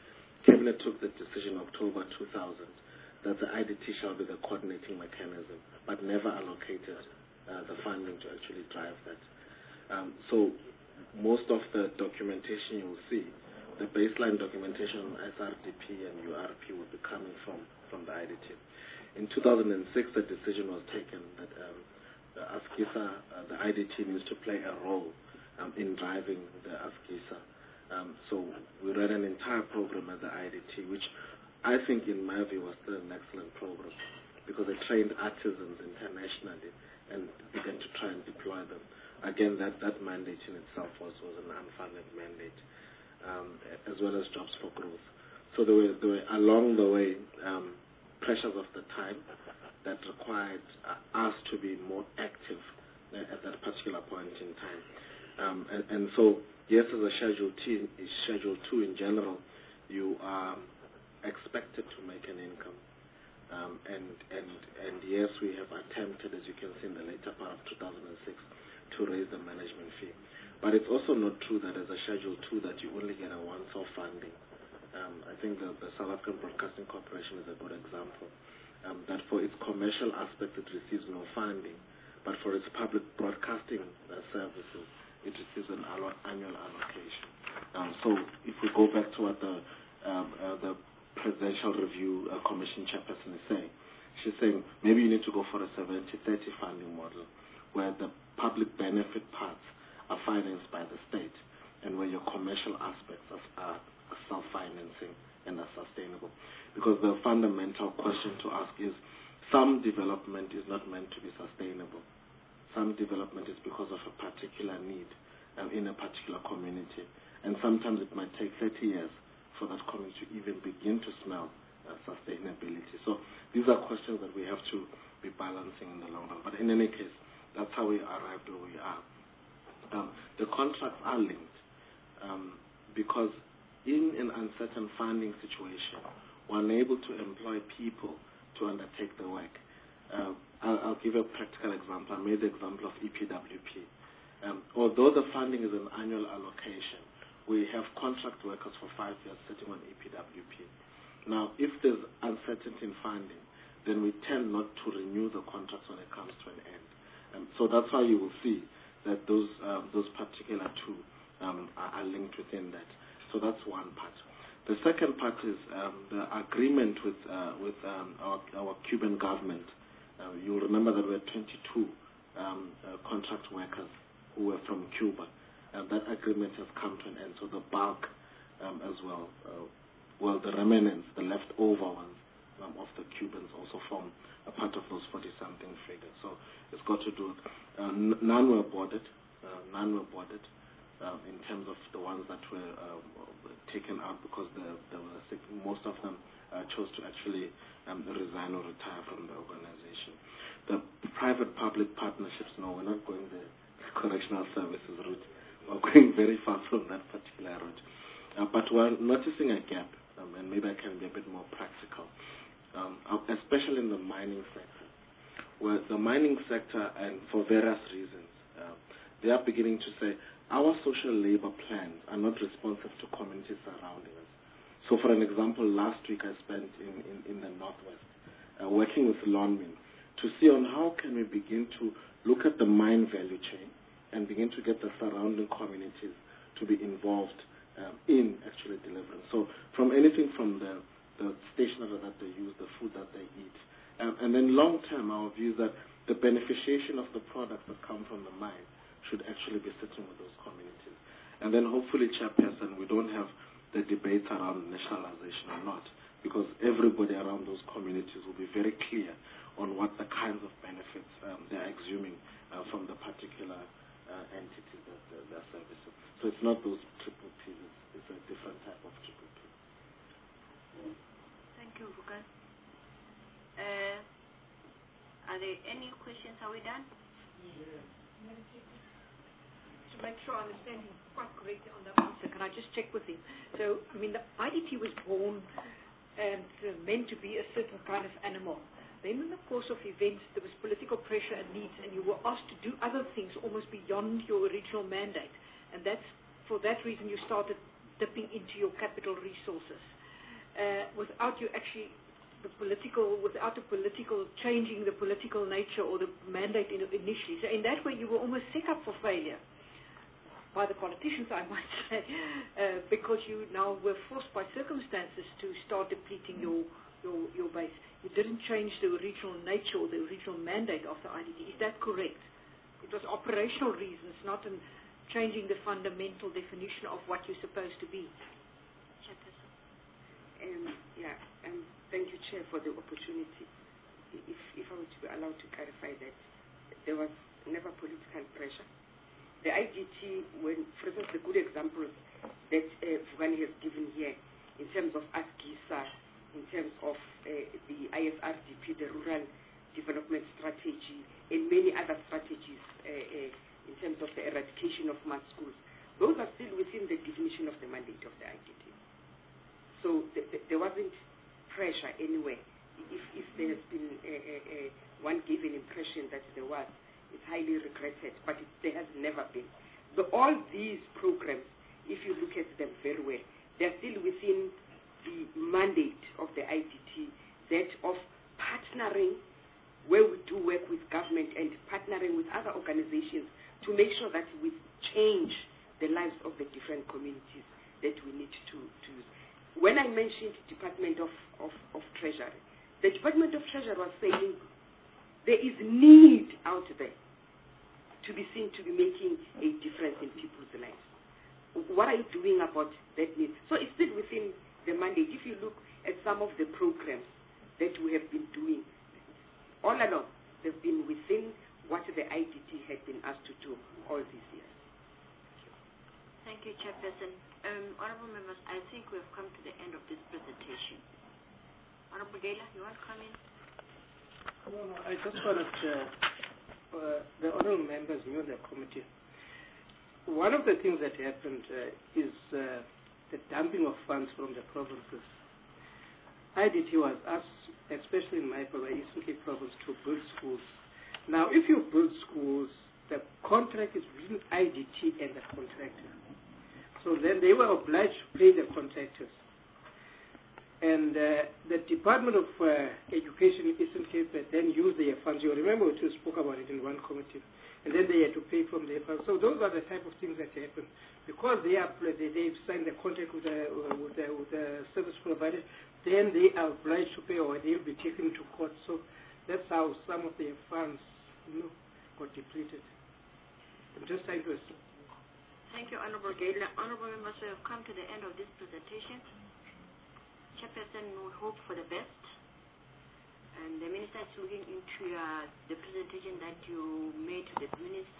Cabinet took the decision October two thousand that the I D T shall be the coordinating mechanism, but never allocated uh, the funding to actually drive that. Um, so most of the documentation you'll see, the baseline documentation on S R D P and U R P will be coming from, from the I D T. In two thousand six, the decision was taken that um, the ASGISA, uh, the I D T needs to play a role um, in driving the ASGISA. Um, so we ran an entire program at the I D T, which I think, in my view, was still an excellent program because they trained artisans internationally and began to try and deploy them. Again, that, that mandate in itself was, was an unfunded mandate, um, as well as Jobs for Growth. So there were, there were along the way, um, pressures of the time that required uh, us to be more active uh, at that particular point in time. Um, and, and so, yes, as a Schedule T, Schedule two in general, you are expected to make an income. Um, and, and, and yes, we have attempted, as you can see in the later part of two thousand six, to raise the management fee. But it's also not true that as a Schedule two that you only get a once-off funding. Um, I think the, the South African Broadcasting Corporation is a good example, um, that for its commercial aspect it receives no funding, but for its public broadcasting uh, services it receives an annual allocation. Um, so if we go back to what the, um, uh, the Presidential Review uh, Commission chairperson is saying, she's saying maybe you need to go for a seventy thirty funding model where the public benefit parts are financed by the state and where your commercial aspects are, are self-financing and are sustainable. Because the fundamental question to ask is, some development is not meant to be sustainable. Some development is because of a particular need um, in a particular community. And sometimes it might take thirty years for that community to even begin to smell uh, sustainability. So these are questions that we have to be balancing in the long run. But in any case, that's how we arrived where we are. Um, the contracts are linked um, because in an uncertain funding situation, we're unable to employ people to undertake the work. Uh, I'll, I'll give you a practical example. I made the example of E P W P. Um, although the funding is an annual allocation, we have contract workers for five years sitting on E P W P. Now, if there's uncertainty in funding, then we tend not to renew the contracts when it comes to an end. Um, so that's why you will see that those um, those particular two um, are, are linked within that. So that's one part. The second part is um, the agreement with uh, with um, our, our Cuban government. Uh, you'll remember that we had twenty-two um, uh, contract workers who were from Cuba. And that agreement has come to an end. So the bulk um, as well, uh, well, the remnants, the leftover ones um, of the Cubans also form a part of those forty-something figures. So it's got to do, uh, n- none were boarded, uh, none were boarded. Um, in terms of the ones that were uh, taken out because they, they were sick. Most of them uh, chose to actually um, resign or retire from the organization. The private-public partnerships, no, we're not going the correctional services route. We're going very far from that particular route. Uh, but we're noticing a gap, um, and maybe I can be a bit more practical, um, especially in the mining sector, where the mining sector, and for various reasons, uh, they are beginning to say, our social labor plans are not responsive to communities surrounding us. So, for an example, last week I spent in, in, in the Northwest uh, working with Lonmin to see on how can we begin to look at the mine value chain and begin to get the surrounding communities to be involved um, in actually delivering. So, from anything from the, the stationery that they use, the food that they eat, um, and then long term, our view is that the beneficiation of the products that come from the mine should actually be sitting with those communities. And then hopefully, Chairperson, we don't have the debate around nationalization or not, because everybody around those communities will be very clear on what the kinds of benefits um, they're exhuming uh, from the particular uh, entities that they're, they're servicing. So it's not those triple Ps, it's, it's a different type of triple P. Thank you, Vukan. Uh, are there any questions? Are we done? Yeah. To make sure I understand him quite correctly on that answer, can I just check with him? So, I mean, the I D T was born and uh, meant to be a certain kind of animal. Then in the course of events, there was political pressure and needs, and you were asked to do other things almost beyond your original mandate. And that's for that reason you started dipping into your capital resources. uh, without you actually the political, without the political changing the political nature or the mandate in, initially. So in that way, you were almost set up for failure by the politicians, I might say, uh, because you now were forced by circumstances to start depleting your, your your base. You didn't change the original nature or the original mandate of the I D T. Is that correct? It was operational reasons, not in changing the fundamental definition of what you're supposed to be. Um, yeah, um, thank you, Chair, for the opportunity. If, if I were to be allowed to clarify that, there was never political pressure. The I D T, when, for instance, the good examples that uh, Vugani has given here, in terms of ASGISA, in terms of uh, the I S R D P, the Rural Development Strategy, and many other strategies uh, uh, in terms of the eradication of mass schools, those are still within the definition of the mandate of the I D T. So th th there wasn't pressure anywhere. If, if there has been a, a, a one given impression that there was, it's highly regretted, but it, there has never been. So all these programs, if you look at them very well, they're still within the mandate of the I D T, that of partnering, where we do work with government and partnering with other organizations to make sure that we change the lives of the different communities that we need to, to use. When I mentioned Department of, of, of Treasury, the Department of Treasury was saying there is need out there to be seen to be making a difference in people's lives. What are you doing about that need? So it's still within the mandate. If you look at some of the programs that we have been doing, all along, they've been within what the I D T had been asked to do all these years. Thank you, Chairperson. Um, Honorable members, I think we've come to the end of this presentation. Honorable Gela, you want to come in? No, no, I just wanted to, uh, the honorable members knew the committee. One of the things that happened uh, is uh, the dumping of funds from the provinces. I D T was asked, especially in my province, Eastern Cape province, to build schools. Now, if you build schools, the contract is between I D T and the contractor. So then they were obliged to pay the contractors. And uh, the Department of uh, Education in Eastern Cape then used their funds. You remember we spoke about it in one committee. And then they had to pay from their funds. So those are the type of things that happen. Because they are, they, they've signed the contract with the, with, the, with the service provider, then they are obliged to pay or they'll be taken to court. So that's how some of their funds, you know, got depleted. I'm just trying to assume. Thank you, Honorable Gela. Honorable members, we have come to the end of this presentation. Chairperson would hope for the best. And the Minister is looking into uh, the presentation that you made to the Minister.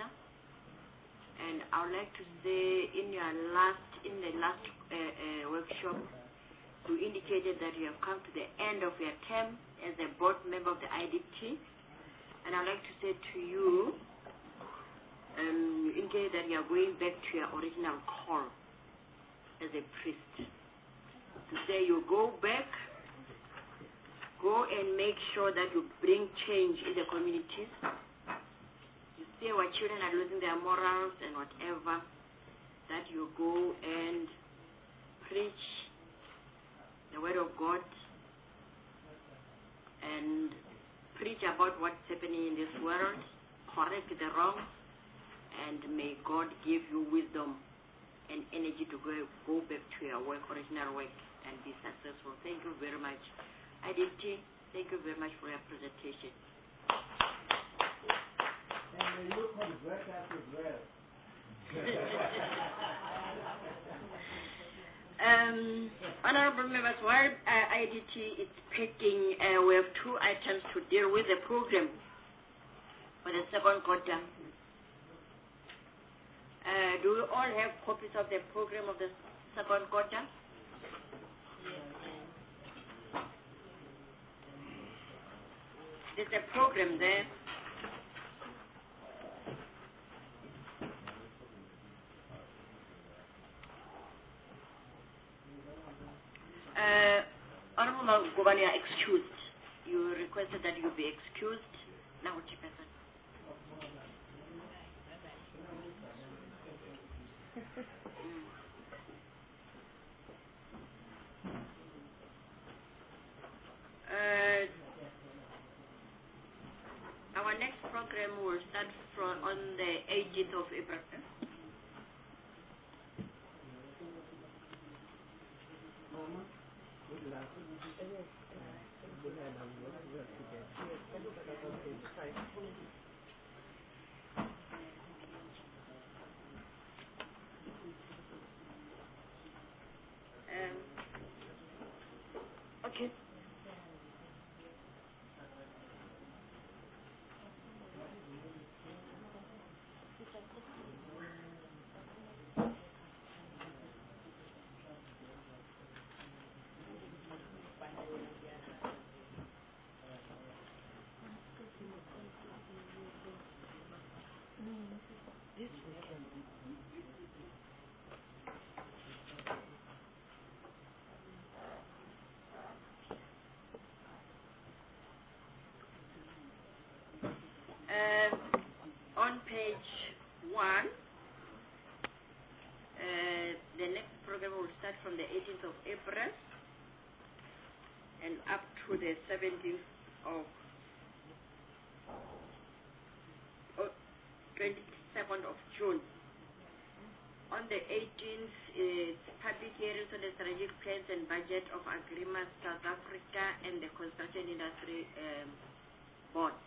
And I would like to say in your last, in the last uh, uh, workshop, you indicated that you have come to the end of your term as a board member of the I D T. And I would like to say to you, um, you indicated that you are going back to your original call as a priest. To say you go back, go and make sure that you bring change in the communities. You see our children are losing their morals and whatever, that you go and preach the word of God and preach about what's happening in this world, correct the wrong, and may God give you wisdom and energy to go, go back to your work, original work, and be successful. Thank you very much. I D T, thank you very much for your presentation. And you convert us as well. um, honorable members, while uh, I D T is picking, uh, we have two items to deal with the program for the second quarter. Uh, do you all have copies of the program of the second quarter? There's a program there. Uh, Honorable Governor, excused. You requested that you be excused. Now, Chairperson. program will start from on the eighteenth of April. Um, okay. Um, on page one, uh, the next program will start from the eighteenth of April and up to the seventeenth of oh, twenty-second of June. On the eighteenth, it's public hearings on the strategic plans and budget of Agrima South Africa and the Construction Industry um, Board.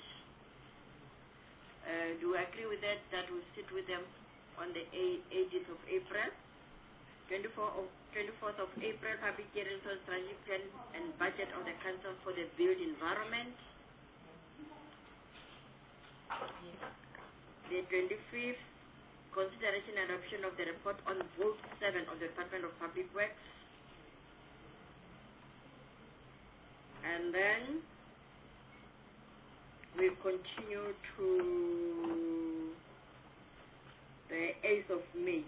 Uh, do you agree with that, that we sit with them on the eighteenth of April? twenty-fourth of April, public hearings on strategic plan and budget of the Council for the Built Environment. The twenty-fifth, consideration and adoption of the report on Vote seven of the Department of Public Works. And then we continue to the eighth of May,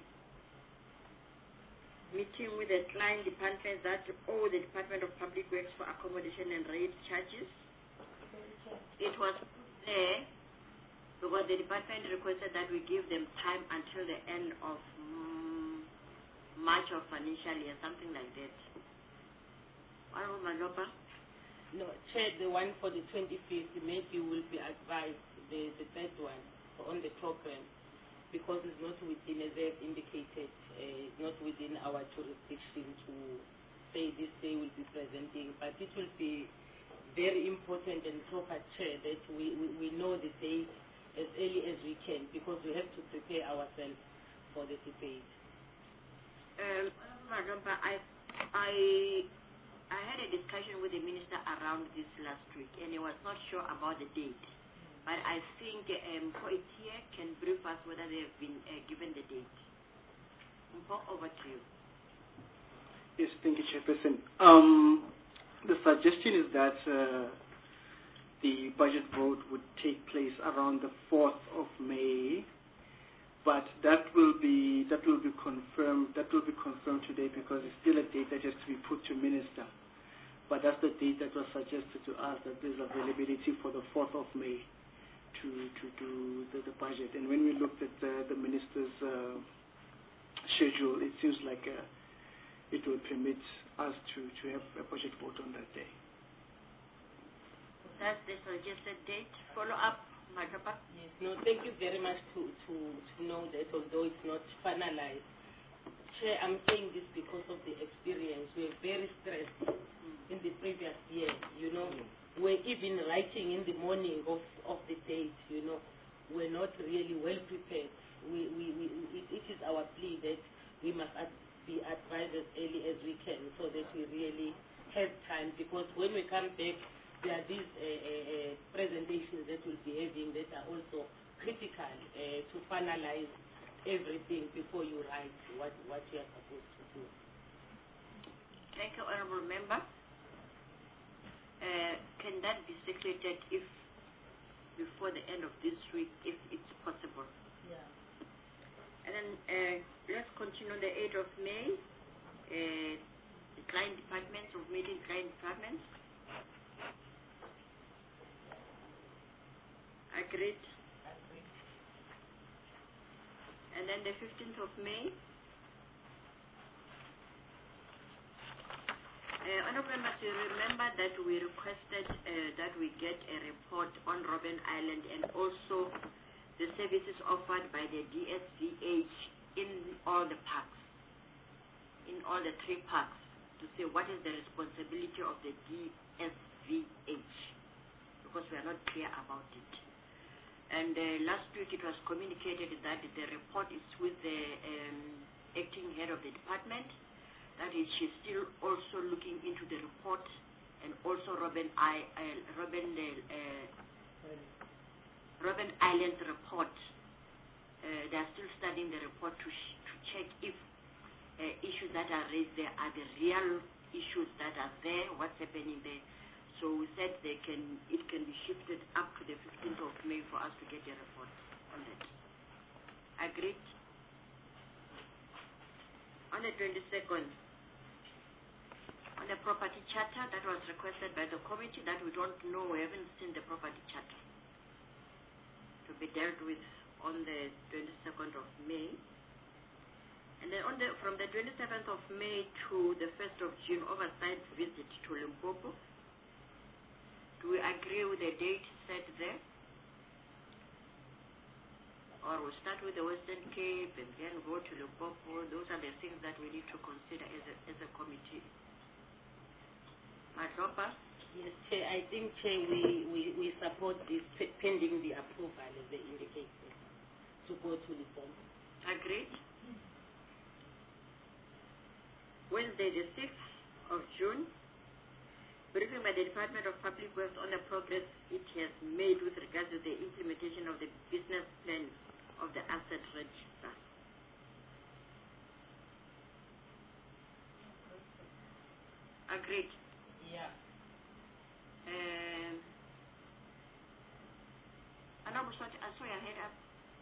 meeting with the client departments that owe the Department of Public Works for accommodation and rate charges. It was there because the department requested that we give them time until the end of um, March of financial year, something like that. Honorable Malopa? No, Chair, the one for the twenty-fifth, maybe will be advised, the, the third one, on the program, because it's not within, as they've indicated, uh, it's not within our jurisdiction to say this day will be presenting, but it will be very important and proper, Chair, that we, we, we know the date as early as we can, because we have to prepare ourselves for the debate. Um, Madam, I, I, I had a discussion with the minister around this last week, and he was not sure about the date. But I think um, Koitia can brief us whether they have been uh, given the date. Mpo, over to you. Yes, thank you, Chairperson. Um, the suggestion is that uh, the budget vote would take place around the fourth of May, but that will be that will be confirmed. That will be confirmed today because it's still a date that has to be put to minister. But that's the date that was suggested to us, that there's availability for the fourth of May to to do the, the budget. And when we looked at uh, the minister's uh, schedule, it seems like uh, it will permit us to, to have a budget vote on that day. That's the suggested date. Follow up, Madapa? Yes, no, thank you very much to, to, to know that, although it's not finalized. Chair, I'm saying this because of the experience. We're very stressed in the previous year, you know. We're even writing in the morning of, of the date, you know. We're not really well prepared. We, we, we, it, it is our plea that we must ad be advised as early as we can so that we really have time, because when we come back, there are these uh, uh, presentations that we'll be having that are also critical uh, to finalize everything before you write what, what you are supposed to do. Thank you, Honorable Member. Uh, can that be secreted if before the end of this week, if it's possible? Yeah. And then uh, let's continue on the eighth of May. Uh, the client departments of meeting client departments. Agreed. Agreed. And then the fifteenth of May. Uh, Honourable members, you remember that we requested uh, that we get a report on Robben Island and also the services offered by the D S V H in all the parks, in all the three parks, to say what is the responsibility of the D S V H, because we are not clear about it. And uh, last week it was communicated that the report is with the um, acting head of the department, that is, she's still also looking into the report, and also Robben, I, uh, Robben, uh, Robben Island's report. Uh, they are still studying the report to, sh to check if uh, issues that are raised there are the real issues that are there, what's happening there. So we said they can, it can be shifted up to the fifteenth of May for us to get a report on that. Agreed? On the twenty-second, on the property charter that was requested by the committee, that we don't know, we haven't seen the property charter to be dealt with on the twenty-second of May. And then on the, from the twenty-seventh of May to the first of June, oversight visit to Limpopo. Do we agree with the date set there? Or we'll start with the Western Cape and then go to Limpopo? Those are the things that we need to consider as a, as a committee. Madropa? Yes, Chair. I think, Chair, we, we, we support this pending the approval, as they indicated, to go to Limpopo. Agreed. Wednesday, the sixth of June, briefing by the Department of Public Works on the progress it has made with regard to the implementation of the business plan of the asset register. Agreed. Yeah. Um, Honourable Swati, I saw your head up.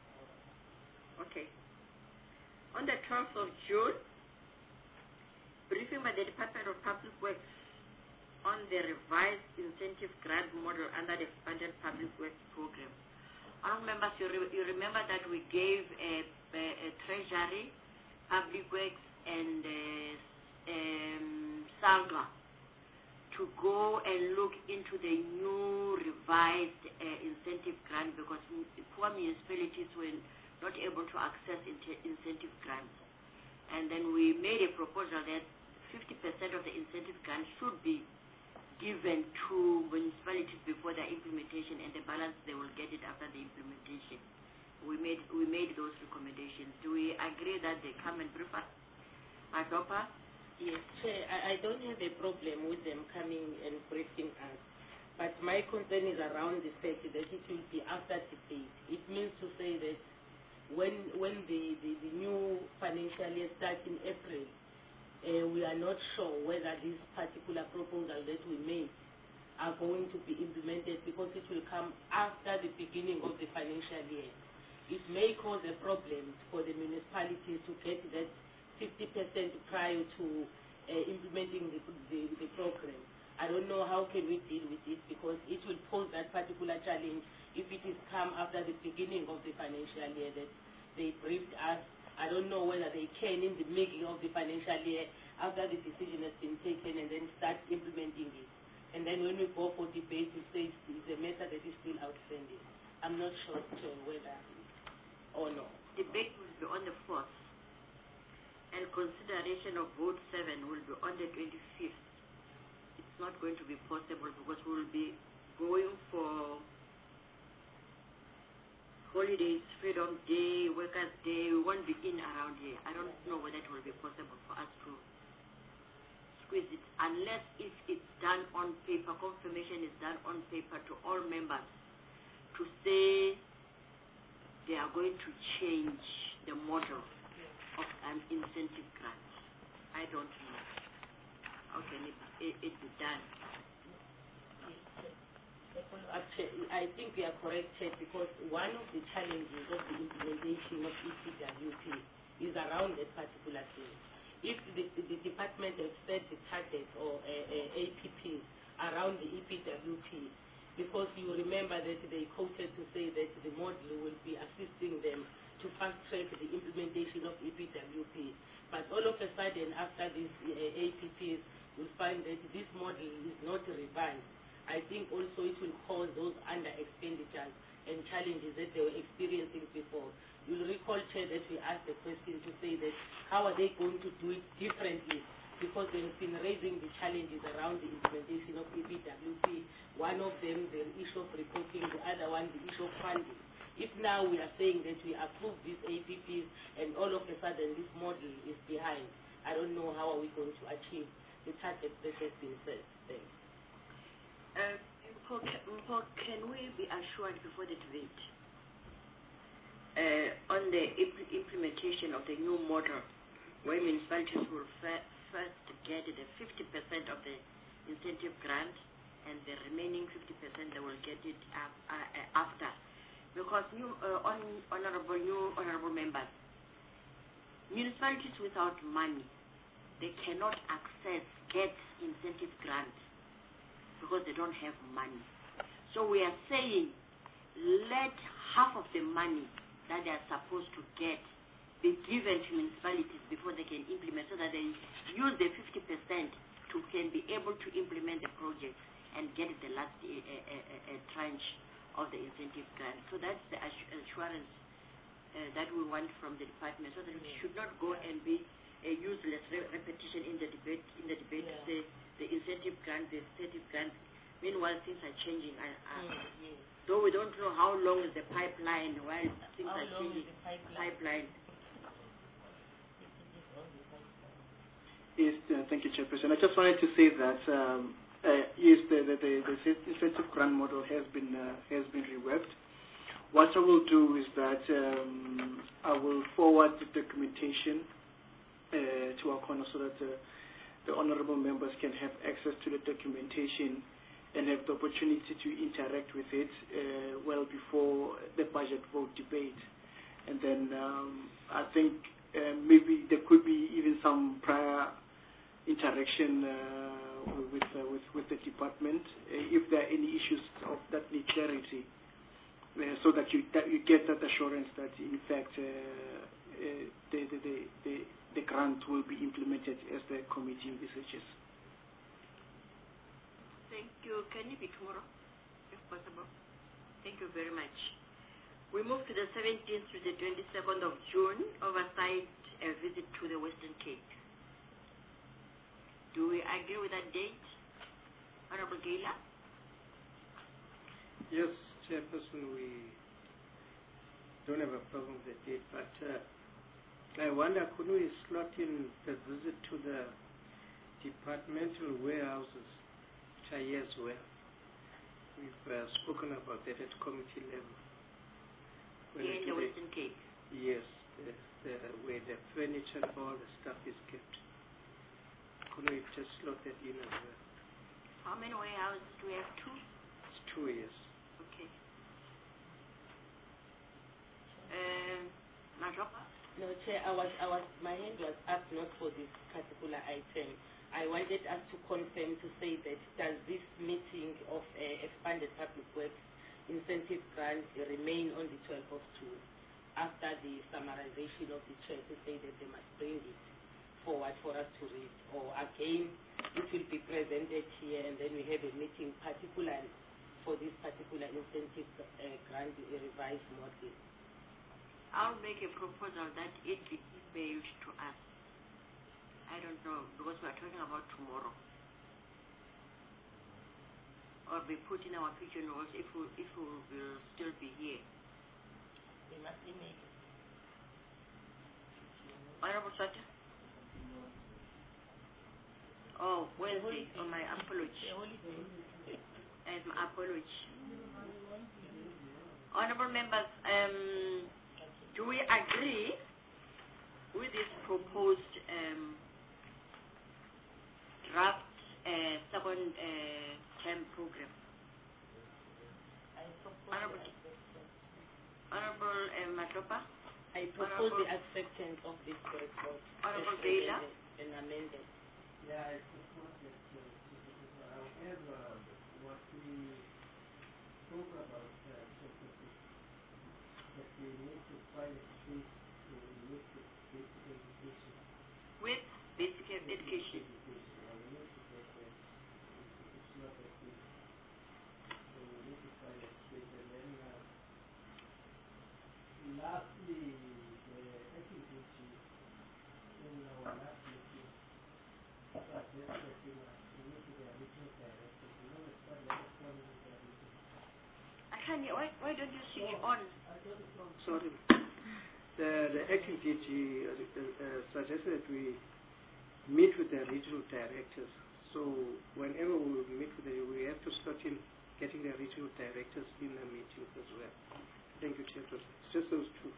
Okay. On the twelfth of June, briefing by the Department of Public Works on the revised incentive grant model under the Funded Public Works Program. Honourable members, you, re you remember that we gave a, a, a Treasury, Public Works, and uh, um, SALGA to go and look into the new revised uh, incentive grant, because poor municipalities were not able to access incentive grants. And then we made a proposal that fifty percent of the incentive grant should be given to municipalities before their implementation, and the balance they will get it after the implementation. We made we made those recommendations. Do we agree that they come and brief us? Adopa? Yes, Chair. I, I don't have a problem with them coming and briefing us, but my concern is around the fact that it will be after debate. It means to say that when when the, the, the new financial year starts in April, Uh, we are not sure whether this particular proposal that we made are going to be implemented, because it will come after the beginning of the financial year. It may cause a problem for the municipalities to get that fifty percent prior to uh, implementing the, the, the program. I don't know how can we deal with it, because it will pose that particular challenge if it is come after the beginning of the financial year that they briefed us. I don't know whether they can, in the making of the financial year, after the decision has been taken, and then start implementing it. And then when we go for debate, we say it's a matter that is still outstanding. I'm not sure whether or not. Debate will be on the fourth, and consideration of vote seven will be on the twenty-fifth. It's not going to be possible because we will be going for holidays, Freedom Day, Workers' Day. We won't be in around here. I don't know whether it will be possible for us to squeeze it, unless if it's done on paper, confirmation is done on paper to all members to say they are going to change the model of an incentive grant. I don't know. How can it, it, it be done? Actually, I think we are correct, Chair, because one of the challenges of the implementation of E P W P is around that particular thing. If the, the department has set the target or a, a A P P around the E P W P, because you remember that they quoted to say that the model will be assisting them to fast-track the implementation of E P W P. But all of a sudden, after these uh, A P Ps, you'll find that this model is not revised. I think also it will cause those under expenditures and challenges that they were experiencing before. You'll recall, Chair, that we asked the question to say that how are they going to do it differently, because they've been raising the challenges around the implementation of E P W P. One of them, the issue of reporting, the other one, the issue of funding. If now we are saying that we approve these A P Ps and all of a sudden this model is behind, I don't know how are we going to achieve the target that has been set. Thanks. Uh, Mpho, can we be assured before the debate uh, on the imp implementation of the new model, where municipalities will first get the fifty percent of the incentive grant and the remaining fifty percent they will get it uh, uh, after? Because new, uh, on, honorable, new honorable members, municipalities without money, they cannot access, get incentive grants because they don't have money. So we are saying, let half of the money that they are supposed to get be given to municipalities before they can implement, so that they use the fifty percent to can be able to implement the project and get the last uh, uh, uh, tranche of the incentive grant. So that's the assurance uh, that we want from the department, so that we should not go and be a useless re repetition in the debate. In the debate, yeah. the, the incentive grant, the incentive grant. Meanwhile, things are changing. Uh, uh, mm, yes. Though we don't know how long is the pipeline, while things how are changing. Pipeline. pipeline. Yes, uh, thank you, Chairperson. I just wanted to say that um, uh, yes, the, the, the, the incentive grant model has been uh, has been reworked. What I will do is that um, I will forward the documentation uh, to our corner, so that uh, the honourable members can have access to the documentation and have the opportunity to interact with it uh, well before the budget vote debate. And then um, I think uh, maybe there could be even some prior interaction uh, with, uh, with with the department uh, if there are any issues of that need clarity, uh, so that you that you get that assurance that in fact uh, uh, the, the, the, the, the grant will be implemented as the committee envisages. Thank you. Can it be tomorrow, if possible? Thank you very much. We move to the seventeenth to the twenty-second of June, oversight a visit to the Western Cape. Do we agree with that date? Honorable Gela? Yes, Chairperson, we don't have a problem with the date, but uh, I wonder, could we slot in the visit to the departmental warehouses, which are here as well? We've uh, spoken about that at committee level. Here in the Western Cape? Yes, the, the, where the furniture and all the stuff is kept. Could we just slot that in as well? How many warehouses do we have? Two? It's two years. Okay. Um, Majopa? No, Chair, I was, I was, my hand was up not for this particular item. I wanted us to confirm to say that does this meeting of uh, expanded public works incentive grant remain on the twelfth of June after the summarization of the chair to say that they must bring it forward for us to read, or again it will be presented here and then we have a meeting particularly for this particular incentive uh, grant a revised model. I'll make a proposal that it be emailed to us. I don't know, because we are talking about tomorrow. Or be put in our pigeonholes if we, if we will still be here. We must email it. Honorable Sata? Oh, Wednesday, on my apology. And my apology. Honorable members, um, do we agree with this proposed um, draft uh, second uh, term program? Honorable, Honorable uh, Matopa? I propose the acceptance of this report. Honorable Gela? And amended. Yeah, I suppose that, uh, however, what we spoke about, uh, that we need to find a space to make it basic education. With basic education. education. And we need to lastly, the activity in our last meeting suggested we must meet with the regional directors. You know, there's quite a lot of problems with their meeting. I can't hear. Why, why don't you switch on? Sorry. The, the acting D G uh, uh, suggested that we meet with the regional directors. So whenever we meet with them, we have to start in getting the regional directors in the meetings as well. Thank you, Chairperson. It's just those two.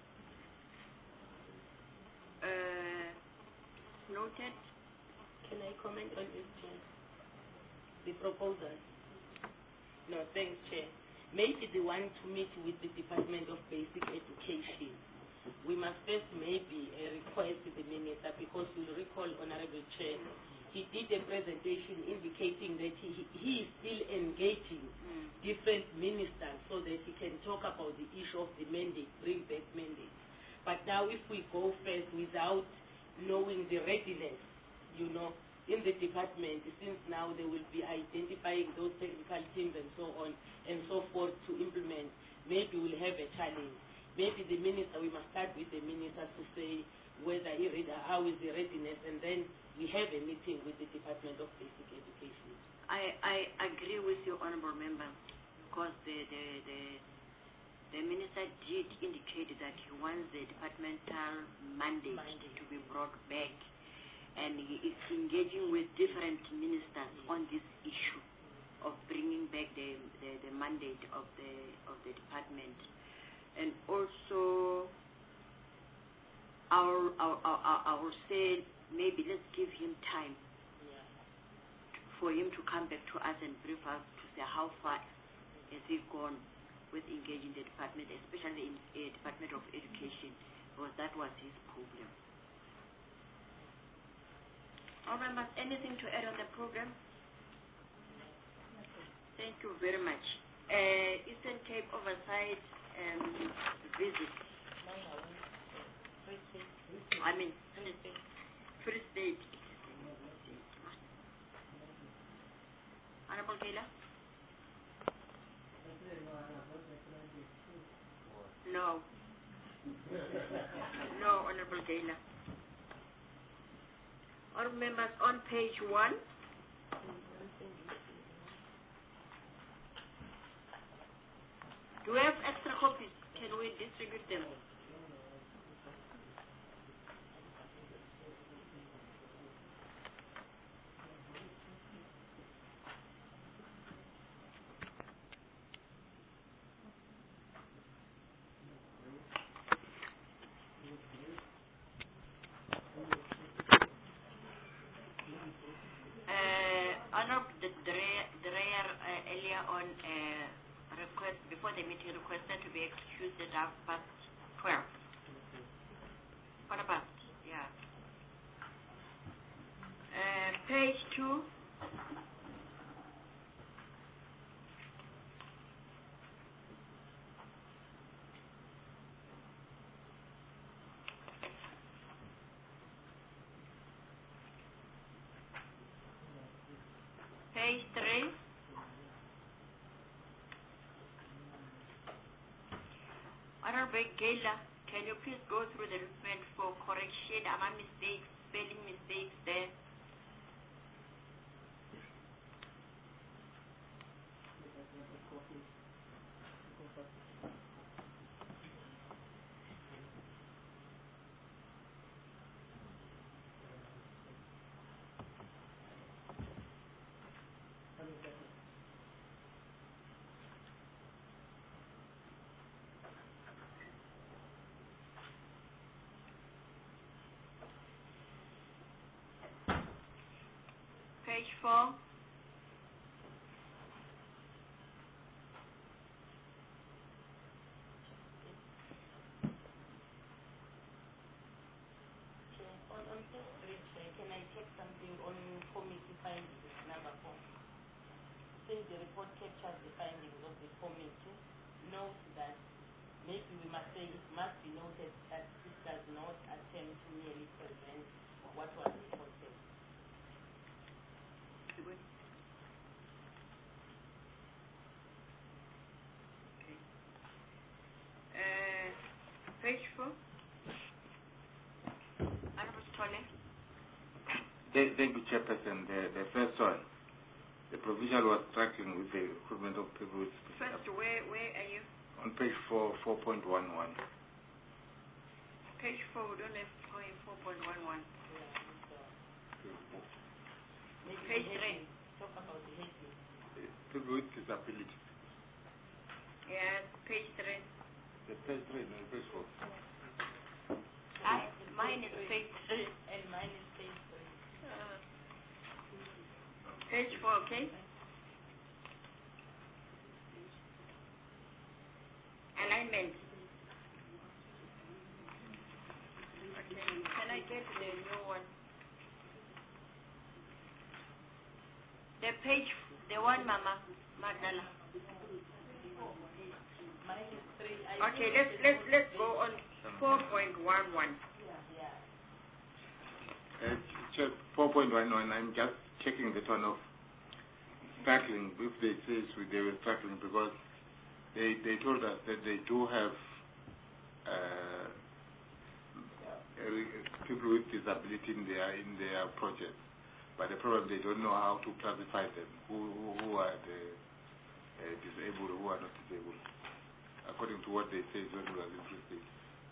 Uh, noted. Can I comment on this, Chair? The proposal. No, thanks, Chair. Maybe the one to meet with the Department of Basic Education. We must first maybe uh, request the Minister, because you'll recall, Honorable Chair, he did a presentation indicating that he, he is still engaging mm. different ministers so that he can talk about the issue of the mandate, bring back mandate. But now if we go first without knowing the readiness, you know, in the department, since now they will be identifying those technical teams and so on and so forth to implement, maybe we'll have a challenge. Maybe the minister, we must start with the minister to say whether he read, how is the readiness, and then we have a meeting with the Department of Basic Education. I, I agree with you, Honourable Member, because the, the, the, the minister did indicate that he wants the departmental mandate, mandate to be brought back, and he is engaging with different ministers on this issue of bringing back the, the, the mandate of the, of the department. And also, I'll, I'll, I'll, I'll say maybe let's give him time yeah. for him to come back to us and brief us to say how far has he gone with engaging the department, especially in the uh, Department of Education, because that was his problem. All members, anything to add on the program? Thank you very much. Uh, Eastern Cape Oversight um, visit. I mean, Free State. Honorable Kayla? No. No, Honorable Kayla. All members on page one. Do we have extra copies? Can we distribute them? Before the meeting, requested to be excused at half past twelve. What about? Yeah. Uh, page two. Page three. Honorable Gela, can you please go through the document for correction? Am I mistakes, spelling mistakes there? Page four. On, on page three, can I check something on committee findings, number four? Since the report captures the findings of the committee, note that maybe we must say it must be noted that this does not attempt to merely present what was reported. Uh, Page four. Honorable Tony. Thank thank you, Chairperson. The, the first one, the provincial was struggling with the recruitment of people with First, where, where are you? on page four, four point one one. Page four, we don't have point four point one one. Page three. Talk about the heading. People with disability. Yeah, page three. The page three, no, page four. I, mine is page three. And mine is page three. Uh, page four, okay? Alignment. Okay. Can I get the new one? The page, the one, Mama, Magdala. Mine is three. I Okay, think let's it's let's good let's page. go on four point one one. Yeah. Uh, Chair, four point one one, I'm just checking that one off. Struggling, if they say so, they were struggling because they, they told us that they do have uh, uh, people with disability in their in their project, but the problem they don't know how to classify them. Who who, who are the uh, disabled, who are not disabled, according to what they say is what we are interested.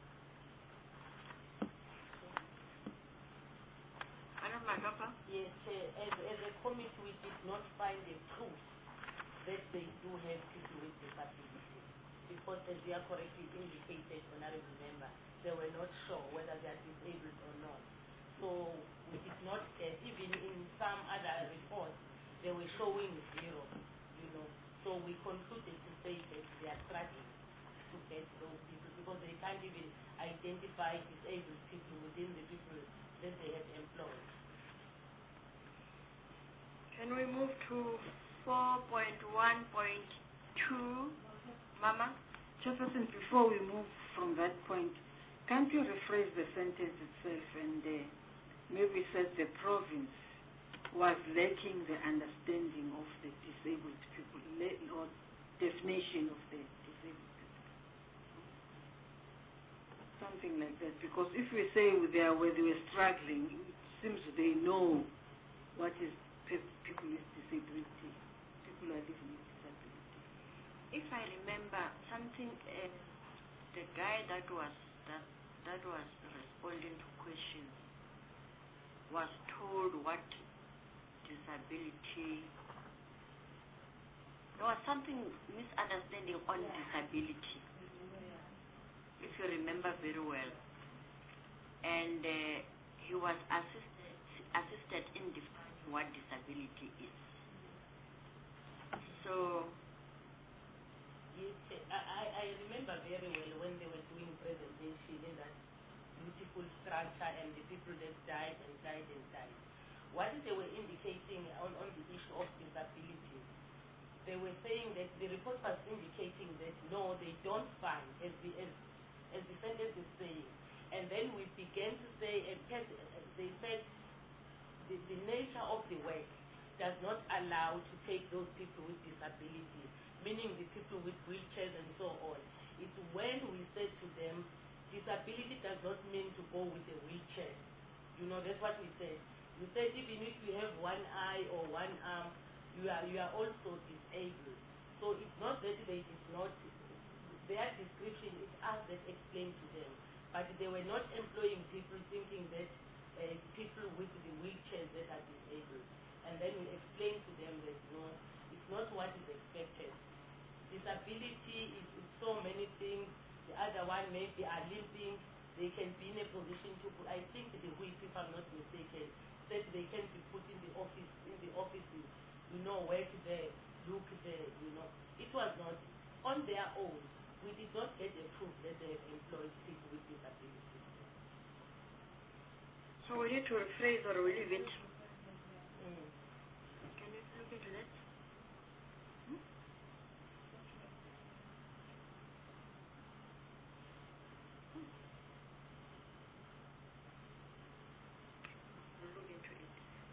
Yes, uh, as, as a committee, we did not find a proof that they do have people with disability. Because as you are correctly indicated, Honorable Member, they were not sure whether they are disabled or not. So we did not get, even in some other reports, they were showing zero, you know. So we concluded to say that they are struggling to get those people because they can't even identify disabled people within the people that they have employed. Can we move to four point one point two, Mama? Chairperson, before we move from that point, can't you rephrase the sentence itself and uh, maybe said the province was lacking the understanding of the disabled people, or definition of the disabled people? Something like that, because if we say they are where they were struggling, it seems they know what is people with disability, people are living with disability. If I remember something, uh, the guy that was that that was responding to questions was told what disability. There was something misunderstanding on disability, if you remember very well, and uh, he was assisted assisted in defining what disability is. So, yes, I, I remember very well when they were doing presentation in that beautiful structure and the people that died and died and died. What they were indicating on, on the issue of disability, they were saying that the report was indicating that no, they don't find, as the, as, as the sentence is saying. And then we began to say, and they said, The, the nature of the work does not allow to take those people with disability, meaning the people with wheelchairs and so on. It's when we said to them, disability does not mean to go with a wheelchair. You know, that's what we said. We said even if you have one eye or one arm, you are you are also disabled. So it's not that they did not, their description is us that explained to them. But they were not employing people thinking that Uh, people with the wheelchairs that are disabled. And then we explain to them that no, it's not what is expected. Disability is, is so many things. The other one maybe are limping. They can be in a position to put, I think the whip, if I'm not mistaken, said they can be put in the office, in the offices, you know, work there, look there, you know. It was not on their own. We did not get a proof that they have employed people with disabilities. so we need to rephrase or we leave it? Mm. Can you look into that? Hmm? We'll look into it.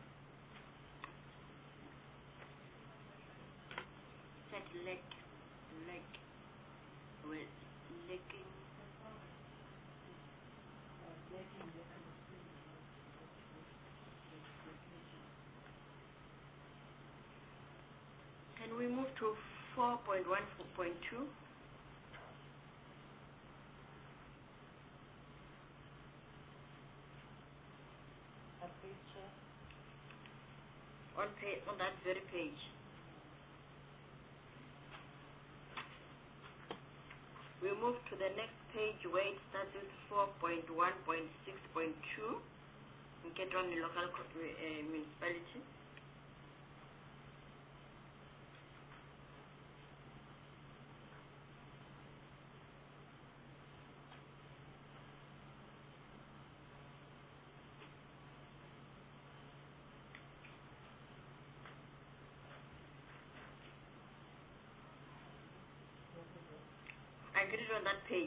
Said leg, leg, with licking. four point one point two. On, page, on that very page. We move to the next page where it starts with four point one point six point two. We get on the local uh, municipality. I get it on that page.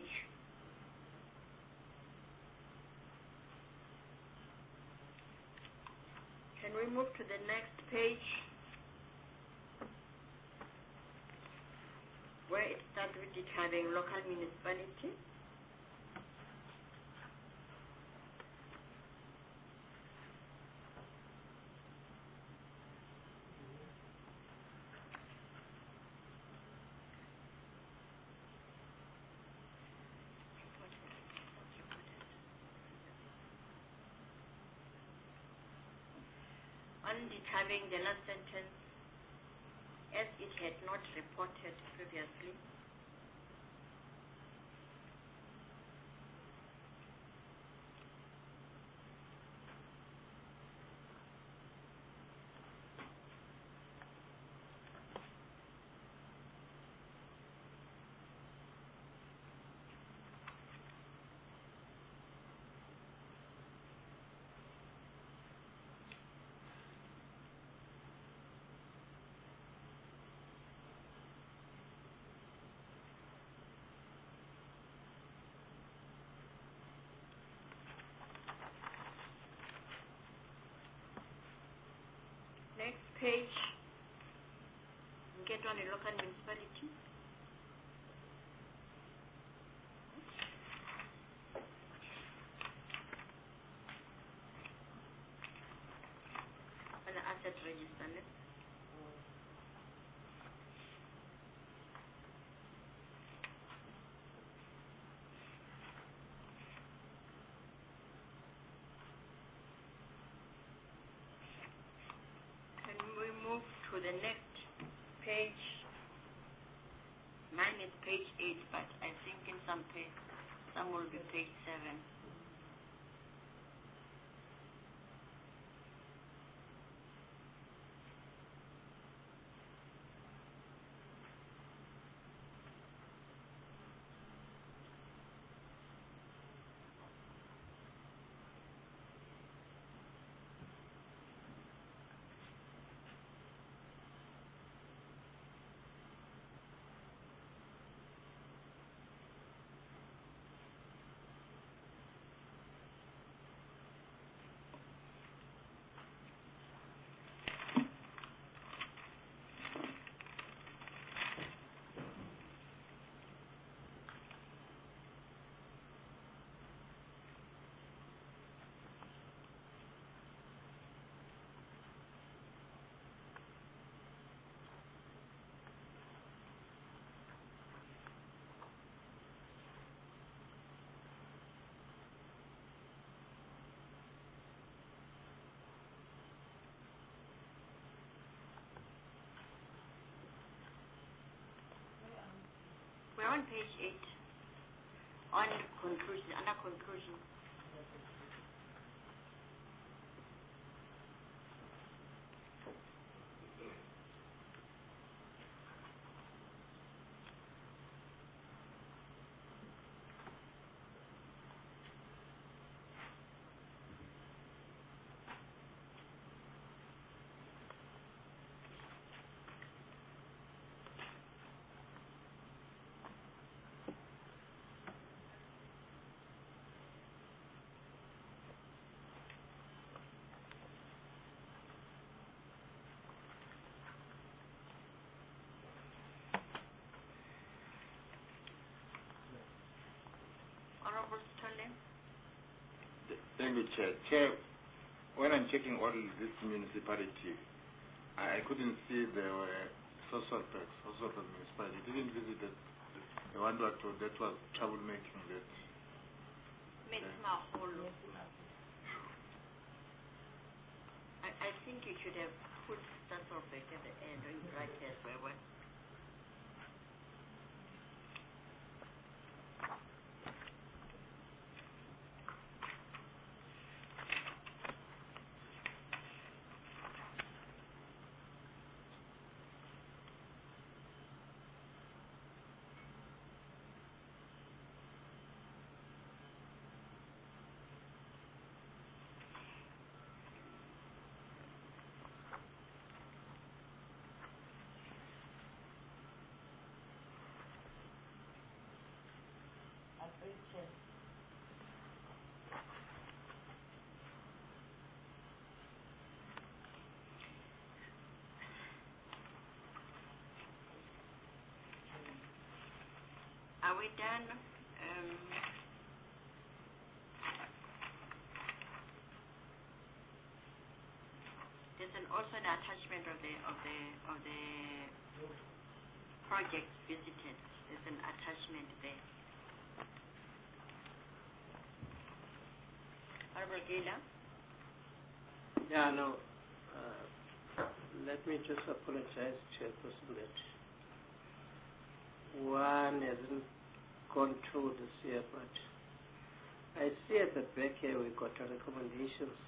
Can we move to the next page where it starts with it having local municipality? On determining the last sentence, as it had not reported previously, next page, we get on a local municipality. On the asset register. Ne? To the next page. Mine is page eight, but I think in some page, some will be page seven. We're on page eight, on conclusion, under conclusion. Thank you, Chair. Chair, when I'm checking all this municipality, I couldn't see there were Sasolburg, Sasolburg municipality. You didn't visit that, the one that, that was troublemaking that. Metsmaholo. I, I think you should have put Sasolburg at the end or in brackets where what. Are we done? Um, there's an, also an attachment of the of the of the project visited. There's an attachment there. Honorable Gila? Yeah, no. Uh, let me just apologize, Chairperson, that one hasn't gone through this year, but I see at the back here we got our recommendations,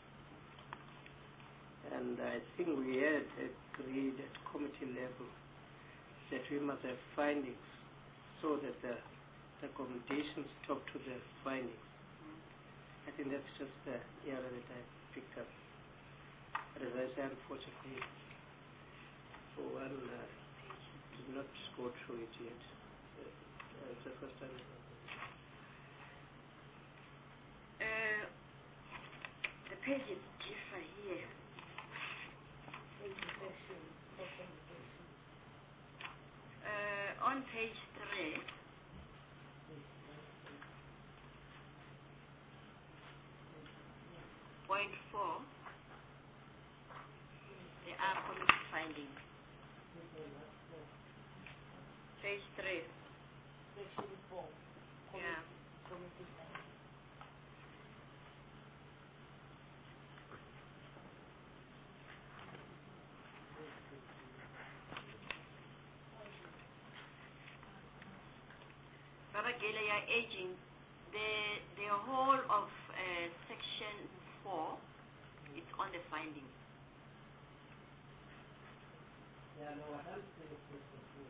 and I think we had agreed at committee level that we must have findings so that the recommendations talk to the findings. I think that's just the error that I picked up. But as I said, unfortunately, for one, uh, did not go through it yet. Uh, it's the first time. Uh, the pages differ here. Uh, on page three, point four, there are committee findings. Page three. Section four. Yeah. Committee findings. Baba Gela, you're aging. The, the whole of uh, section four is on the findings. Yeah, no, I don't think it's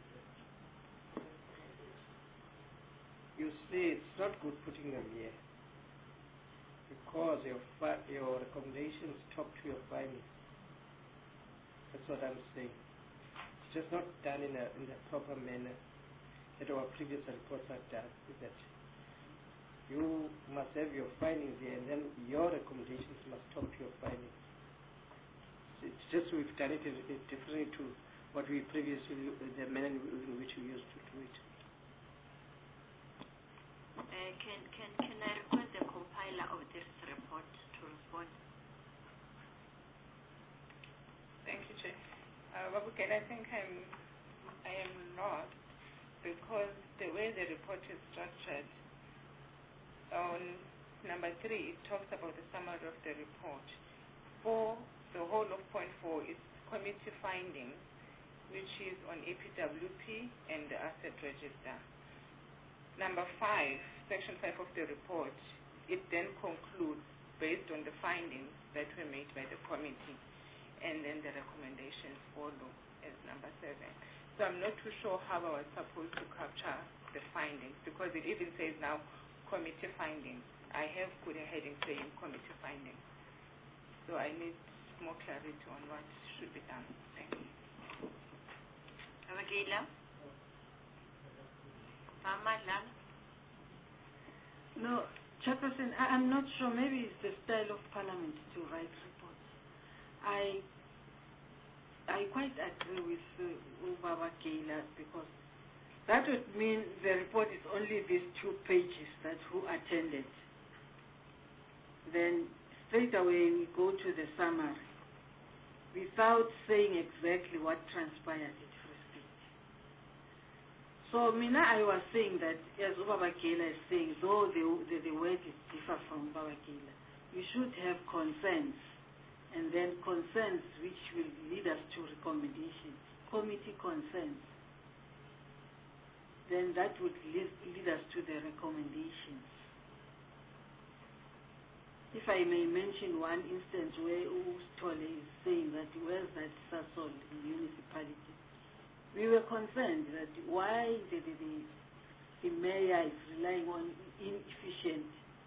You see, it's not good putting them here because your fi- your recommendations talk to your findings. That's what I'm saying. It's just not done in a in the proper manner that our previous reports are done. Is that you must have your findings here, and then your recommendations must talk to your findings. It's just we've done it differently to what we previously, the manner in which we used to do it. Uh, can, can, can I request the compiler of this report to respond? Thank you, Chair. Uh, Babukela, I think I'm, I am not, because the way the report is structured, on number three, it talks about the summary of the report. For the whole of point four is committee findings, which is on A P W P and the asset register. Number five, section five of the report, it then concludes based on the findings that were made by the committee, and then the recommendations follow as number seven. So I'm not too sure how I was supposed to capture the findings, because it even says now committee findings. I have put a heading saying committee findings. So I need more clarity on what should be done. Thank you. Abagila? Pamadla? No, Chairperson, I, I'm not sure. Maybe it's the style of Parliament to write reports. I I quite agree with uh, Baba Keila, because that would mean the report is only these two pages that who attended. Then straight away we go to the summary without saying exactly what transpired at first speech. So, Mina, I was saying that, as Ubaba Gela is saying, though the, the, the word is different from Ubaba Gela, you should have consents, and then consents which will lead us to recommendations, committee consents. Then that would lead, lead us to the recommendations. If I may mention one instance where Ustole is saying that where's that Sasol municipality, we were concerned that why the, the, the, the mayor is relying on inefficient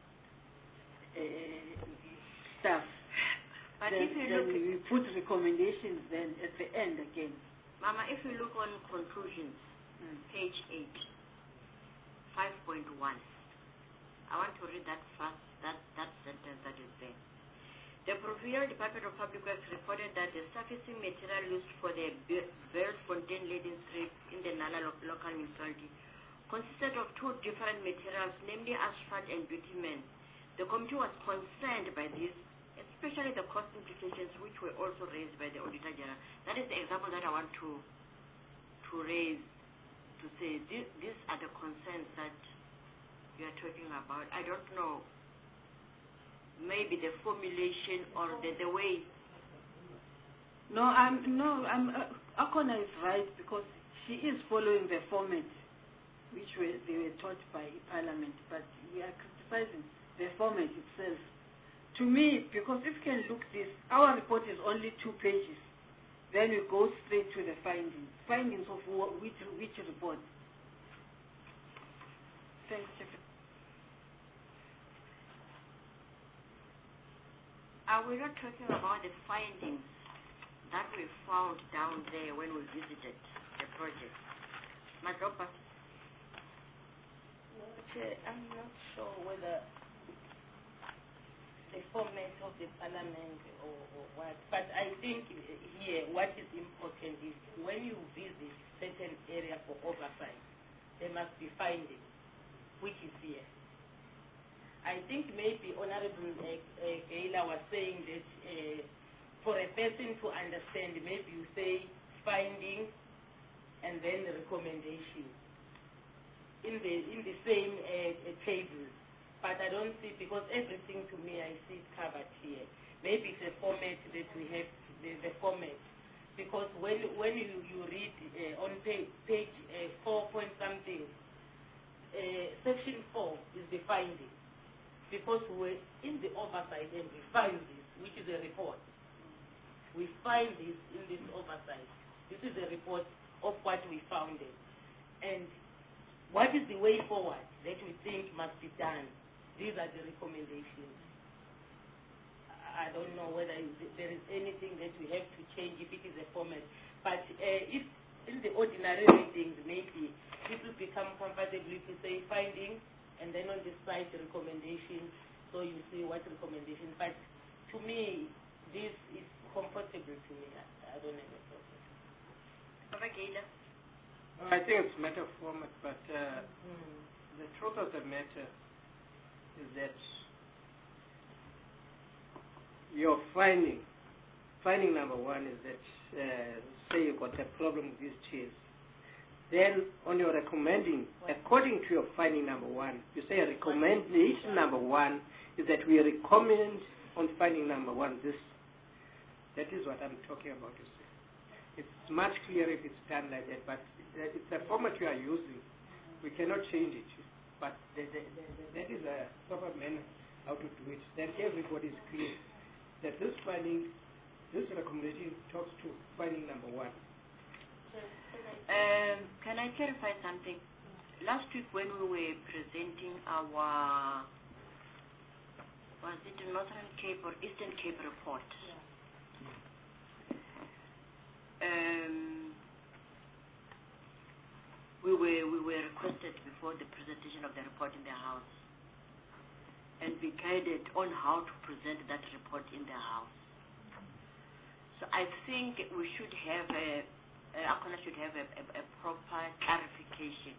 uh, staff. But then, if you then look, we put recommendations then at the end again. Mama, if you look on conclusions, mm. page eight, five point one, I want to read that first, that, that sentence that is there. The Provincial Department of Public Works reported that the surfacing material used for the Belfontaine Leading Street in the Nala lo local municipality consisted of two different materials, namely asphalt and bitumen. The committee was concerned by this, especially the cost implications which were also raised by the Auditor General. That is the example that I want to to raise, to say this, these are the concerns that you are talking about. I don't know, maybe the formulation or the, the way. No, I'm no, I'm. Uh, Akona is right because she is following the format which were, they were taught by Parliament, but we are criticizing the format itself. To me, because if you can look this, our report is only two pages. Then we go straight to the findings. Findings of what, which which report? Thanks, Secretary. Are we not talking about the findings that we found down there when we visited the project? Madropa? No, Chair, I'm not sure whether the format of the Parliament or, or what, but I think here what is important is when you visit certain area for oversight, there must be findings, which is here. I think maybe Honorable uh, uh, Gaila was saying that uh, for a person to understand, maybe you say finding and then recommendation in the in the same uh, uh, table. But I don't see, because everything to me I see it covered here. Maybe it's a format that we have, the, the format. Because when when you, you read uh, on page, page uh, four point something, uh, section four is the finding. Because we're in the oversight and we find this, which is a report. We find this in this oversight. This is a report of what we found. And what is the way forward that we think must be done? These are the recommendations. I don't know whether there is anything that we have to change if it is a format. But uh, if in the ordinary readings, maybe people become comfortable if you say finding, and then on the side, the recommendation, so you see what recommendation. But to me, this is comfortable to me. I, I don't have a problem. No, I think it's a matter of format, but uh, mm. the truth of the matter is that your finding, finding number one is that, uh, say you got a problem with these chairs. Then on your recommending, according to your finding number one, you say recommendation number one is that we recommend on finding number one this. That is what I'm talking about, you see. It's much clearer if it's done like that, but it's the format you are using. We cannot change it, but the, the, the, the, that is a proper manner how to do it. Then everybody is clear that this finding, this recommendation talks to finding number one. Um, can I clarify something? Last week when we were presenting our, was it the Northern Cape or Eastern Cape report? Yeah. Um, we were we were requested before the presentation of the report in the House and be guided on how to present that report in the House. So I think we should have a Uh, Akona should have a, a, a proper clarification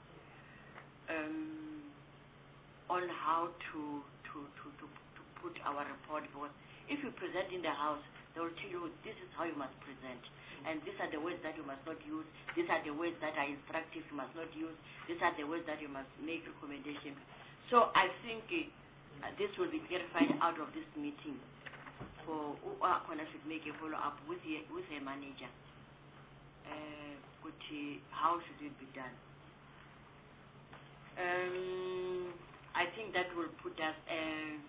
um, on how to, to, to, to, to put our report, because if we present in the House, They will tell you, this is how you must present. And these are the words that you must not use. These are the words that are instructive you must not use. These are the words that you must make recommendations. So I think uh, this will be clarified out of this meeting for Akona should make a follow-up with a, with a manager. Uh, which, uh, how should it be done? Um, I think that will put us... Uh,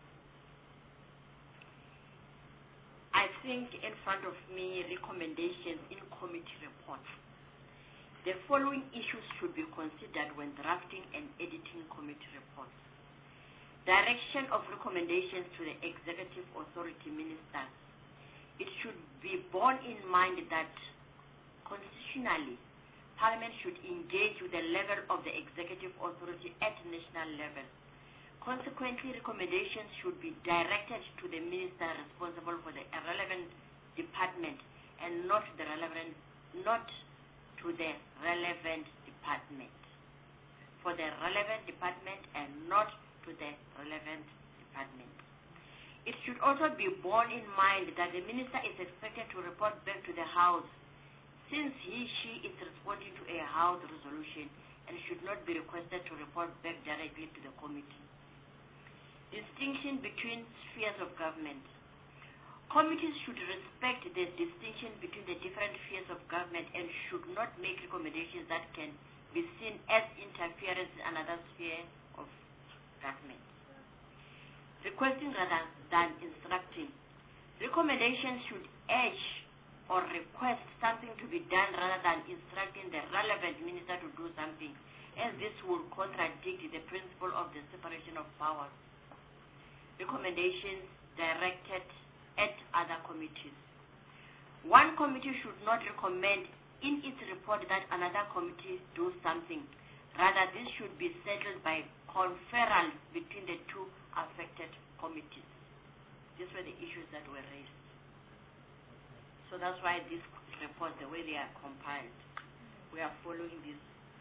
I think in front of me, recommendations in committee reports. The following issues should be considered when drafting and editing committee reports. Direction of recommendations to the executive authority ministers. It should be borne in mind that constitutionally, Parliament should engage with the level of the executive authority at national level. Consequently, recommendations should be directed to the minister responsible for the relevant department and not the relevant, not to the relevant department. For the relevant department and not to the relevant department. It should also be borne in mind that the minister is expected to report back to the House since he, she is responding to a House resolution and should not be requested to report back directly to the committee. Distinction between spheres of government. Committees should respect the distinction between the different spheres of government and should not make recommendations that can be seen as interference in another sphere of government. Requesting rather than instructing. Recommendations should urge or request something to be done rather than instructing the relevant minister to do something, as this will contradict the principle of the separation of powers. Recommendations directed at other committees. One committee should not recommend in its report that another committee do something. Rather, this should be settled by conference between the two affected committees. These were the issues that were raised. So that's why these reports, the way they are compiled, we are following this.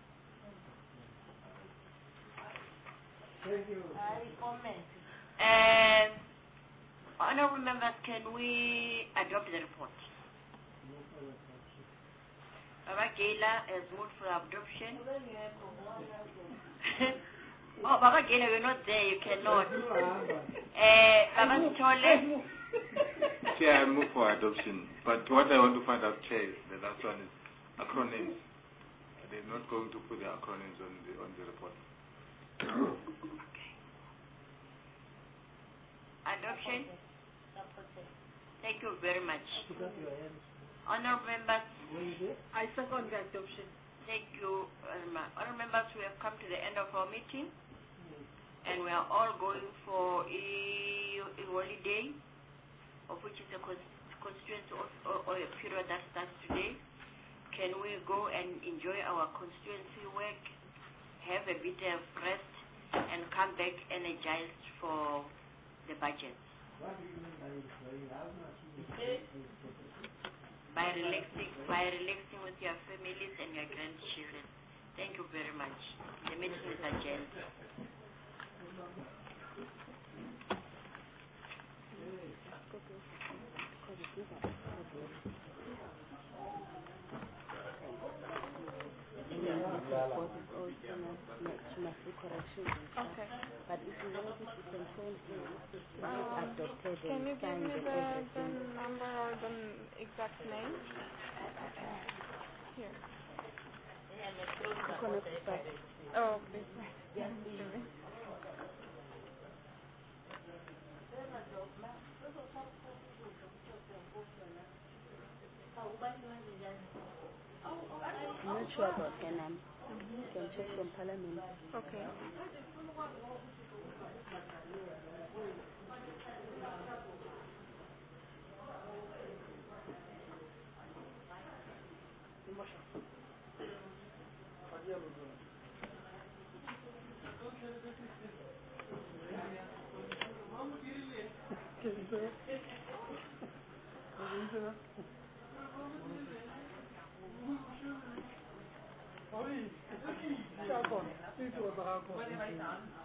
Thank you. I comment. Uh, honorable members, can we adopt the report? Baba Gela has moved for adoption. Oh, Baba Gela, you're not there, you cannot. uh, Baba Chole. Chair, I move for adoption. But what I want to find out, Chair, is the last one is acronyms. They're not going to put the acronyms on the on the report. Adoption. Thank you very much. Honourable members. I second the adoption. Thank you very much. Honourable members, we have come to the end of our meeting, and we are all going for a, a holiday, of which is a constituency or, or, or a period that starts today. Can we go and enjoy our constituency work, have a bit of rest, and come back energized for the budget? What do you mean by enjoying? How much is By relaxing, by relaxing with your families and your grandchildren. Thank you very much. The meeting is adjourned. Okay. But if you want it, you can phone in. Um, Adopted can you give me and the, everything. the number or the exact name? Here. Oh, okay. I'm not sure about her name. You can check from Parliament. Okay. Sorry.